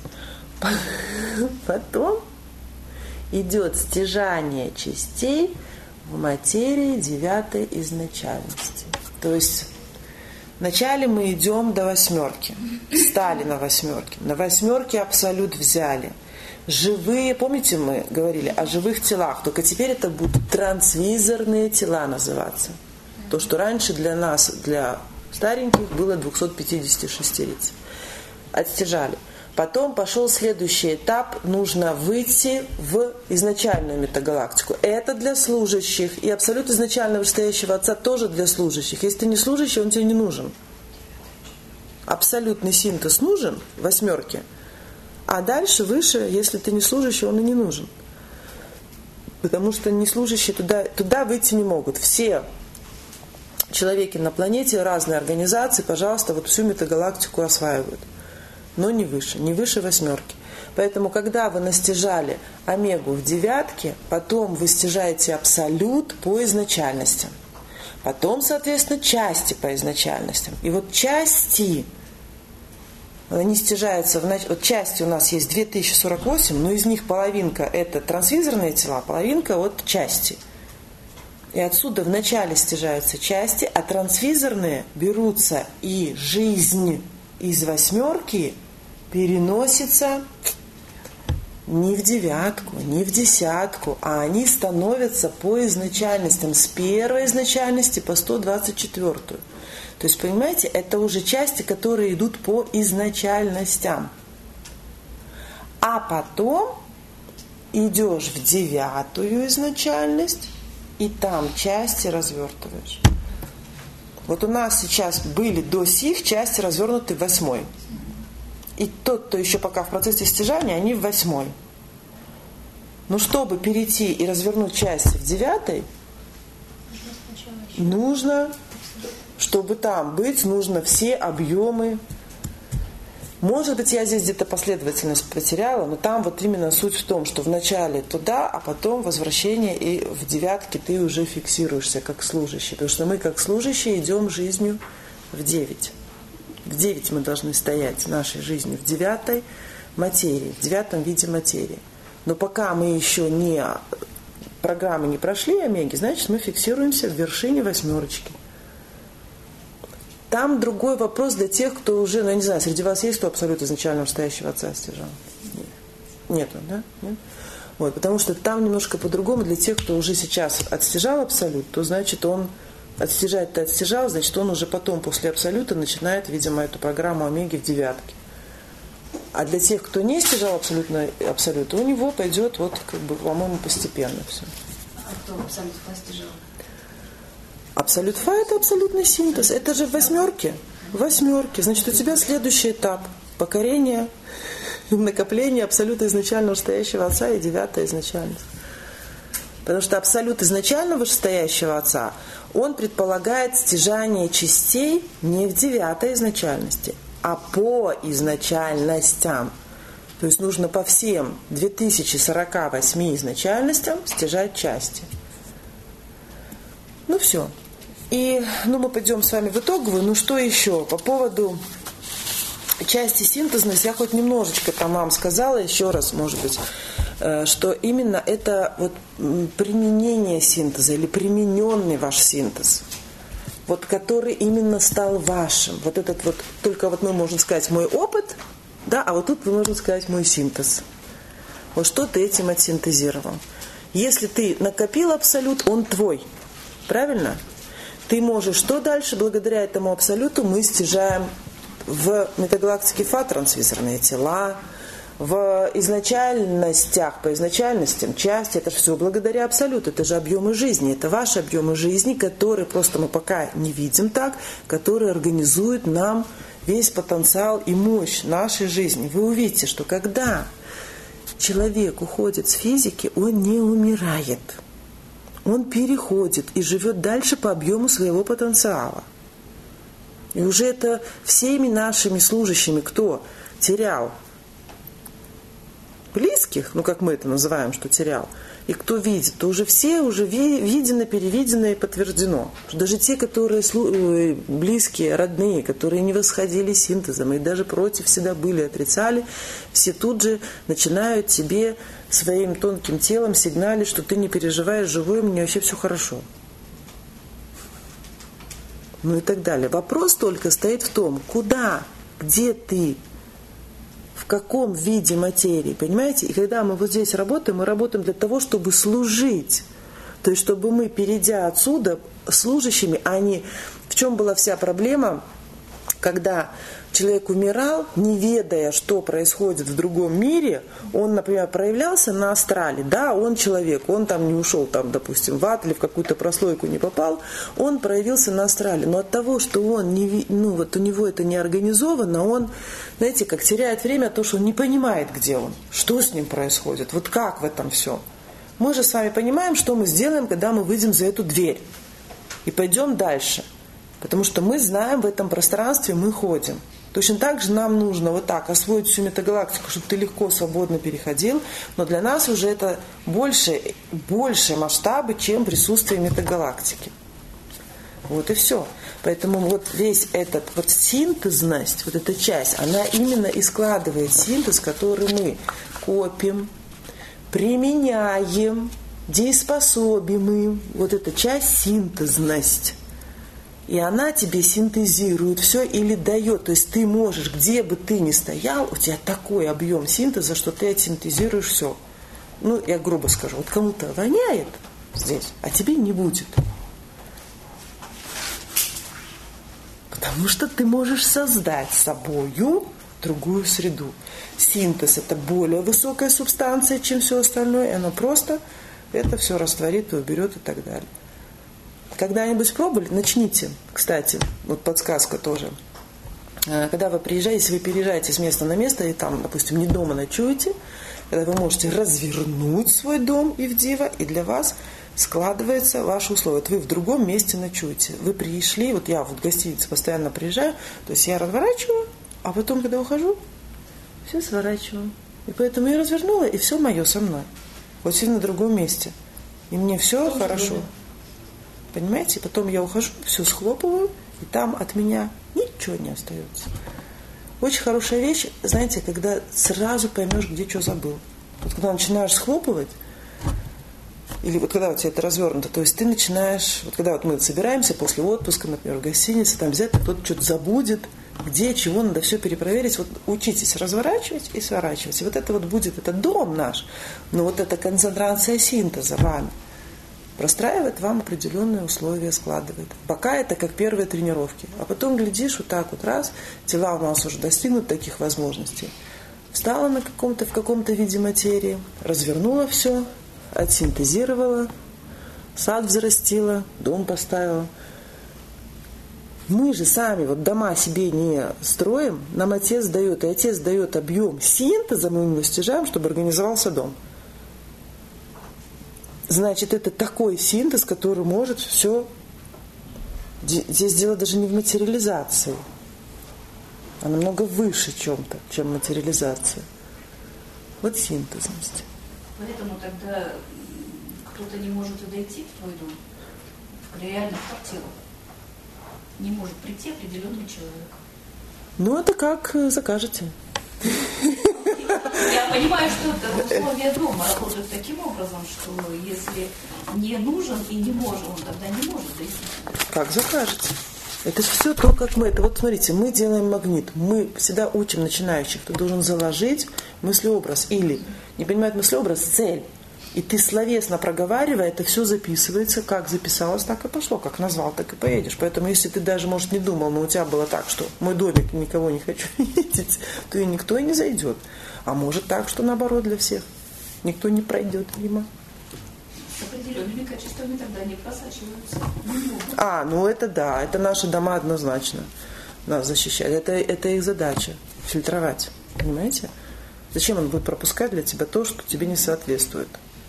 Потом идет стяжание частей в материи девятой изначальности. То есть вначале мы идем до восьмерки. Стали на восьмерке. На восьмерке абсолют взяли. Живые, помните, мы говорили о живых телах, только теперь это будут трансвизорные тела называться. То, что раньше для нас, для стареньких, было двести пятьдесят шесть риц. Отстяжали. Потом пошел следующий этап, нужно выйти в изначальную метагалактику. Это для служащих, и абсолют изначального вышестоящего Отца тоже для служащих. Если ты не служащий, он тебе не нужен. Абсолютный синтез нужен в восьмерке. А дальше, выше, если ты не служащий, он и не нужен. Потому что не служащие туда, туда выйти не могут. Все человеки на планете, разные организации, пожалуйста, вот всю метагалактику осваивают. Но не выше, не выше восьмерки. Поэтому, когда вы настяжали омегу в девятке, потом вы стяжаете абсолют по изначальностям. Потом, соответственно, части по изначальностям. И вот части... Они стяжаются, в нач... вот части у нас есть две тысячи сорок восемь, но из них половинка это трансвизорные тела, половинка от части. И отсюда вначале стяжаются части, а трансвизорные берутся, и жизнь из восьмерки переносится не в девятку, не в десятку, а они становятся по изначальностям, с первой изначальности по сто двадцать четвёртую. То есть, понимаете, это уже части, которые идут по изначальностям. А потом идешь в девятую изначальность, и там части развертываешь. Вот у нас сейчас были до сих части развернуты в восьмой. И тот, кто еще пока в процессе стяжания, они в восьмой. Но чтобы перейти и развернуть части в девятой, нужно, чтобы там быть, нужно все объемы. Может быть, я здесь где-то последовательность потеряла, но там вот именно суть в том, что вначале туда, а потом возвращение, и в девятке ты уже фиксируешься как служащий. Потому что мы как служащие идем жизнью в девять. В девять мы должны стоять нашей жизнью, в девятой материи, в девятом виде материи. Но пока мы еще не программы не прошли омеги, значит, мы фиксируемся в вершине восьмерочки. Там другой вопрос для тех, кто уже, ну, я не знаю, среди вас есть кто абсолютно изначально настоящего отца стяжал? Нет. Нету, да? Нет? Вот, потому что там немножко по-другому для тех, кто уже сейчас отстяжал абсолют, то значит он отстяжать-то отстяжал, значит он уже потом после абсолюта начинает, видимо, эту программу омеги в девятке. А для тех, кто не стяжал абсолютно абсолют, у него пойдет вот, как бы, по-моему, постепенно все. А кто абсолют постижал? Абсолют Фа – это абсолютный синтез. Это же в восьмерке. В восьмерке. Значит, у тебя следующий этап – покорение, накопление абсолюта изначального вышестоящего Отца и девятая изначальность. Потому что абсолют изначального вышестоящего Отца, он предполагает стяжание частей не в девятой изначальности, а по изначальностям. То есть нужно по всем две тысячи сорок восемь изначальностям стяжать части. Ну все. И ну, мы пойдем с вами в итоговую. Ну что еще? По поводу части синтезности я хоть немножечко там вам сказала, еще раз, может быть, что именно это вот применение синтеза или примененный ваш синтез, вот который именно стал вашим. Вот этот вот, только вот мы можем сказать мой опыт, да, а вот тут мы можем сказать мой синтез. Вот что ты этим отсинтезировал. Если ты накопил абсолют, он твой. Правильно? Ты можешь, что дальше? Благодаря этому абсолюту мы стяжаем в метагалактике Фа трансвизорные тела, в изначальностях, по изначальностям, части, это все благодаря абсолюту, это же объемы жизни, это ваши объемы жизни, которые просто мы пока не видим так, которые организуют нам весь потенциал и мощь нашей жизни. Вы увидите, что когда человек уходит с физики, он не умирает. Он переходит и живет дальше по объему своего потенциала. И уже это всеми нашими служащими, кто терял близких, ну как мы это называем, что терял, и кто видит, то уже все уже видено, перевидено и подтверждено. Даже те, которые близкие, родные, которые не восходили синтезом и даже против всегда были, отрицали, все тут же начинают тебе своим тонким телом сигналить, что ты не переживаешь, живой, мне вообще все хорошо. Ну и так далее. Вопрос только стоит в том, куда, где ты, в каком виде материи, понимаете? И когда мы вот здесь работаем, мы работаем для того, чтобы служить. То есть, чтобы мы, перейдя отсюда, служащими, а не... В чем была вся проблема, когда человек умирал, не ведая, что происходит в другом мире, он, например, проявлялся на астрале, да, он человек, он там не ушел, там, допустим, в ад или в какую-то прослойку не попал, он проявился на астрале, но от того, что он не, ну, вот у него это не организовано, он, знаете, как теряет время от того, что он не понимает, где он, что с ним происходит, вот как в этом все. Мы же с вами понимаем, что мы сделаем, когда мы выйдем за эту дверь и пойдем дальше, потому что мы знаем, в этом пространстве мы ходим. Точно так же нам нужно вот так освоить всю метагалактику, чтобы ты легко, свободно переходил, но для нас уже это больше, больше масштабы, чем присутствие метагалактики. Вот и все. Поэтому вот весь этот вот синтезность, вот эта часть, она именно и складывает синтез, который мы копим, применяем, дееспособим им. Вот эта часть синтезность. И она тебе синтезирует все или дает. То есть ты можешь, где бы ты ни стоял, у тебя такой объем синтеза, что ты отсинтезируешь все. Ну, я грубо скажу, вот кому-то воняет здесь, а тебе не будет. Потому что ты можешь создать собою другую среду. Синтез – это более высокая субстанция, чем все остальное, и оно просто это все растворит и уберет и так далее. Когда-нибудь пробовали? Начните, кстати, вот подсказка тоже. Когда вы приезжаете, если вы переезжаете с места на место, и там, допустим, не дома ночуете, когда вы можете развернуть свой дом и в диво, и для вас складывается ваши условия. Вот вы в другом месте ночуете. Вы пришли, вот я вот в гостинице постоянно приезжаю, то есть я разворачиваю, а потом, когда ухожу, все сворачиваю. И поэтому я развернула, и все мое со мной. Вот и на другом месте. И мне все Тоже хорошо. Было. Понимаете? Потом я ухожу, все схлопываю, и там от меня ничего не остается. Очень хорошая вещь, знаете, когда сразу поймешь, где что забыл. Вот когда начинаешь схлопывать, или вот когда у тебя это развернуто, то есть ты начинаешь, вот когда вот мы собираемся после отпуска, например, в гостинице, там обязательно кто-то что-то забудет, где, чего, надо все перепроверить. Вот учитесь разворачивать и сворачивать. И вот это вот будет, это дом наш, но вот эта концентрация синтеза вами простраивает вам определенные условия, складывает. Пока это как первые тренировки. А потом, глядишь, вот так вот раз, тела у нас уже достигнут таких возможностей. Встала на каком-то, в каком-то виде материи, развернула все, отсинтезировала, сад взрастила, дом поставила. Мы же сами вот дома себе не строим, нам отец дает, и отец дает объем синтеза, мы его достижаем, чтобы организовался дом. Значит, это такой синтез, который может все... Здесь дело даже не в материализации, а намного выше чем-то, чем материализация. Вот синтезность. Поэтому тогда кто-то не может дойти в твой дом, реально в квартиру. Не может прийти определенный человек. Ну, это как закажете. Я понимаю, что условия дома работают таким образом, что если не нужен и не может, он тогда не может дойти. Как закажете. Это же все то, как мы. Это вот смотрите, мы делаем магнит. Мы всегда учим начинающих. Ты должен заложить мыслеобраз. Или, не понимает мыслеобраз, цель. И ты словесно проговаривая, это все записывается. Как записалось, так и пошло. Как назвал, так и поедешь. Поэтому, если ты даже, может, не думал, но у тебя было так, что мой домик, никого не хочу видеть, то и никто и не зайдет. А может так, что наоборот для всех. Никто не пройдет мимо. С определенными качествами тогда не просачиваются. А, ну это да. Это наши дома однозначно нас защищают. Это, это их задача. Фильтровать. Понимаете? Зачем он будет пропускать для тебя то, что тебе не соответствует?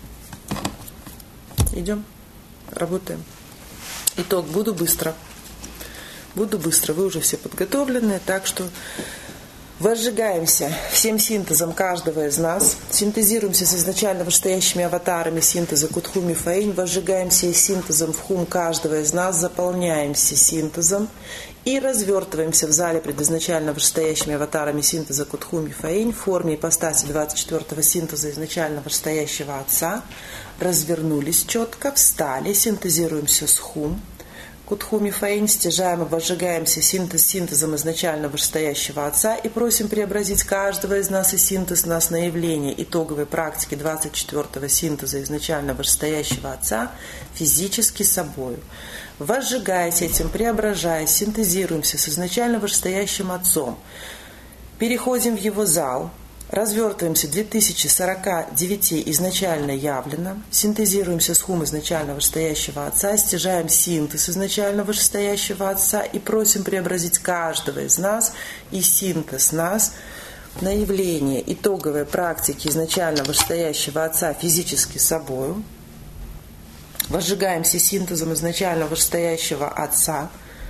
Идем, работаем. Итог, буду быстро. Буду быстро, вы уже все подготовлены, так что возжигаемся всем синтезом каждого из нас, синтезируемся с изначально вышестоящими аватарами синтеза Кутхуми Фаинь, возжигаемся синтезом в хум каждого из нас, заполняемся синтезом и развертываемся в зале пред изначально вышестоящими аватарами синтеза Кутхуми Фаинь в форме ипостаси двадцать четвёртого синтеза изначально вышестоящего Отца, развернулись четко, встали, синтезируемся с хум, Кутхуми Фаинь, стяжаем и возжигаемся синтез синтезом изначально вышестоящего Отца и просим преобразить каждого из нас и синтез нас на явление итоговой практики двадцать четвёртого синтеза изначально вышестоящего Отца физически собою. Возжигаясь этим, преображаясь, синтезируемся с изначально вышестоящим Отцом, переходим в Его зал, развертываемся две тысячи сорок девять изначально явлено, синтезируемся с хум изначально вышестоящего Отца, стяжаем синтез изначально вышестоящего Отца и просим преобразить каждого из нас и синтез нас на явление итоговой практики изначально вышестоящего Отца физически собою. Возжигаемся синтезом изначально вышестоящего Отца,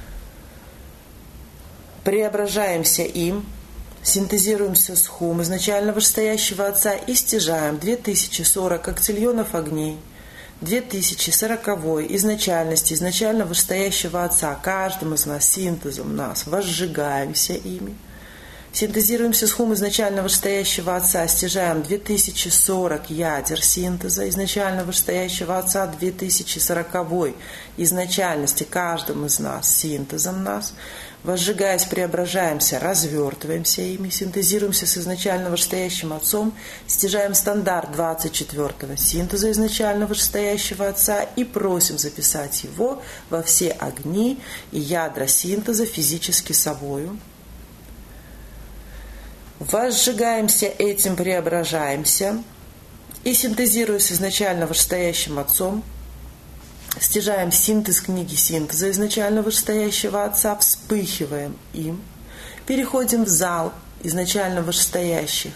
преображаемся им, синтезируемся с хум изначально вышестоящего Отца и стяжаем две тысячи сорок актильонов огней, две тысячи сороковой изначальности изначально вышестоящего Отца, каждым из нас синтезом нас, возжигаемся ими, синтезируемся с хум изначально вышестоящего Отца, стяжаем две тысячи сорок ядер синтеза изначально вышестоящего Отца, две тысячи сороковой изначальности каждым из нас синтезом нас, возжигаясь, преображаемся, развертываемся ими, синтезируемся с изначально вышестоящим Отцом, стяжаем стандарт двадцать четвёртого синтеза изначально вышестоящего Отца и просим записать его во все огни и ядра синтеза физически собою. Возжигаемся этим, преображаемся и, синтезируя с изначально вышестоящим Отцом, стяжаем синтез книги синтеза изначально вышестоящего Отца, вспыхиваем им, переходим в зал изначально вышестоящих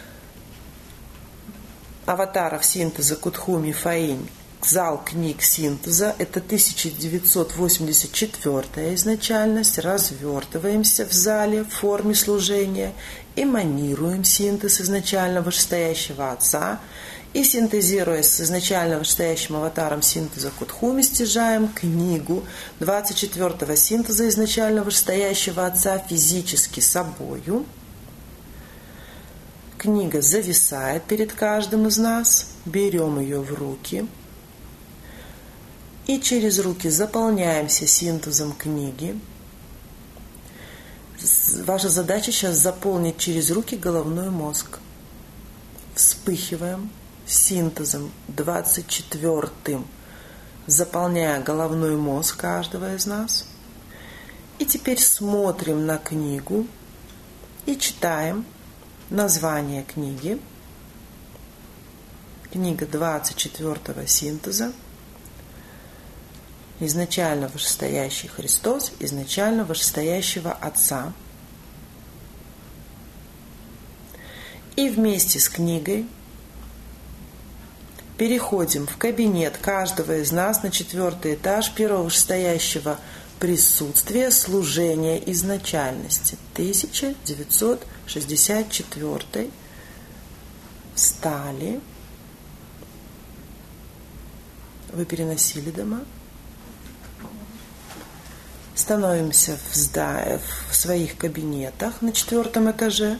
аватаров синтеза Кутхуми Фаинь, зал книг синтеза, это тысяча девятьсот восемьдесят четвёртая изначальность, развертываемся в зале в форме служения, эманируем синтез изначально вышестоящего Отца и, синтезируя с изначально вышестоящим аватаром синтеза Кутхуми, стяжаем книгу двадцать четвёртого синтеза изначально вышестоящего Отца физически собою. Книга зависает перед каждым из нас, берем ее в руки и через руки заполняемся синтезом книги. Ваша задача сейчас заполнить через руки головной мозг. Вспыхиваем синтезом двадцать четвёртым, заполняя головной мозг каждого из нас. И теперь смотрим на книгу и читаем название книги. Книга двадцать четвёртого синтеза. Изначально вышестоящий Христос, изначально вышестоящего Отца. И вместе с книгой переходим в кабинет каждого из нас на четвертый этаж первого вышестоящего присутствия служения изначальности. тысяча девятьсот шестьдесят четвёртый. Встали. Вы переносили дома? Становимся в, зда... в своих кабинетах на четвертом этаже.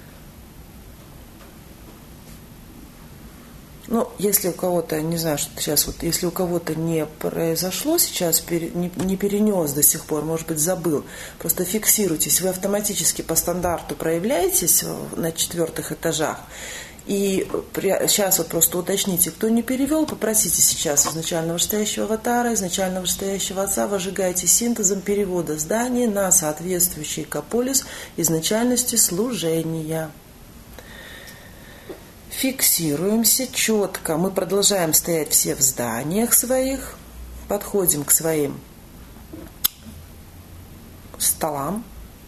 Ну, если у кого-то, не знаю, что сейчас вот, если у кого-то не произошло сейчас, не, не перенес до сих пор, может быть, забыл, просто фиксируйтесь, вы автоматически по стандарту проявляетесь на четвертых этажах. И сейчас вот просто уточните, кто не перевел, попросите сейчас изначально вышестоящего аватара, изначально вышестоящего Отца, возжигайте синтезом перевода здания на соответствующий экополис изначальности служения. Фиксируемся четко. Мы продолжаем стоять все в зданиях своих, подходим к своим столам,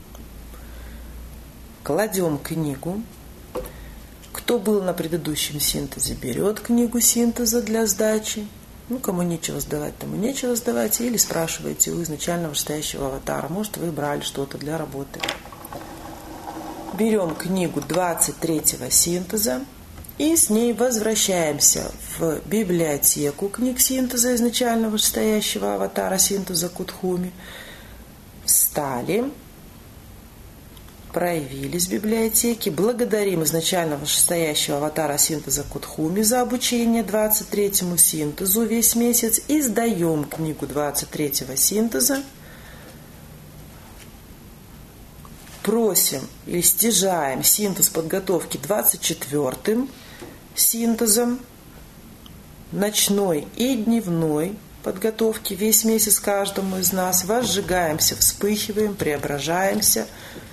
кладем книгу. Кто был на предыдущем синтезе, берет книгу синтеза для сдачи. Ну, кому нечего сдавать, тому нечего сдавать. Или спрашиваете у изначально вышестоящего аватара. Может, вы брали что-то для работы. Берем книгу двадцать третьего синтеза и с ней возвращаемся в библиотеку книг синтеза изначально вышестоящего аватара синтеза Кутхуми. Встали. Проявились в библиотеке. Благодарим изначально вышестоящего аватара синтеза Кутхуми за обучение двадцать третьему синтезу весь месяц и сдаем книгу двадцать третьего синтеза. Просим или стяжаем синтез подготовки двадцать четвёртым синтезом, ночной и дневной подготовки весь месяц каждому из нас. Возжигаемся, вспыхиваем, преображаемся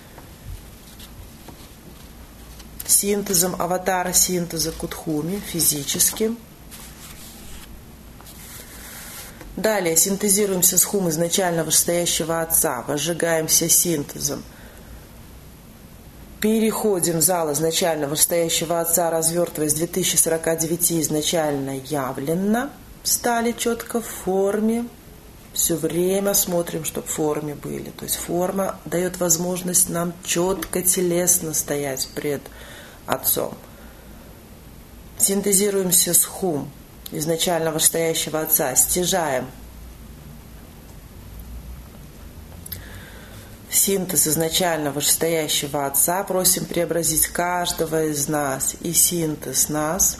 синтезом аватара синтеза Кутхуми физическим. Далее синтезируемся с хум изначально вышестоящего Отца, возжигаемся синтезом. Переходим в зал изначально вышестоящего Отца, развертываясь две тысячи сорок девять изначально явленно. Стали четко в форме. Все время смотрим, чтобы в форме были. То есть форма дает возможность нам четко телесно стоять пред Отцом. Синтезируемся с хум изначально вышестоящего Отца, стяжаем синтез изначально вышестоящего Отца, просим преобразить каждого из нас и синтез нас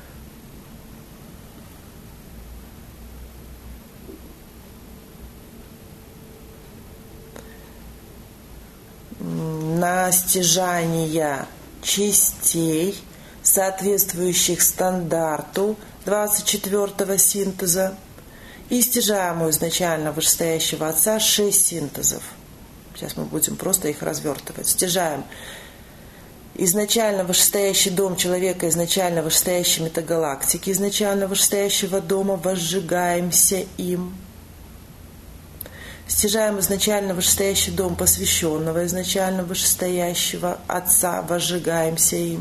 на стяжание частей, соответствующих стандарту двадцать четвёртого синтеза, и стяжаем у изначально вышестоящего Отца шесть синтезов. Сейчас мы будем просто их развертывать. Стяжаем изначально вышестоящий дом человека, изначально вышестоящей метагалактики, изначально вышестоящего дома, возжигаемся им. Стяжаем изначально вышестоящий дом посвященного, изначально вышестоящего Отца, возжигаемся им.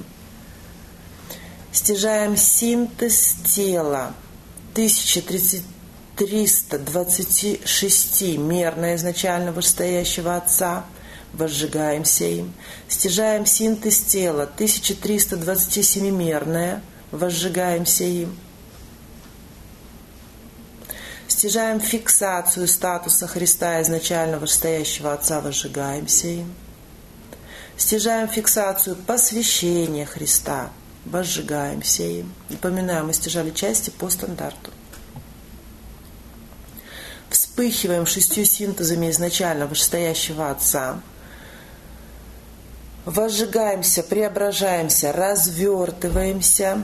Стяжаем синтез тела тысяча триста двадцать шесть мерное изначально вышестоящего Отца, возжигаемся им. Стяжаем синтез тела тысяча триста двадцать семь мерное, возжигаемся им. Стяжаем фиксацию статуса Христа изначально вышестоящего Отца, возжигаемся им. Стяжаем фиксацию посвящения Христа, возжигаемся им. Напоминаю, мы стяжали части по стандарту. Вспыхиваем шестью синтезами изначально вышестоящего Отца. Возжигаемся, преображаемся, развертываемся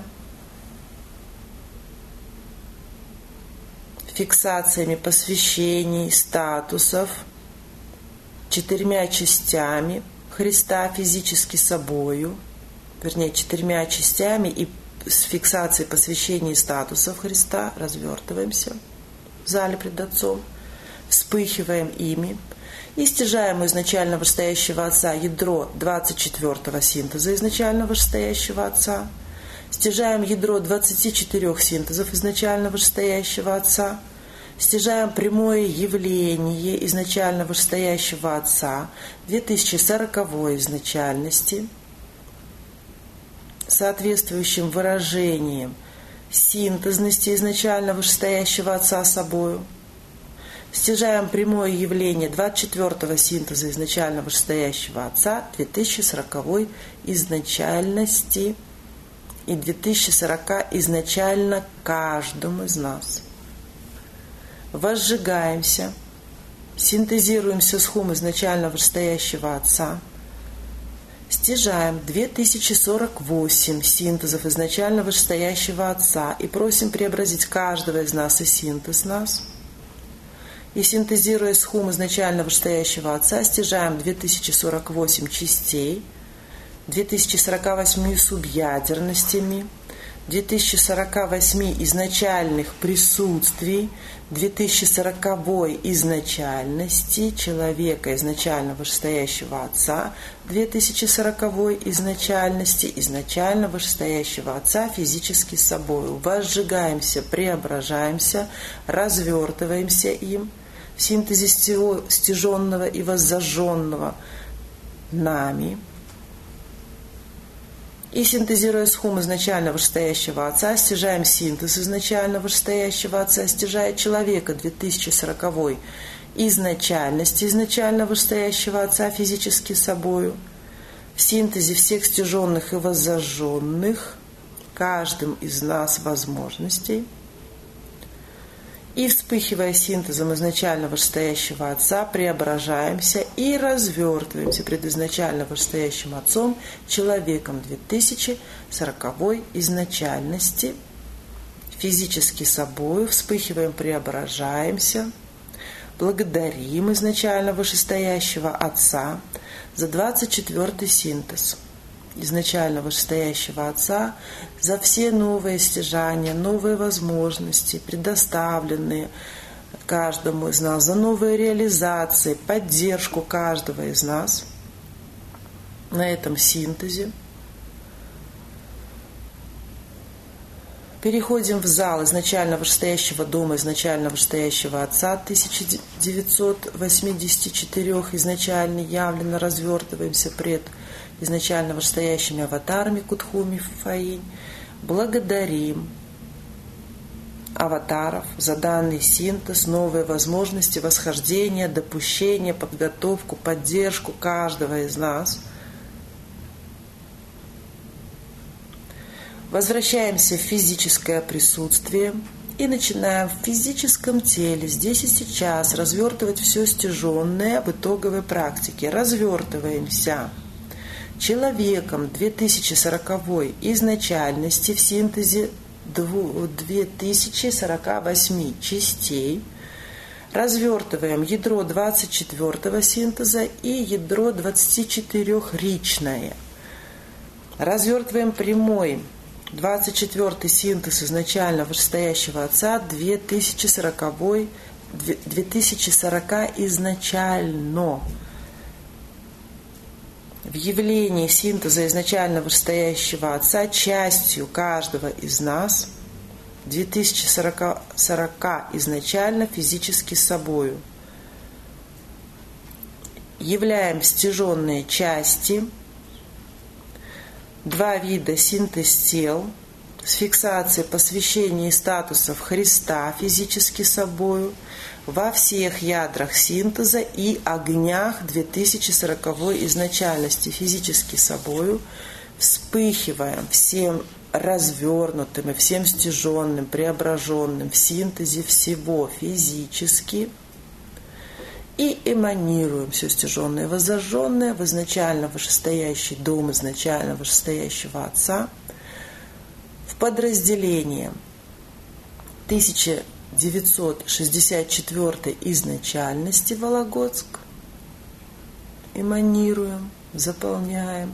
фиксациями посвящений, статусов, четырьмя частями Христа физически собою, вернее, четырьмя частями и с фиксацией посвящений статусов Христа развертываемся в зале пред Отцом, вспыхиваем ими и стяжаем у изначально вышестоящего Отца ядро двадцать четвёртого синтеза изначально вышестоящего Отца, стяжаем ядро двадцати четырёх синтезов изначально вышестоящего Отца, стяжаем прямое явление изначально вышестоящего Отца две тысячи сороковой изначальности, соответствующим выражением синтезности изначально вышестоящего Отца собою. Стяжаем прямое явление двадцать четвёртого синтеза изначально вышестоящего Отца две тысячи сороковой изначальности и две тысячи сорока изначально каждому из нас. Возжигаемся, синтезируемся с хум изначально вышестоящего Отца, стяжаем две тысячи сорок восемь синтезов изначально вышестоящего Отца и просим преобразить каждого из нас и синтез нас. И синтезируя с хум изначально вышестоящего Отца, стяжаем две тысячи сорок восемь частей, две тысячи сорок восемь субъядерностями, две тысячи сорок восемь изначальных присутствий, две тысячи сороковой изначальности человека, изначально вышестоящего Отца, две тысячи сороковой изначальности, изначально вышестоящего Отца физически собою. Возжигаемся, преображаемся, развертываемся им в синтезе стяженного и воззажженного нами. И синтезируя с хум изначально вышестоящего Отца, стяжаем синтез изначально вышестоящего Отца, стяжая человека две тысячи сороковой изначальности изначально вышестоящего Отца физически собою, в синтезе всех стяженных и воззажженных каждым из нас возможностей, и, вспыхивая синтезом изначально вышестоящего Отца, преображаемся и развертываемся пред изначально вышестоящим Отцом, человеком две тысячи сороковой изначальности, физически собою, вспыхиваем, преображаемся, благодарим изначально вышестоящего Отца за двадцать четвёртый синтез изначально вышестоящего Отца, за все новые стяжания, новые возможности, предоставленные каждому из нас, за новые реализации, поддержку каждого из нас на этом синтезе. Переходим в зал изначально вышестоящего дома, изначально вышестоящего Отца тысяча девятьсот восемьдесят четыре изначально явленно развертываемся пред изначально вышестоящими аватарами Кутхуми Фаинь. Благодарим аватаров за данный синтез, новые возможности восхождения, допущения, подготовку, поддержку каждого из нас. Возвращаемся в физическое присутствие и начинаем в физическом теле здесь и сейчас развертывать все стяженное в итоговой практике. Развертываемся человеком две тысячи сороковой изначальности в синтезе две тысячи сорок восемь частей. Развертываем ядро двадцать четвёртого синтеза и ядро двадцать четыре ричное. Развертываем прямой. двадцать четвёртый синтез изначально вышестоящего Отца, две тысячи сороковой, две тысячи сорока изначально. В явлении синтеза изначально вышестоящего Отца частью каждого из нас две тысячи сорока изначально физически собою. Являем стяженные части, два вида синтез тел, с фиксацией посвящения и статусов Христа физически собою, во всех ядрах синтеза и огнях две тысячи сороковой изначальности физически собою, вспыхиваем всем развернутым и всем стяженным, преображенным в синтезе всего физически и эманируем все стяженное и воззажженное в изначально вышестоящий дом изначально вышестоящего Отца в подразделение тысяча девятьсот шестьдесят четвёртой изначальности Вологодск, эманируем, заполняем,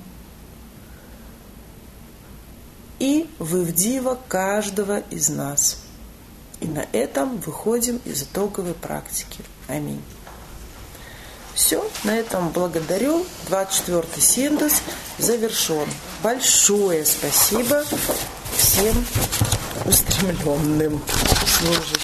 и в Ивдива каждого из нас. И на этом выходим из итоговой практики. Аминь. Все, на этом благодарю. двадцать четвёртый синтез завершен. Большое спасибо всем устремленным служить.